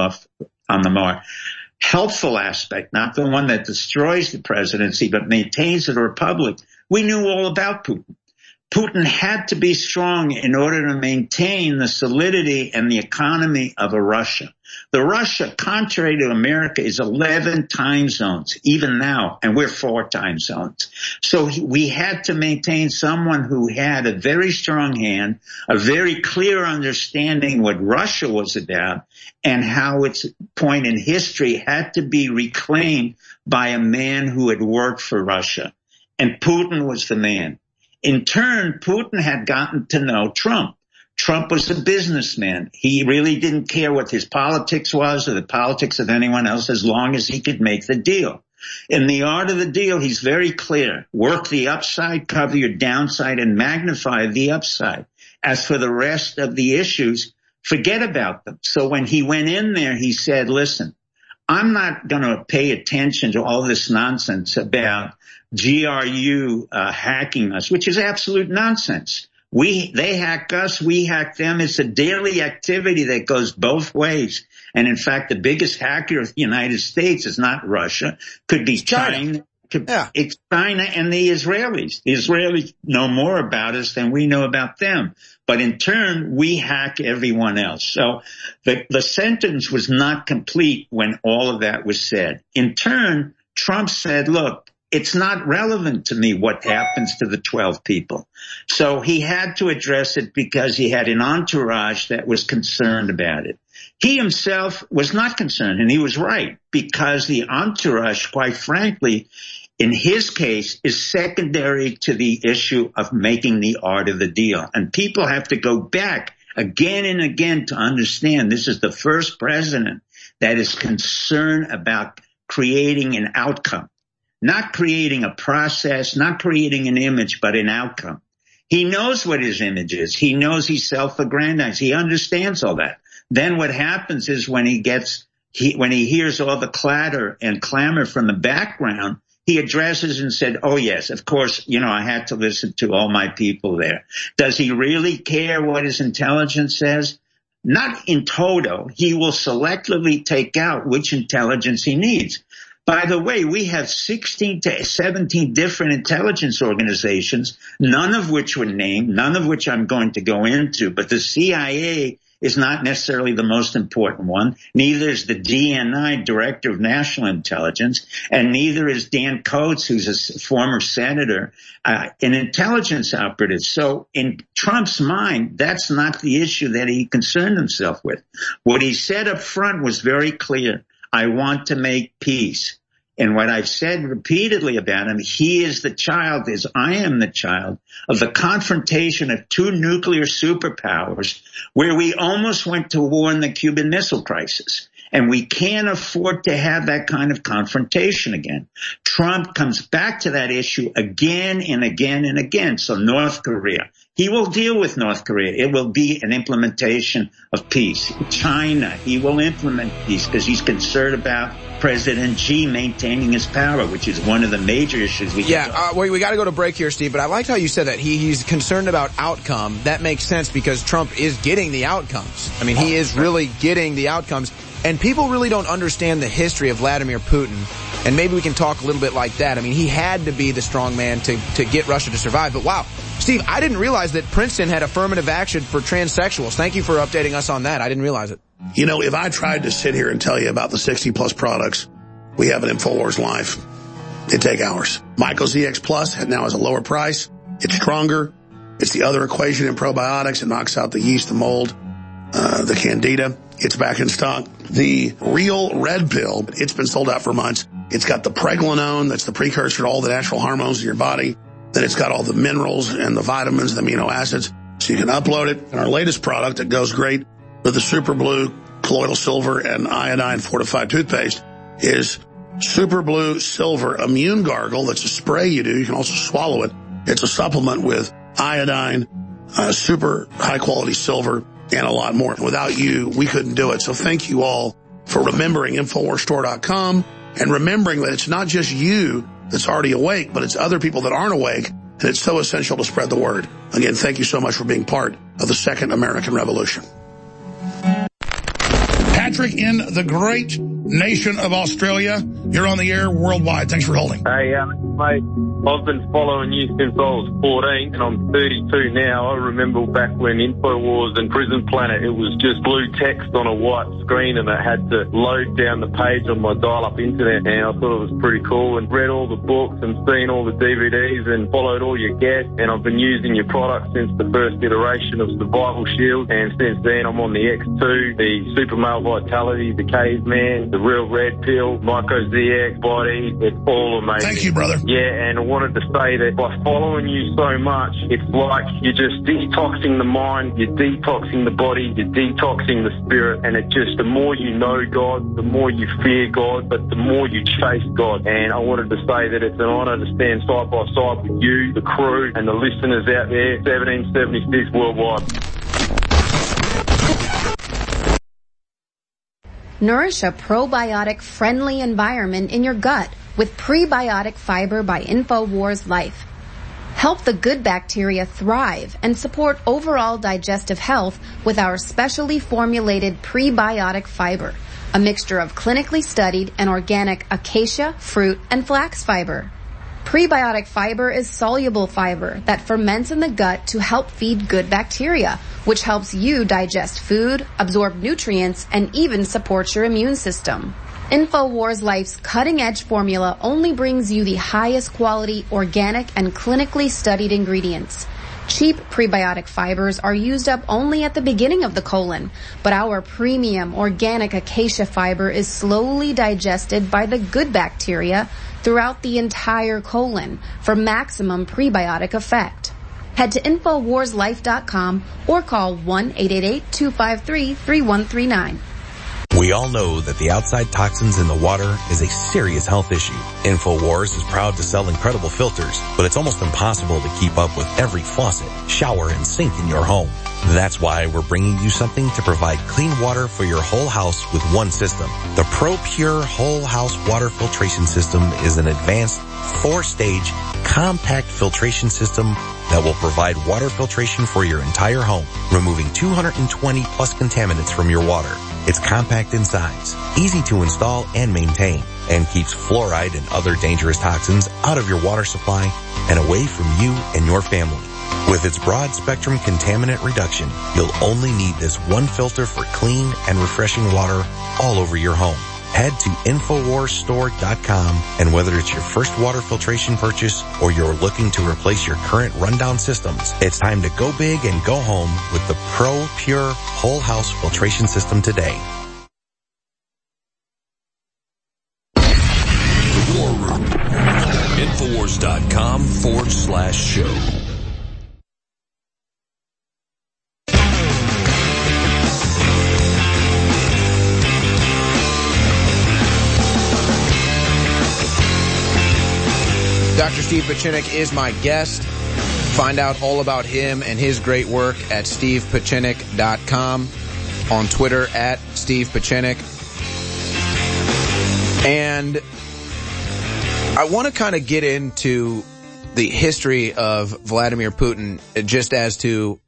the more helpful aspect, not the one that destroys the presidency but maintains the republic, we knew all about Putin. Putin had to be strong in order to maintain the solidity and the economy of a Russia. The Russia, contrary to America, is 11 time zones, even now, and we're 4 time zones. So we had to maintain someone who had a very strong hand, a very clear understanding what Russia was about, and how its point in history had to be reclaimed by a man who had worked for Russia. And Putin was the man. In turn, Putin had gotten to know Trump. Trump was a businessman. He really didn't care what his politics was or the politics of anyone else as long as he could make the deal. In the art of the deal, he's very clear. Work the upside, cover your downside, and magnify the upside. As for the rest of the issues, forget about them. So when he went in there, he said, listen, I'm not going to pay attention to all this nonsense about GRU hacking us, which is absolute nonsense. They hack us, we hack them. It's a daily activity that goes both ways. And in fact, the biggest hacker of the United States is not Russia, could be China. It's China and the Israelis. The Israelis know more about us than we know about them. But in turn, we hack everyone else. So the sentence was not complete when all of that was said. In turn, Trump said, look, it's not relevant to me what happens to the 12 people. So he had to address it because he had an entourage that was concerned about it. He himself was not concerned, and he was right, because the entourage, quite frankly, in his case, is secondary to the issue of making the art of the deal. And people have to go back again and again to understand this is the first president that is concerned about creating an outcome. Not creating a process, not creating an image, but an outcome. He knows what his image is. He knows he's self-aggrandized. He understands all that. Then what happens is when he hears all the clatter and clamor from the background, he addresses and said, oh, yes, of course, I had to listen to all my people there. Does he really care what his intelligence says? Not in toto. He will selectively take out which intelligence he needs. By the way, we have 16 to 17 different intelligence organizations, none of which were named, none of which I'm going to go into, but the CIA is not necessarily the most important one. Neither is the DNI, Director of National Intelligence, and neither is Dan Coates, who's a former senator, an intelligence operative. So in Trump's mind, that's not the issue that he concerned himself with. What he said up front was very clear. I want to make peace. And what I've said repeatedly about him, he is the child, as I am the child, of the confrontation of two nuclear superpowers where we almost went to war in the Cuban Missile Crisis. And we can't afford to have that kind of confrontation again. Trump comes back to that issue again and again and again. So North Korea, he will deal with North Korea. It will be an implementation of peace. China, he will implement peace because he's concerned about President Xi maintaining his power, which is one of the major issues we got to go to break here, Steve, but I liked how you said that he's concerned about outcome. That makes sense because Trump is getting the outcomes. I mean, he is really getting the outcomes. And people really don't understand the history of Vladimir Putin. And maybe we can talk a little bit like that. I mean, he had to be the strong man to get Russia to survive. But wow, Steve, I didn't realize that Princeton had affirmative action for transsexuals. Thank you for updating us on that. I didn't realize it. If I tried to sit here and tell you about the 60-plus products we have at InfoWars Live, it'd take hours. Myco ZX Plus now has a lower price. It's stronger. It's the other equation in probiotics. It knocks out the yeast, the mold, the candida. It's back in stock. The Real Red Pill, it's been sold out for months. It's got the pregnenolone, that's the precursor to all the natural hormones in your body. Then it's got all the minerals and the vitamins, the amino acids, so you can upload it. And our latest product that goes great with the Super Blue, colloidal silver, and iodine fortified toothpaste is Super Blue Silver Immune Gargle. That's a spray you do. You can also swallow it. It's a supplement with iodine, super high-quality silver, and a lot more. Without you, we couldn't do it. So thank you all for remembering InfoWarsStore.com and remembering that it's not just you that's already awake, but it's other people that aren't awake, and it's so essential to spread the word. Again, thank you so much for being part of the Second American Revolution. Patrick in the great nation of Australia, you're on the air worldwide. Thanks for holding. Hey, mate, I've been following you since I was 14, and I'm 32 now. I remember back when InfoWars and Prison Planet, it was just blue text on a white screen, and I had to load down the page on my dial-up internet, and I thought it was pretty cool, and read all the books and seen all the DVDs and followed all your guests, and I've been using your product since the first iteration of Survival Shield, and since then I'm on the X2, the Super Male Vitality, the Caveman, the Real Red Pill, Myco ZX Body. It's all amazing. Thank you, brother. Yeah, and I wanted to say that by following you so much, it's like you're just detoxing the mind, you're detoxing the body, you're detoxing the spirit, and it just, the more you know God, the more you fear God, but the more you chase God. And I wanted to say that it's an honor to stand side by side with you, the crew, and the listeners out there, 1776 worldwide. Nourish a probiotic-friendly environment in your gut with Prebiotic Fiber by InfoWars Life. Help the good bacteria thrive and support overall digestive health with our specially formulated prebiotic fiber, a mixture of clinically studied and organic acacia, fruit, and flax fiber. Prebiotic fiber is soluble fiber that ferments in the gut to help feed good bacteria, which helps you digest food, absorb nutrients, and even support your immune system. InfoWars Life's cutting-edge formula only brings you the highest quality, organic, and clinically studied ingredients. Cheap prebiotic fibers are used up only at the beginning of the colon, but our premium organic acacia fiber is slowly digested by the good bacteria throughout the entire colon for maximum prebiotic effect. Head to InfoWarsLife.com or call 1-888-253-3139. We all know that the outside toxins in the water is a serious health issue. InfoWars is proud to sell incredible filters, but it's almost impossible to keep up with every faucet, shower, and sink in your home. That's why we're bringing you something to provide clean water for your whole house with one system. The ProPure Whole House Water Filtration System is an advanced 4-stage compact filtration system that will provide water filtration for your entire home, removing 220 plus contaminants from your water. It's compact in size, easy to install and maintain, and keeps fluoride and other dangerous toxins out of your water supply and away from you and your family. With its broad spectrum contaminant reduction, you'll only need this one filter for clean and refreshing water all over your home. Head to InfoWarsStore.com, and whether it's your first water filtration purchase or you're looking to replace your current rundown systems, it's time to go big and go home with the ProPure Whole House Filtration System today. The War Room. Infowars.com/show. Dr. Steve Pieczenik is my guest. Find out all about him and his great work at stevepieczenik.com, on Twitter at Steve Pieczenik. And I want to kind of get into the history of Vladimir Putin, just as to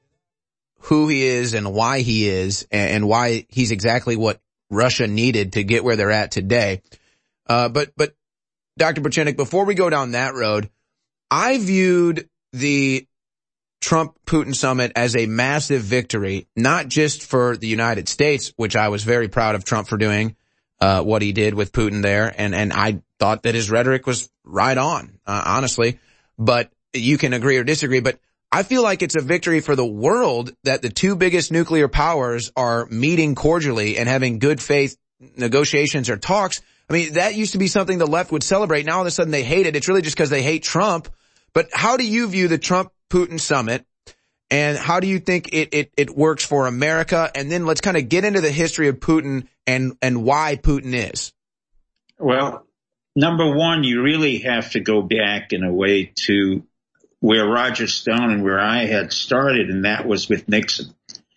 who he is and why he is, and why he's exactly what Russia needed to get where they're at today. But Dr. Pieczenik, before we go down that road, I viewed the Trump-Putin summit as a massive victory, not just for the United States, which I was very proud of Trump for doing, what he did with Putin there, and I thought that his rhetoric was right on, honestly, but you can agree or disagree, but I feel like it's a victory for the world that the two biggest nuclear powers are meeting cordially and having good faith negotiations or talks. I mean, that used to be something the left would celebrate. Now all of a sudden they hate it. It's really just because they hate Trump. But how do you view the Trump-Putin summit, and how do you think it works for America? And then let's kind of get into the history of Putin and why Putin is. Well, number one, you really have to go back in a way to where Roger Stone and where I had started, and that was with Nixon.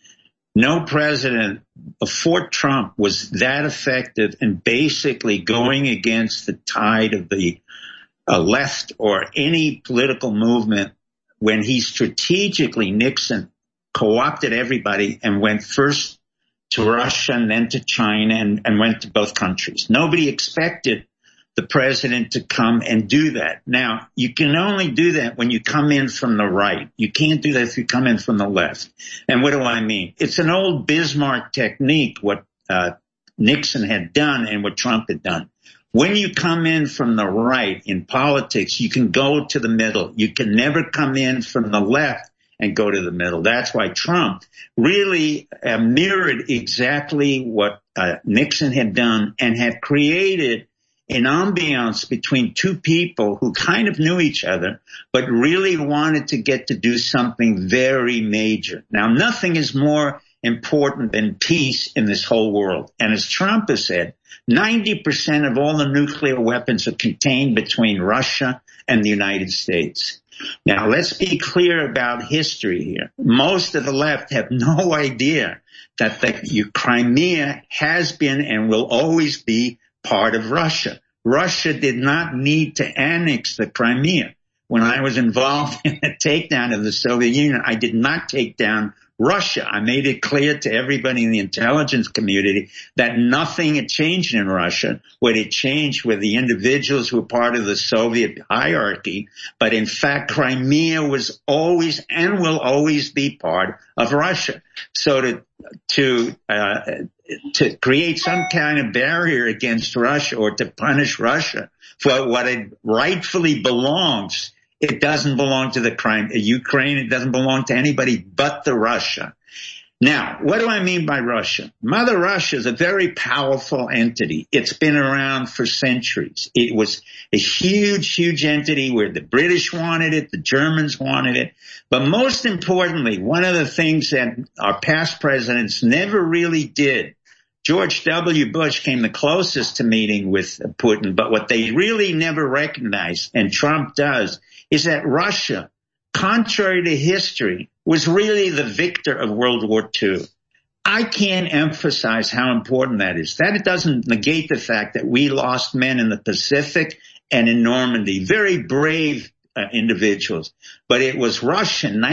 No president before Trump was that effective in basically going against the tide of the left or any political movement when he strategically, Nixon, co-opted everybody and went first to Russia and then to China and went to both countries. Nobody expected the president to come and do that. Now, you can only do that when you come in from the right. You can't do that if you come in from the left. And what do I mean? It's an old Bismarck technique, what Nixon had done and what Trump had done. When you come in from the right in politics, you can go to the middle. You can never come in from the left and go to the middle. That's why Trump really mirrored exactly what Nixon had done and had created an ambiance between two people who kind of knew each other, but really wanted to get to do something very major. Now, nothing is more important than peace in this whole world. And as Trump has said, 90% of all the nuclear weapons are contained between Russia and the United States. Now, let's be clear about history here. Most of the left have no idea that the Crimea has been and will always be part of Russia. Russia did not need to annex the Crimea. When I was involved in the takedown of the Soviet Union, I did not take down Russia. I made it clear to everybody in the intelligence community that nothing had changed in Russia. What had changed were the individuals who were part of the Soviet hierarchy. But in fact, Crimea was always and will always be part of Russia. So to create some kind of barrier against Russia or to punish Russia for what it rightfully belongs, it doesn't belong to the Ukraine. It doesn't belong to anybody but the Russia. Now, what do I mean by Russia? Mother Russia is a very powerful entity. It's been around for centuries. It was a huge, huge entity where the British wanted it, the Germans wanted it. But most importantly, one of the things that our past presidents never really did, George W. Bush came the closest to meeting with Putin, but what they really never recognized, and Trump does, is that Russia, contrary to history, was really the victor of World War II. I can't emphasize how important that is. That it doesn't negate the fact that we lost men in the Pacific and in Normandy, very brave individuals. But it was Russia in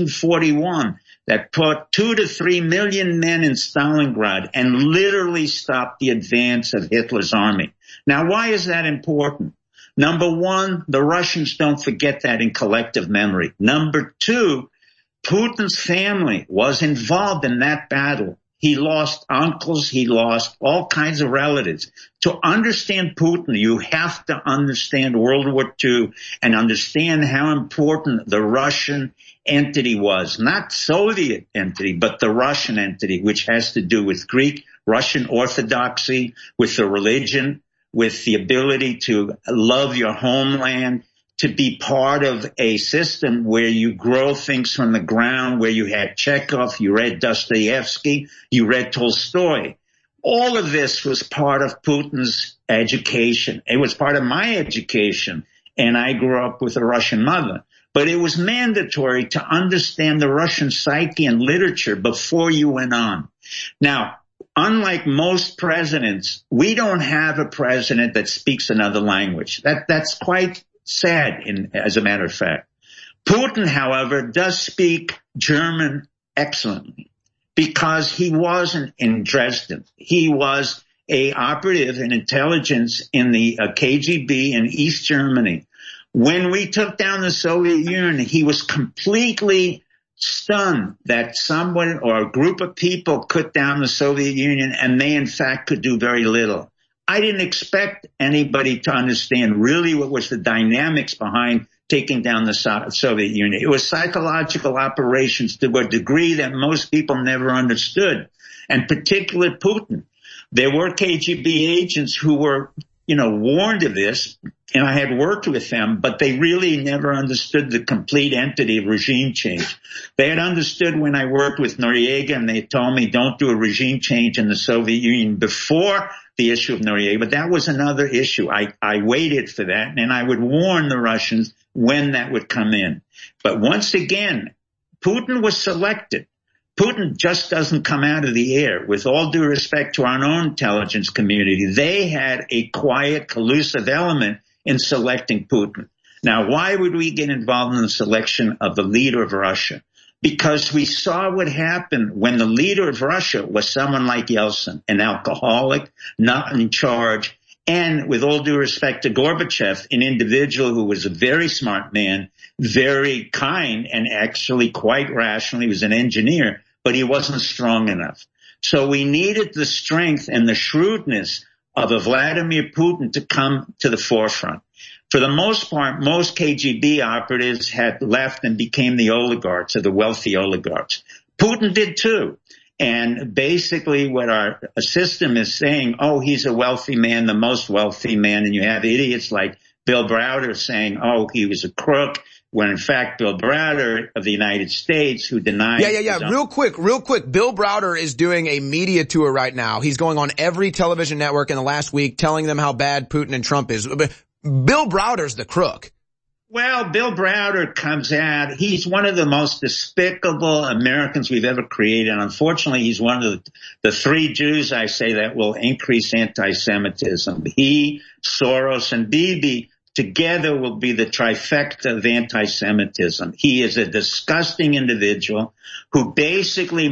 1941 that put 2 to 3 million men in Stalingrad and literally stopped the advance of Hitler's army. Now, why is that important? Number one, the Russians don't forget that in collective memory. Number two, Putin's family was involved in that battle. He lost uncles. He lost all kinds of relatives. To understand Putin, you have to understand World War II and understand how important the Russian entity was. Not Soviet entity, but the Russian entity, which has to do with Greek, Russian orthodoxy, with the religion, with the ability to love your homeland, to be part of a system where you grow things from the ground, where you had Chekhov, you read Dostoevsky, you read Tolstoy. All of this was part of Putin's education. It was part of my education, and I grew up with a Russian mother. But it was mandatory to understand the Russian psyche and literature before you went on. Now, unlike most presidents, we don't have a president that speaks another language. That's quite sad, as a matter of fact. Putin, however, does speak German excellently because he wasn't in Dresden. He was a operative in intelligence in the KGB in East Germany. When we took down the Soviet Union, he was completely stunned that someone or a group of people put down the Soviet Union, and they, in fact, could do very little. I didn't expect anybody to understand really what was the dynamics behind taking down the Soviet Union. It was psychological operations to a degree that most people never understood, and particularly Putin. There were KGB agents who were, warned of this, and I had worked with them, but they really never understood the complete entity of regime change. They had understood when I worked with Noriega, and they told me don't do a regime change in the Soviet Union before the issue of Noriega, but that was another issue. I waited for that, and I would warn the Russians when that would come in. But once again, Putin was selected. Putin just doesn't come out of the air. With all due respect to our own intelligence community, they had a quiet, collusive element in selecting Putin. Now, why would we get involved in the selection of the leader of Russia? Because we saw what happened when the leader of Russia was someone like Yeltsin, an alcoholic, not in charge, and with all due respect to Gorbachev, an individual who was a very smart man, very kind, and actually quite rational. He was an engineer, but he wasn't strong enough. So we needed the strength and the shrewdness of a Vladimir Putin to come to the forefront. For the most part, most KGB operatives had left and became the oligarchs or the wealthy oligarchs. Putin did too. And basically what our system is saying, oh, he's a wealthy man, the most wealthy man. And you have idiots like Bill Browder saying, oh, he was a crook, when in fact Bill Browder of the United States, who denied. Yeah. Real quick. Bill Browder is doing a media tour right now. He's going on every television network in the last week telling them how bad Putin and Trump is. Bill Browder's the crook. Well, Bill Browder comes out. He's one of the most despicable Americans we've ever created. And unfortunately, he's one of the three Jews, I say, that will increase anti-Semitism. He, Soros, and Bibi together will be the trifecta of anti-Semitism. He is a disgusting individual who basically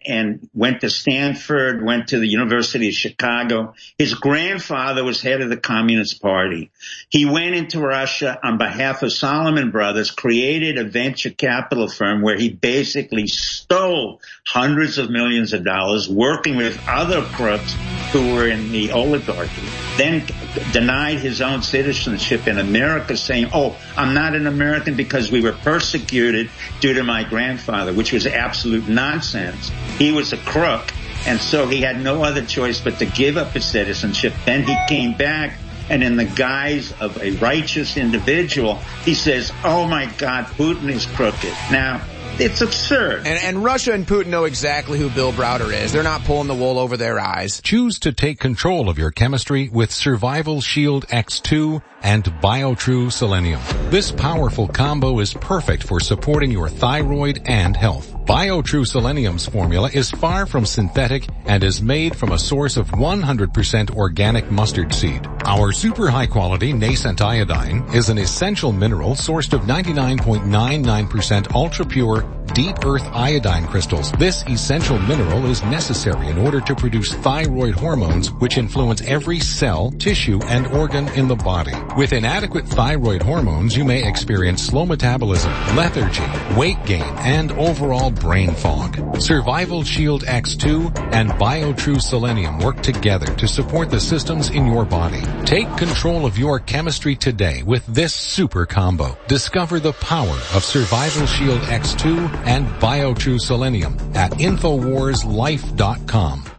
went to Stanford, went to the University of Chicago. His grandfather was head of the Communist Party. He went into Russia on behalf of Salomon Brothers, created a venture capital firm where he basically stole hundreds of millions of dollars, working with other crooks who were in the oligarchy, then denied his own citizenship in America, saying, oh, I'm not an American because we were persecuted due to my grandfather, which was absolute nonsense. He was a crook, and so he had no other choice but to give up his citizenship. Then he came back, and in the guise of a righteous individual, he says, oh, my God, Putin is crooked. Now, It's absurd. And Russia and Putin know exactly who Bill Browder is. They're not pulling the wool over their eyes. Choose to take control of your chemistry with Survival Shield X2 and BioTrue Selenium. This powerful combo is perfect for supporting your thyroid and health. BioTrue Selenium's formula is far from synthetic and is made from a source of 100% organic mustard seed. Our super high quality nascent iodine is an essential mineral sourced of 99.99% ultra pure deep earth iodine crystals. This essential mineral is necessary in order to produce thyroid hormones which influence every cell, tissue, and organ in the body. With inadequate thyroid hormones, you may experience slow metabolism, lethargy, weight gain, and overall brain fog. Survival Shield X2 and BioTrue Selenium work together to support the systems in your body. Take control of your chemistry today with this super combo. Discover the power of Survival Shield X2 and BioTrue Selenium at InfoWarsLife.com.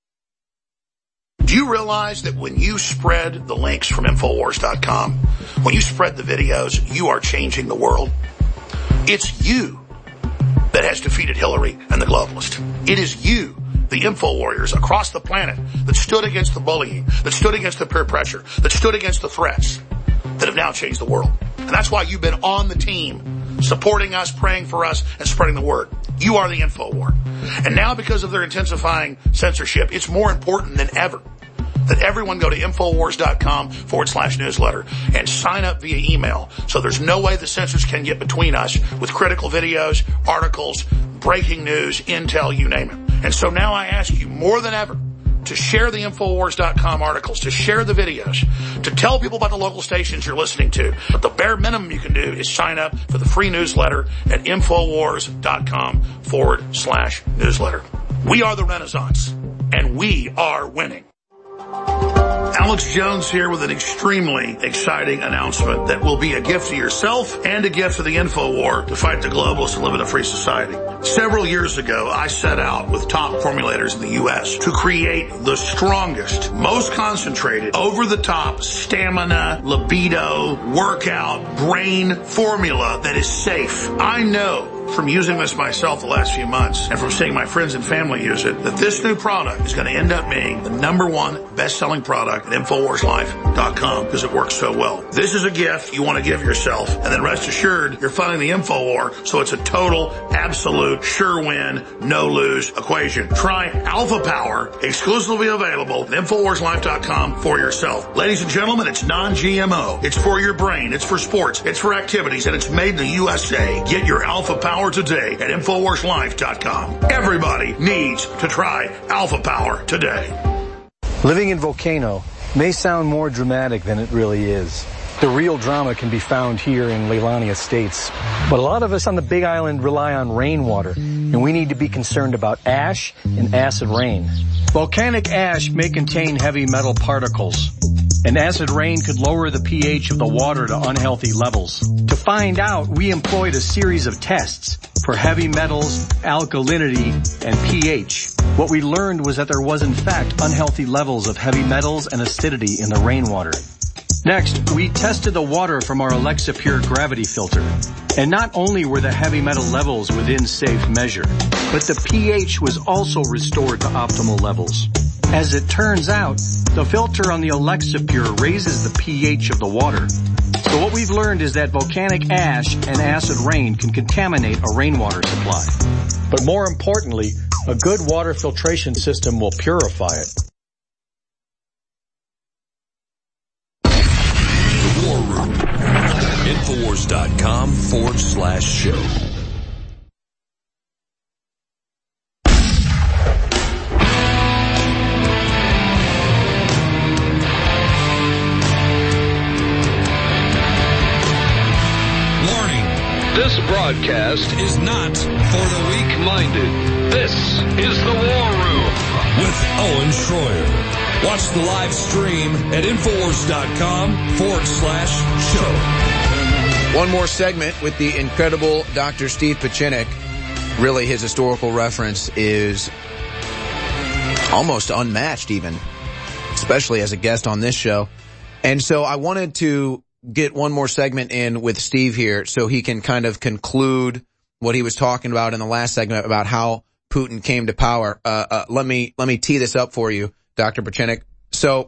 Do you realize that when you spread the links from InfoWars.com, when you spread the videos, you are changing the world? It's you that has defeated Hillary and the globalists. It is you, the info warriors across the planet, that stood against the bullying, that stood against the peer pressure, that stood against the threats, that have now changed the world. And that's why you've been on the team, supporting us, praying for us, and spreading the word. You are the info war. And now, because of their intensifying censorship, it's more important than ever that everyone go to InfoWars.com/newsletter and sign up via email, so there's no way the censors can get between us with critical videos, articles, breaking news, intel, you name it. And so now I ask you more than ever to share the InfoWars.com articles, to share the videos, to tell people about the local stations you're listening to. But the bare minimum you can do is sign up for the free newsletter at InfoWars.com/newsletter. We are the Renaissance, and we are winning. Alex Jones here with an extremely exciting announcement that will be a gift to yourself and a gift to the InfoWar to fight the globalists and live in a free society. Several years ago, I set out with top formulators in the U.S. to create the strongest, most concentrated, over-the-top stamina, libido, workout, brain formula that is safe. I know from using this myself the last few months and from seeing my friends and family use it, that this new product is going to end up being the #1 best-selling product at InfoWarsLife.com because it works so well. This is a gift you want to give yourself, and then rest assured you're funding the InfoWar, so it's a total, absolute, sure win, no lose equation. Try Alpha Power, exclusively available at InfoWarsLife.com for yourself. Ladies and gentlemen, it's non-GMO. It's for your brain. It's for sports. It's for activities, and it's made in the USA. Get your Alpha Power today at InfoWarsLife.com. Everybody needs to try Alpha Power today. Living in Volcano may sound more dramatic than it really is. The real drama can be found here in Leilani Estates. But a lot of us on the Big Island rely on rainwater, and we need to be concerned about ash and acid rain. Volcanic ash may contain heavy metal particles, and acid rain could lower the pH of the water to unhealthy levels. To find out, we employed a series of tests for heavy metals, alkalinity, and pH. What we learned was that there was in fact unhealthy levels of heavy metals and acidity in the rainwater. Next, we tested the water from our Alexa Pure gravity filter. And not only were the heavy metal levels within safe measure, but the pH was also restored to optimal levels. As it turns out, the filter on the Alexa Pure raises the pH of the water. So what we've learned is that volcanic ash and acid rain can contaminate a rainwater supply. But more importantly, a good water filtration system will purify it. War Room. Infowars.com/show. This broadcast is not for the weak-minded. This is the War Room with Owen Schroyer. Watch the live stream at Infowars.com/show. One more segment with the incredible Dr. Steve Pieczenik. Really, his historical reference is almost unmatched even, especially as a guest on this show. And so I wanted to get one more segment in with Steve here so he can kind of conclude what he was talking about in the last segment about how Putin came to power. Let me tee this up for you, Dr. Prochanek. So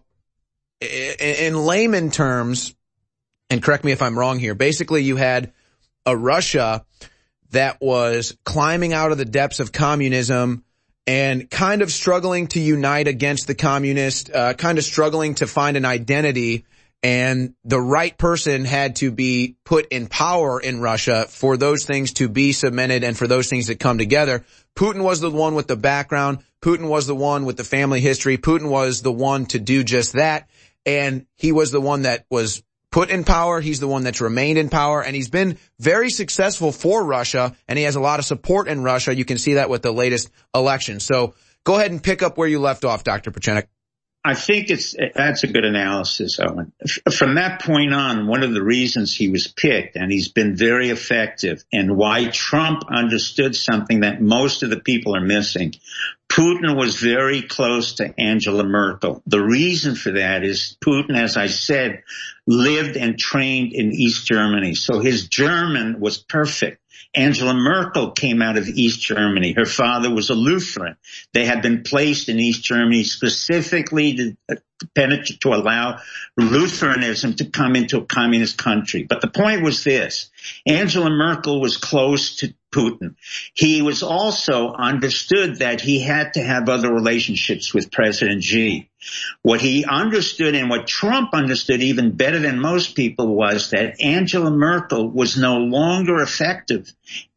in layman terms, and correct me if I'm wrong here, basically you had a Russia that was climbing out of the depths of communism and kind of struggling to unite against the communists, kind of struggling to find an identity, and the right person had to be put in power in Russia for those things to be cemented and for those things to come together. Putin was the one with the background. Putin was the one with the family history. Putin was the one to do just that, and he was the one that was put in power. He's the one that's remained in power, and he's been very successful for Russia, and he has a lot of support in Russia. You can see that with the latest election. So go ahead and pick up where you left off, Dr. Prochanek. I think that's a good analysis, Owen. From that point on, one of the reasons he was picked, and he's been very effective, and why Trump understood something that most of the people are missing. Putin was very close to Angela Merkel. The reason for that is Putin, as I said, lived and trained in East Germany. So his German was perfect. Angela Merkel came out of East Germany. Her father was a Lutheran. They had been placed in East Germany specifically to allow Lutheranism to come into a communist country. But the point was this. Angela Merkel was close to Putin. He was also understood that he had to have other relationships with President Xi. What he understood, and what Trump understood even better than most people, was that Angela Merkel was no longer effective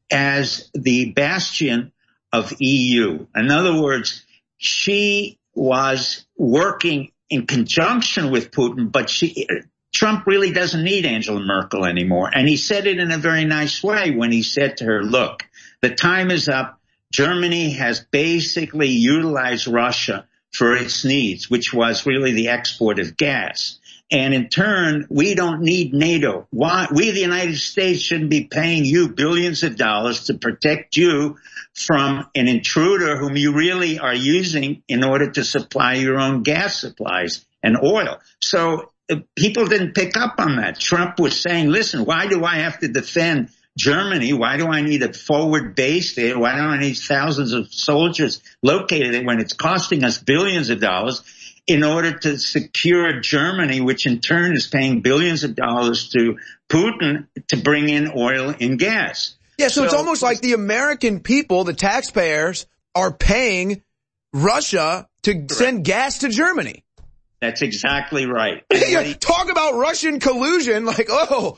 as the bastion of EU. In other words, she was working in conjunction with Putin, but Trump really doesn't need Angela Merkel anymore. And he said it in a very nice way when he said to her, look, the time is up. Germany has basically utilized Russia for its needs, which was really the export of gas. And in turn, we don't need NATO. Why? We, the United States, shouldn't be paying you billions of dollars to protect you from an intruder whom you really are using in order to supply your own gas supplies and oil. So people didn't pick up on that. Trump was saying, listen, why do I have to defend Germany? Why do I need a forward base there? Why don't I need thousands of soldiers located there when it's costing us billions of dollars in order to secure Germany, which in turn is paying billions of dollars to Putin to bring in oil and gas? Yeah, so it's almost like the American people, the taxpayers, are paying Russia to send gas to Germany. That's exactly right. Talk about Russian collusion, like, oh.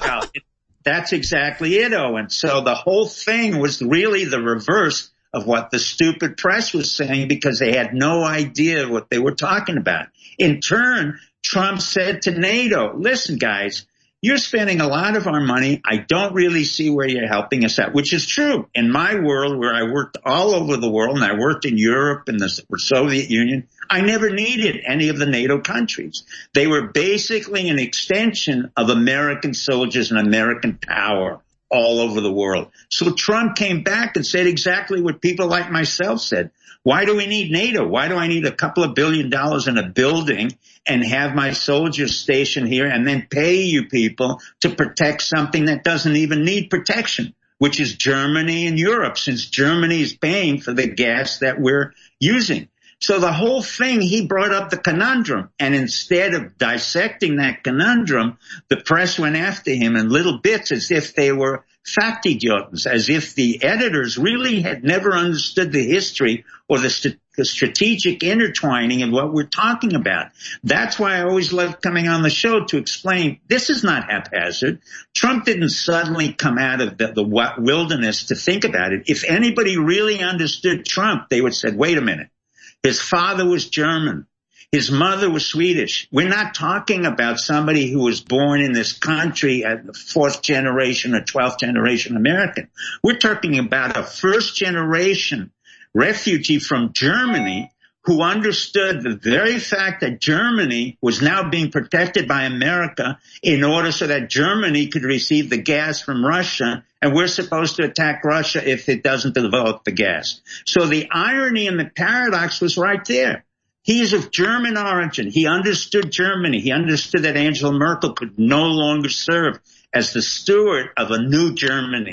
That's exactly it, Owen. So the whole thing was really the reverse of what the stupid press was saying, because they had no idea what they were talking about. In turn, Trump said to NATO, listen, guys, you're spending a lot of our money. I don't really see where you're helping us out, which is true. In my world, where I worked all over the world, and I worked in Europe and the Soviet Union, I never needed any of the NATO countries. They were basically an extension of American soldiers and American power all over the world. So Trump came back and said exactly what people like myself said. Why do we need NATO? Why do I need a couple of $1 billion in a building and have my soldiers stationed here and then pay you people to protect something that doesn't even need protection, which is Germany and Europe, since Germany is paying for the gas that we're using? So the whole thing, he brought up the conundrum, and instead of dissecting that conundrum, the press went after him in little bits as if they were factidiotas, as if the editors really had never understood the history or the strategic intertwining of what we're talking about. That's why I always love coming on the show to explain this is not haphazard. Trump didn't suddenly come out of the wilderness to think about it. If anybody really understood Trump, they would have said, wait a minute. His father was German. His mother was Swedish. We're not talking about somebody who was born in this country as the 4th generation or 12th generation American. We're talking about a 1st generation refugee from Germany who understood the very fact that Germany was now being protected by America in order so that Germany could receive the gas from Russia, and we're supposed to attack Russia if it doesn't develop the gas. So the irony and the paradox was right there. He's of German origin. He understood Germany. He understood that Angela Merkel could no longer serve as the steward of a new Germany.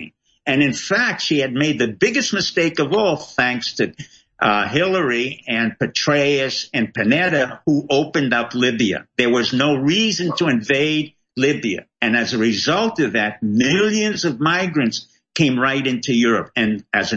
And in fact, she had made the biggest mistake of all, thanks to Hillary and Petraeus and Panetta, who opened up Libya. There was no reason to invade Libya. And as a result of that, millions of migrants came right into Europe. And as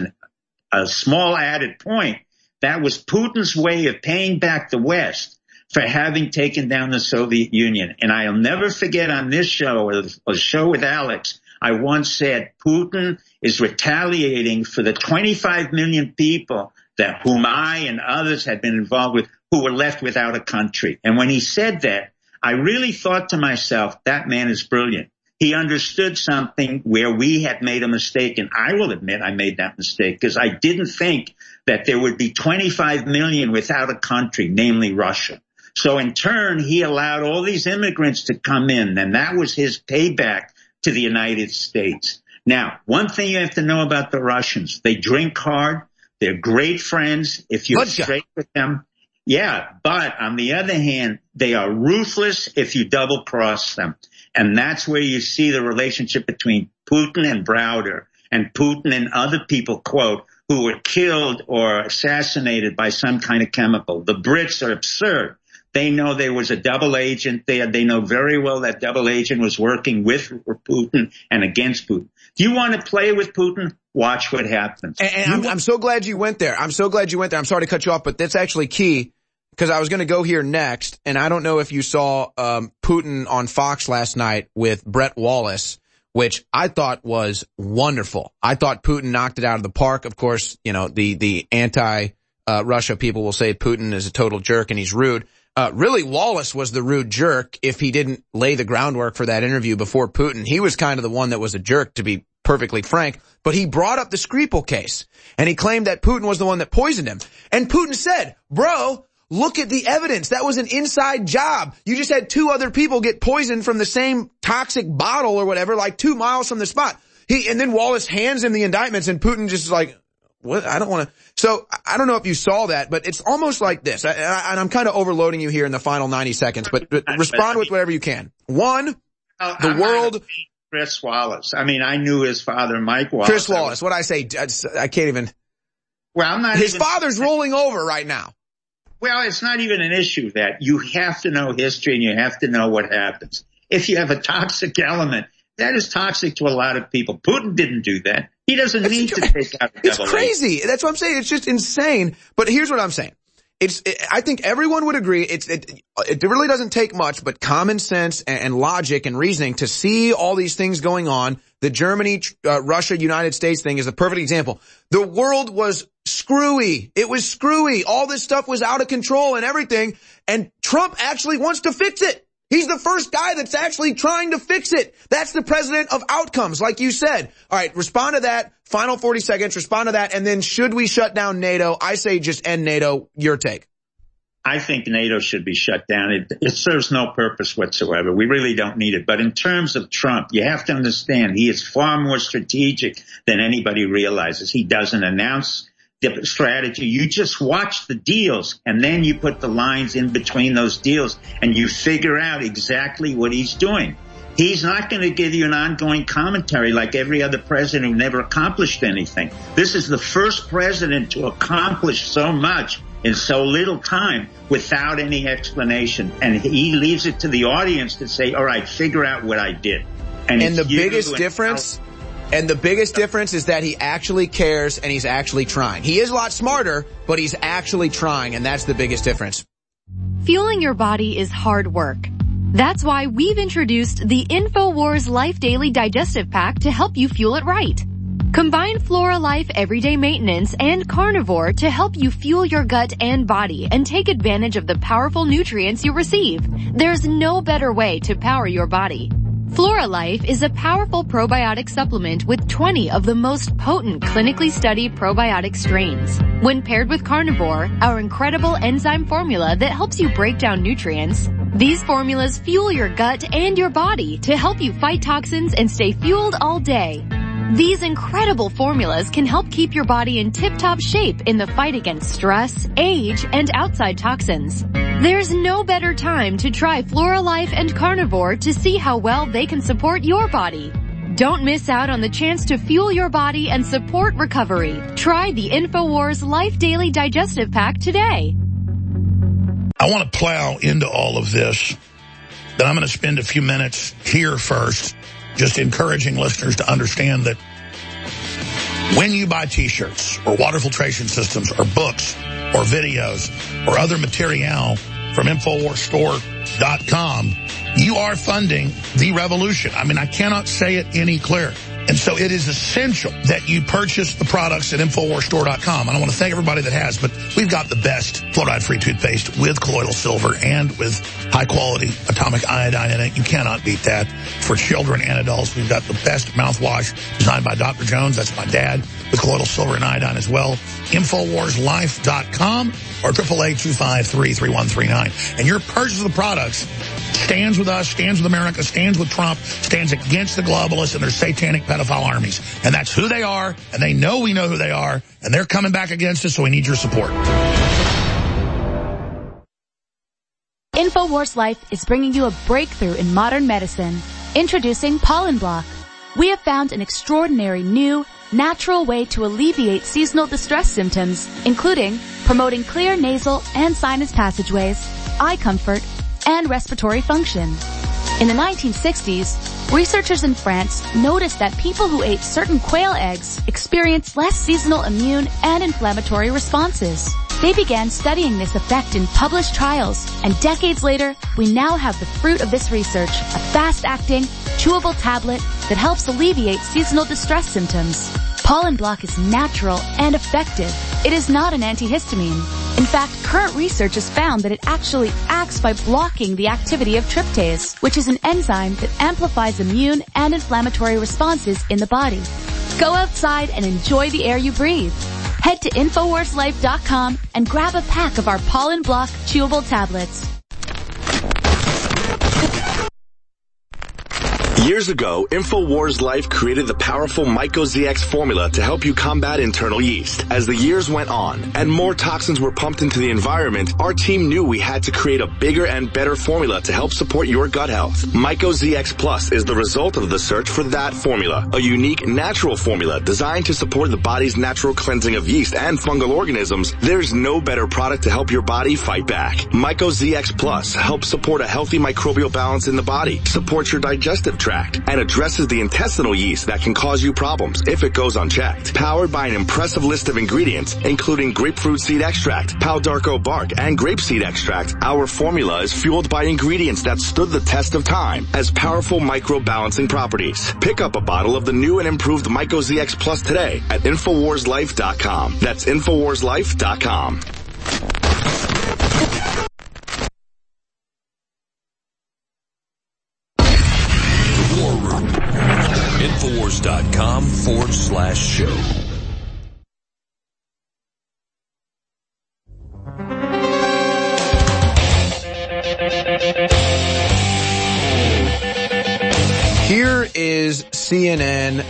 a small added point, that was Putin's way of paying back the West for having taken down the Soviet Union. And I'll never forget on this show, a show with Alex, I once said Putin is retaliating for the 25 million people that whom I and others had been involved with who were left without a country. And when he said that, I really thought to myself, that man is brilliant. He understood something where we had made a mistake, and I will admit I made that mistake because I didn't think that there would be 25 million without a country, namely Russia. So in turn, he allowed all these immigrants to come in, and that was his payback to the United States. Now, one thing you have to know about the Russians, they drink hard. They're great friends if you're straight with them. Yeah, but on the other hand, they are ruthless if you double cross them. And that's where you see the relationship between Putin and Browder and Putin and other people, quote, who were killed or assassinated by some kind of chemical. The Brits are absurd. They know there was a double agent there. They know very well that double agent was working with Putin and against Putin. If you want to play with Putin, watch what happens. And I'm so glad you went there. I'm sorry to cut you off, but that's actually key because I was going to go here next. And I don't know if you saw Putin on Fox last night with Brett Wallace, which I thought was wonderful. I thought Putin knocked it out of the park. Of course, you know, the anti-Russia people will say Putin is a total jerk and he's rude. Really, Wallace was the rude jerk if he didn't lay the groundwork for that interview before Putin. He was kind of the one that was a jerk, to be perfectly frank. But he brought up the Skripal case, and he claimed that Putin was the one that poisoned him. And Putin said, bro, look at the evidence. That was an inside job. You just had 2 other people get poisoned from the same toxic bottle or whatever, like 2 miles from the spot. And then Wallace hands him the indictments, and Putin just like, what? I don't want to. So I don't know if you saw that, but it's almost like this. And I'm kind of overloading you here in the final 90 seconds, but respond with whatever you can. One, the world. Chris Wallace. I mean, I knew his father, Mike Wallace. Chris Wallace. What I say? I can't even. Well, I'm not. His father's rolling over right now. Well, it's not even an issue that you have to know history and you have to know what happens. If you have a toxic element, that is toxic to a lot of people. Putin didn't do that. He doesn't need to take out the It's crazy. That's what I'm saying. It's just insane. But here's what I'm saying. I think everyone would agree. It really doesn't take much, but common sense and logic and reasoning to see all these things going on. The Germany, Russia, United States thing is a perfect example. The world was screwy. It was screwy. All this stuff was out of control and everything. And Trump actually wants to fix it. He's the first guy that's actually trying to fix it. That's the president of outcomes, like you said. All right, respond to that. Final 40 seconds, respond to that. And then should we shut down NATO? I say just end NATO. Your take. I think NATO should be shut down. It serves no purpose whatsoever. We really don't need it. But in terms of Trump, you have to understand he is far more strategic than anybody realizes. He doesn't announce the strategy. You just watch the deals, and then you put the lines in between those deals, and you figure out exactly what he's doing. He's not going to give you an ongoing commentary like every other president who never accomplished anything. This is the first president to accomplish so much in so little time without any explanation. And he leaves it to the audience to say, all right, figure out what I did. And the biggest difference... And the biggest difference is that he actually cares and he's actually trying. He is a lot smarter, but he's actually trying, and that's the biggest difference. Fueling your body is hard work. That's why we've introduced the InfoWars Life Daily Digestive Pack to help you fuel it right. Combine Flora Life Everyday Maintenance and Carnivore to help you fuel your gut and body and take advantage of the powerful nutrients you receive. There's no better way to power your body. Flora Life is a powerful probiotic supplement with 20 of the most potent clinically studied probiotic strains. When paired with Carnivore, our incredible enzyme formula that helps you break down nutrients, these formulas fuel your gut and your body to help you fight toxins and stay fueled all day. These incredible formulas can help keep your body in tip-top shape in the fight against stress, age, and outside toxins. There's no better time to try Flora Life and Carnivore to see how well they can support your body. Don't miss out on the chance to fuel your body and support recovery. Try the InfoWars Life Daily Digestive Pack today. I want to plow into all of this, but I'm going to spend a few minutes here first just encouraging listeners to understand that when you buy T-shirts or water filtration systems or books or videos or other material from InfoWarsStore.com, you are funding the revolution. I mean, I cannot say it any clearer. And so it is essential that you purchase the products at InfoWarsStore.com. And I want to thank everybody that has, but we've got the best fluoride-free toothpaste with colloidal silver and with high-quality atomic iodine in it. You cannot beat that. For children and adults, we've got the best mouthwash designed by Dr. Jones. That's my dad, with colloidal silver and iodine as well. InfoWarsLife.com or 888-253-3139. And your purchase of the products stands with us, stands with America, stands with Trump, stands against the globalists and their satanic pedophile armies. And that's who they are, and they know we know who they are, and they're coming back against us, so we need your support. InfoWars Life is bringing you a breakthrough in modern medicine. Introducing Pollen Block. We have found an extraordinary new, natural way to alleviate seasonal distress symptoms, including promoting clear nasal and sinus passageways, eye comfort, and respiratory function. In the 1960s, researchers in France noticed that people who ate certain quail eggs experienced less seasonal immune and inflammatory responses. They began studying this effect in published trials, and decades later, we now have the fruit of this research, a fast-acting, chewable tablet that helps alleviate seasonal distress symptoms. Pollen Block is natural and effective. It is not an antihistamine. In fact, current research has found that it actually acts by blocking the activity of tryptase, which is an enzyme that amplifies immune and inflammatory responses in the body. Go outside and enjoy the air you breathe. Head to InfoWarsLife.com and grab a pack of our Pollen Block chewable tablets. Years ago, InfoWars Life created the powerful MycoZX formula to help you combat internal yeast. As the years went on and more toxins were pumped into the environment, our team knew we had to create a bigger and better formula to help support your gut health. MycoZX Plus is the result of the search for that formula, a unique natural formula designed to support the body's natural cleansing of yeast and fungal organisms. There's no better product to help your body fight back. MycoZX Plus helps support a healthy microbial balance in the body, supports your digestive tract, and addresses the intestinal yeast that can cause you problems if it goes unchecked. Powered by an impressive list of ingredients, including grapefruit seed extract, Palo d'Arco bark, and grapeseed extract, our formula is fueled by ingredients that stood the test of time as powerful micro-balancing properties. Pick up a bottle of the new and improved MycoZX Plus today at InfoWarsLife.com. That's InfoWarsLife.com. InfoWars.com/show. Here is CNN,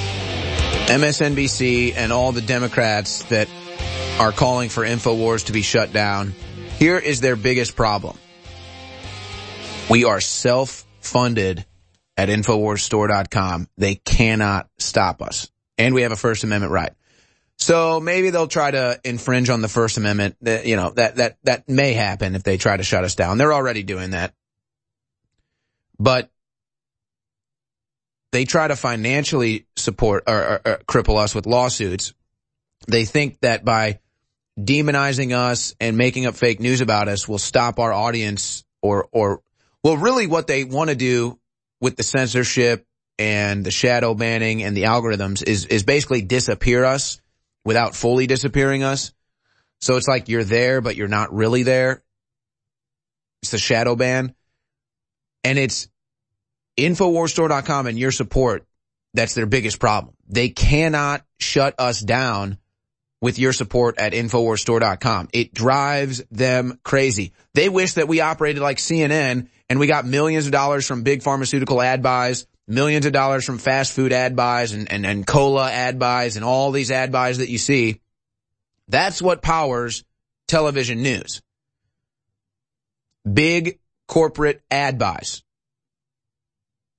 MSNBC, and all the Democrats that are calling for InfoWars to be shut down. Here is their biggest problem. We are self-funded at InfoWarsStore.com. They cannot stop us. And we have a First Amendment right. So maybe they'll try to infringe on the First Amendment. You know, that may happen if they try to shut us down. They're already doing that. But they try to financially support or cripple us with lawsuits. They think that by demonizing us and making up fake news about us will stop our audience well, really what they want to do with the censorship and the shadow banning and the algorithms is basically disappear us without fully disappearing us. So it's like you're there, but you're not really there. It's the shadow ban. And it's InfoWarsStore.com and your support. That's their biggest problem. They cannot shut us down with your support at InfoWarsStore.com. It drives them crazy. They wish that we operated like CNN and we got millions of dollars from big pharmaceutical ad buys, millions of dollars from fast food ad buys and cola ad buys and all these ad buys that you see. That's what powers television news. Big corporate ad buys.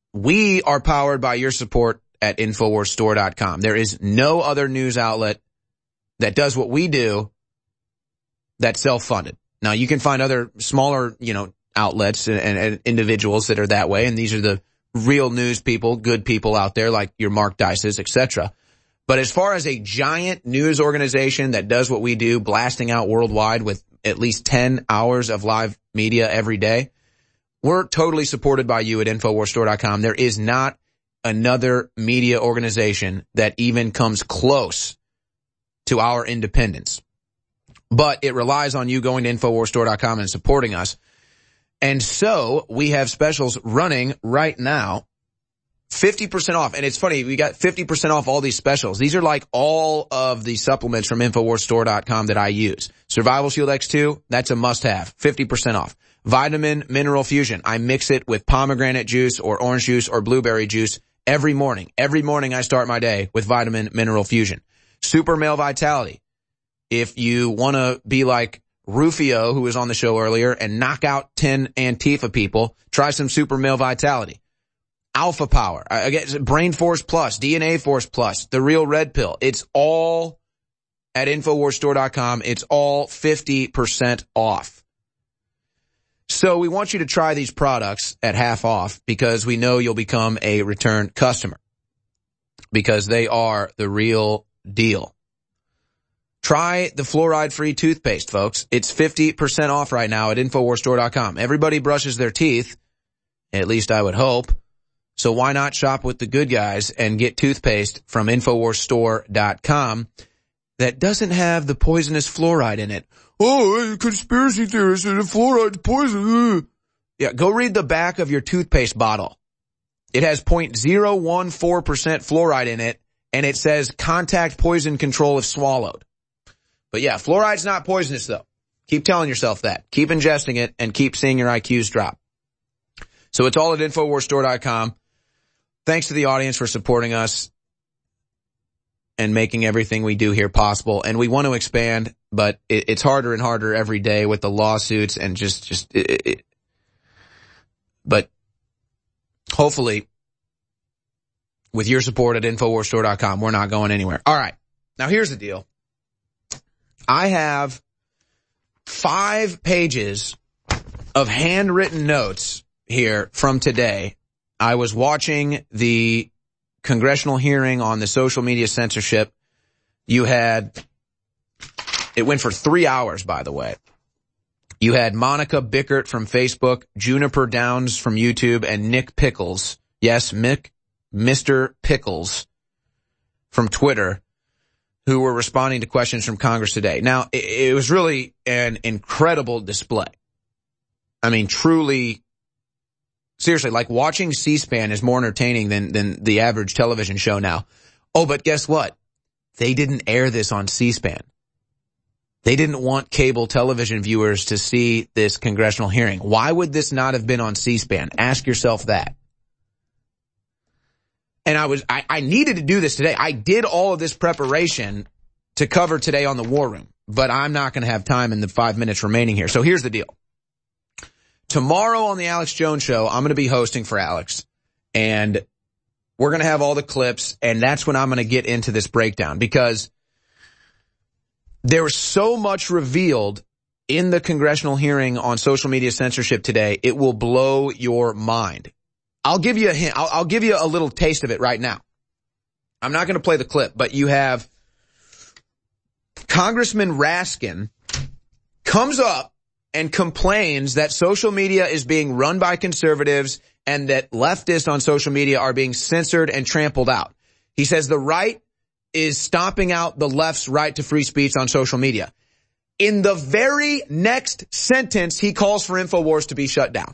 we are powered by your support at InfoWarsStore.com. There is no other news outlet that does what we do that's self-funded. Now, you can find other smaller, outlets and individuals that are that way, and these are the real news people, good people out there like your Mark Dices, etc. But as far as a giant news organization that does what we do, blasting out worldwide with at least 10 hours of live media every day, we're totally supported by you at InfoWarsStore.com. There is not another media organization that even comes close to our independence. But it relies on you going to InfoWarsStore.com and supporting us. And so we have specials running right now, 50% off. And it's funny, we got 50% off all these specials. These are like all of the supplements from InfoWarsStore.com that I use. Survival Shield X2, that's a must-have, 50% off. Vitamin Mineral Fusion, I mix it with pomegranate juice or orange juice or blueberry juice every morning. Every morning I start my day with Vitamin Mineral Fusion. Super Male Vitality, if you want to be like Rufio, who was on the show earlier, and knock out 10 Antifa people, try some Super Male Vitality. Alpha Power, Brain Force Plus, DNA Force Plus, the Real Red Pill. It's all at InfoWarsStore.com. It's all 50% off. So we want you to try these products at half off because we know you'll become a return customer because they are the real deal. Try the fluoride-free toothpaste, folks. It's 50% off right now at InfoWarsStore.com. Everybody brushes their teeth, at least I would hope. So why not shop with the good guys and get toothpaste from InfoWarsStore.com that doesn't have the poisonous fluoride in it? Oh, conspiracy theorists and the fluoride's poison. Yeah, go read the back of your toothpaste bottle. It has 0.014% fluoride in it, and it says contact poison control if swallowed. But yeah, fluoride's not poisonous though. Keep telling yourself that. Keep ingesting it and keep seeing your IQs drop. So it's all at InfoWarsStore.com. Thanks to the audience for supporting us and making everything we do here possible. And we want to expand, but it's harder and harder every day with the lawsuits and but hopefully with your support at InfoWarsStore.com, we're not going anywhere. All right. Now here's the deal. I have 5 pages of handwritten notes here from today. I was watching the congressional hearing on the social media censorship. It went for 3 hours, by the way. You had Monica Bickert from Facebook, Juniper Downs from YouTube, and Nick Pickles. Yes, Mr. Pickles from Twitter, who were responding to questions from Congress today. Now, it was really an incredible display. I mean, truly, seriously, like watching C-SPAN is more entertaining than the average television show now. Oh, but guess what? They didn't air this on C-SPAN. They didn't want cable television viewers to see this congressional hearing. Why would this not have been on C-SPAN? Ask yourself that. And I needed to do this today. I did all of this preparation to cover today on the War Room, but I'm not going to have time in the 5 minutes remaining here. So here's the deal. Tomorrow on the Alex Jones Show, I'm going to be hosting for Alex, and we're going to have all the clips, and that's when I'm going to get into this breakdown, because there was so much revealed in the congressional hearing on social media censorship today, it will blow your mind. I'll give you a hint. I'll give you a little taste of it right now. I'm not going to play the clip, but you have Congressman Raskin comes up and complains that social media is being run by conservatives and that leftists on social media are being censored and trampled out. He says the right is stomping out the left's right to free speech on social media. In the very next sentence, he calls for InfoWars to be shut down.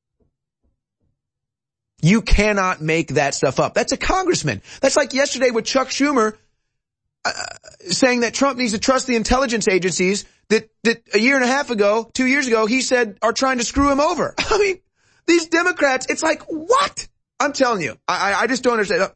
You cannot make that stuff up. That's a congressman. That's like yesterday with Chuck Schumer saying that Trump needs to trust the intelligence agencies that a year and a half ago, 2 years ago, he said are trying to screw him over. I mean, these Democrats, it's like, what? I'm telling you, I just don't understand.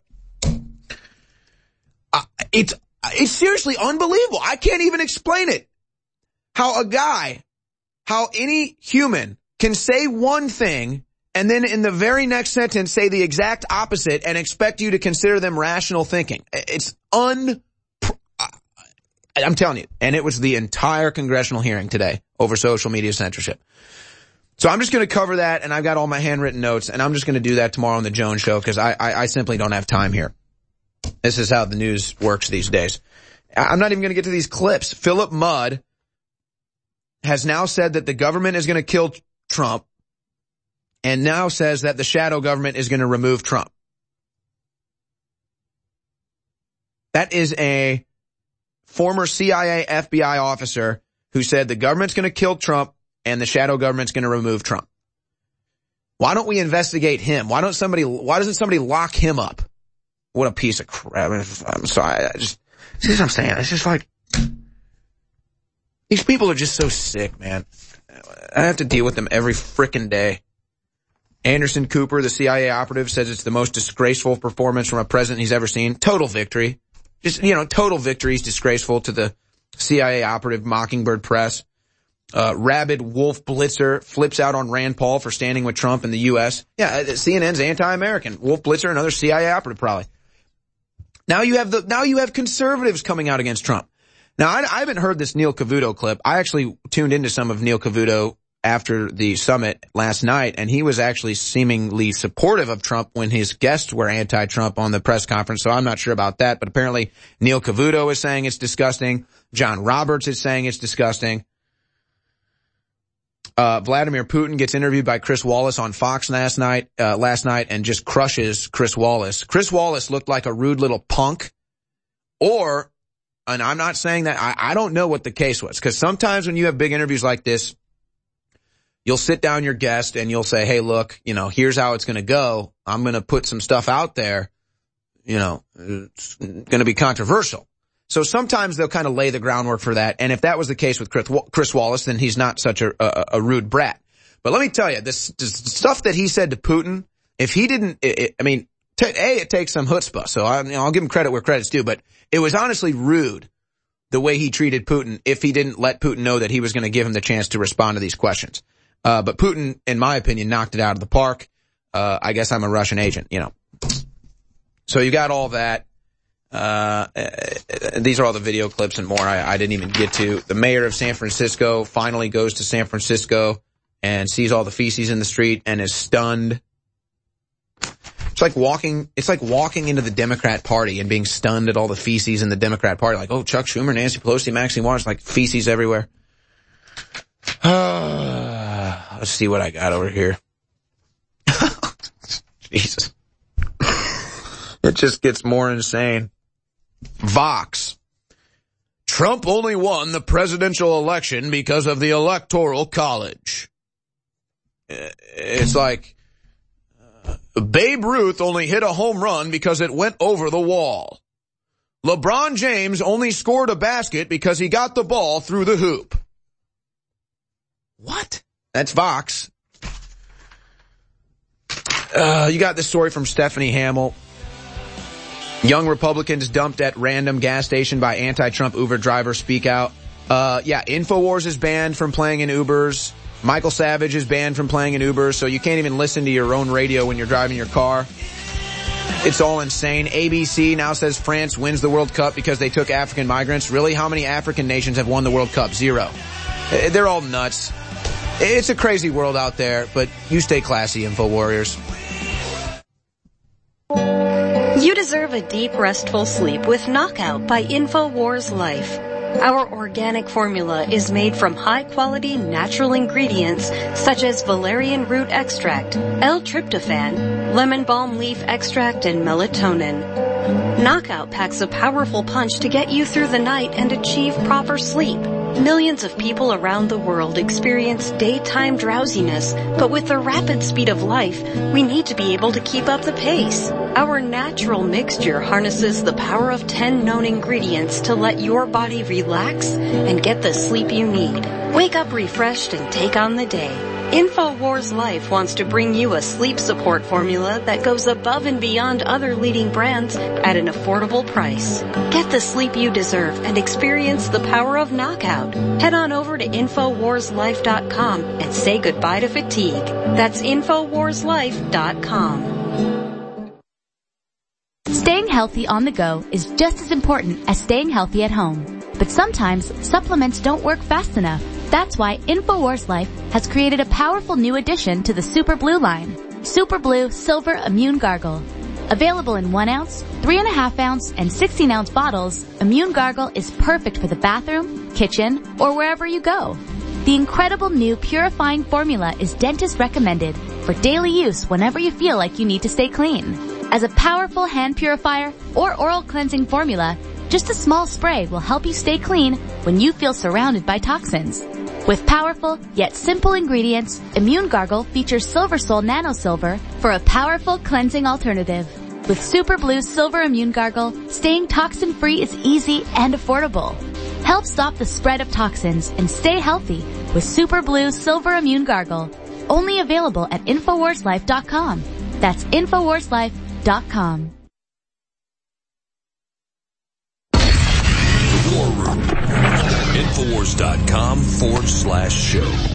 It's seriously unbelievable. I can't even explain it. How any human can say one thing and then in the very next sentence say the exact opposite and expect you to consider them rational thinking. It's I'm telling you. And it was the entire congressional hearing today over social media censorship. So I'm just going to cover that, and I've got all my handwritten notes, and I'm just going to do that tomorrow on the Jones Show because I simply don't have time here. This is how the news works these days. I'm not even going to get to these clips. Philip Mudd has now said that the government is going to kill Trump and now says that the shadow government is going to remove Trump. That is a former CIA FBI officer who said the government's going to kill Trump and the shadow government's going to remove Trump. Why don't we investigate him? Why doesn't somebody lock him up? What a piece of crap. I'm sorry. See what I'm saying? It's just like, these people are just so sick, man. I have to deal with them every frickin' day. Anderson Cooper, the CIA operative, says it's the most disgraceful performance from a president he's ever seen. Total victory. Just, total victory is disgraceful to the CIA operative Mockingbird Press. Rabid Wolf Blitzer flips out on Rand Paul for standing with Trump in the U.S. Yeah, CNN's anti-American. Wolf Blitzer, another CIA operative probably. Now you have conservatives coming out against Trump. Now I haven't heard this Neil Cavuto clip. I actually tuned into some of Neil Cavuto after the summit last night, and he was actually seemingly supportive of Trump when his guests were anti-Trump on the press conference, so I'm not sure about that. But apparently Neil Cavuto is saying it's disgusting. John Roberts is saying it's disgusting. Vladimir Putin gets interviewed by Chris Wallace on Fox last night and just crushes Chris Wallace. Chris Wallace looked like a rude little punk, and I'm not saying that, I don't know what the case was, because sometimes when you have big interviews like this, you'll sit down your guest and you'll say, hey, look, here's how it's going to go. I'm going to put some stuff out there. It's going to be controversial. So sometimes they'll kind of lay the groundwork for that. And if that was the case with Chris Wallace, then he's not such a rude brat. But let me tell you, this stuff that he said to Putin, if he didn't, it takes some chutzpah. So I'll give him credit where credit's due, but it was honestly rude the way he treated Putin if he didn't let Putin know that he was going to give him the chance to respond to these questions. But Putin, in my opinion, knocked it out of the park. I guess I'm a Russian agent, So you got all that. These are all the video clips and more I didn't even get to. The mayor of San Francisco finally goes to San Francisco and sees all the feces in the street and is stunned. It's like walking into the Democrat Party and being stunned at all the feces in the Democrat Party. Like, oh, Chuck Schumer, Nancy Pelosi, Maxine Waters, like feces everywhere. Let's see what I got over here. Jesus. It just gets more insane. Vox. Trump only won the presidential election because of the Electoral College. It's like Babe Ruth only hit a home run because it went over the wall. LeBron James only scored a basket because he got the ball through the hoop. What? That's Vox. You got this story from Stephanie Hamill. Young Republicans dumped at random gas station by anti-Trump Uber driver speak out. InfoWars is banned from playing in Ubers. Michael Savage is banned from playing in Ubers, so you can't even listen to your own radio when you're driving your car. It's all insane. ABC now says France wins the World Cup because they took African migrants. Really? How many African nations have won the World Cup? 0. They're all nuts. It's a crazy world out there, but you stay classy, InfoWarriors. You deserve a deep, restful sleep with Knockout by InfoWars Life. Our organic formula is made from high-quality natural ingredients such as valerian root extract, L-tryptophan, lemon balm leaf extract, and melatonin. Knockout packs a powerful punch to get you through the night and achieve proper sleep. Millions of people around the world experience daytime drowsiness, but with the rapid speed of life, we need to be able to keep up the pace. Our natural mixture harnesses the power of 10 known ingredients to let your body relax and get the sleep you need. Wake up refreshed and take on the day. InfoWars Life wants to bring you a sleep support formula that goes above and beyond other leading brands at an affordable price. Get the sleep you deserve and experience the power of knockout. Head on over to InfoWarsLife.com and say goodbye to fatigue. That's InfoWarsLife.com. Staying healthy on the go is just as important as staying healthy at home. But sometimes supplements don't work fast enough. That's why InfoWars Life has created a powerful new addition to the Super Blue line. Super Blue Silver Immune Gargle. Available in 1 ounce, 3.5 ounce, and 16 ounce bottles, Immune Gargle is perfect for the bathroom, kitchen, or wherever you go. The incredible new purifying formula is dentist recommended for daily use whenever you feel like you need to stay clean. As a powerful hand purifier or oral cleansing formula, just a small spray will help you stay clean when you feel surrounded by toxins. With powerful yet simple ingredients, Immune Gargle features Silver Sol Nano Silver for a powerful cleansing alternative. With Super Blue Silver Immune Gargle, staying toxin-free is easy and affordable. Help stop the spread of toxins and stay healthy with Super Blue Silver Immune Gargle. Only available at InfoWarsLife.com. That's InfoWarsLife.com. The War Room. InfoWars.com/show.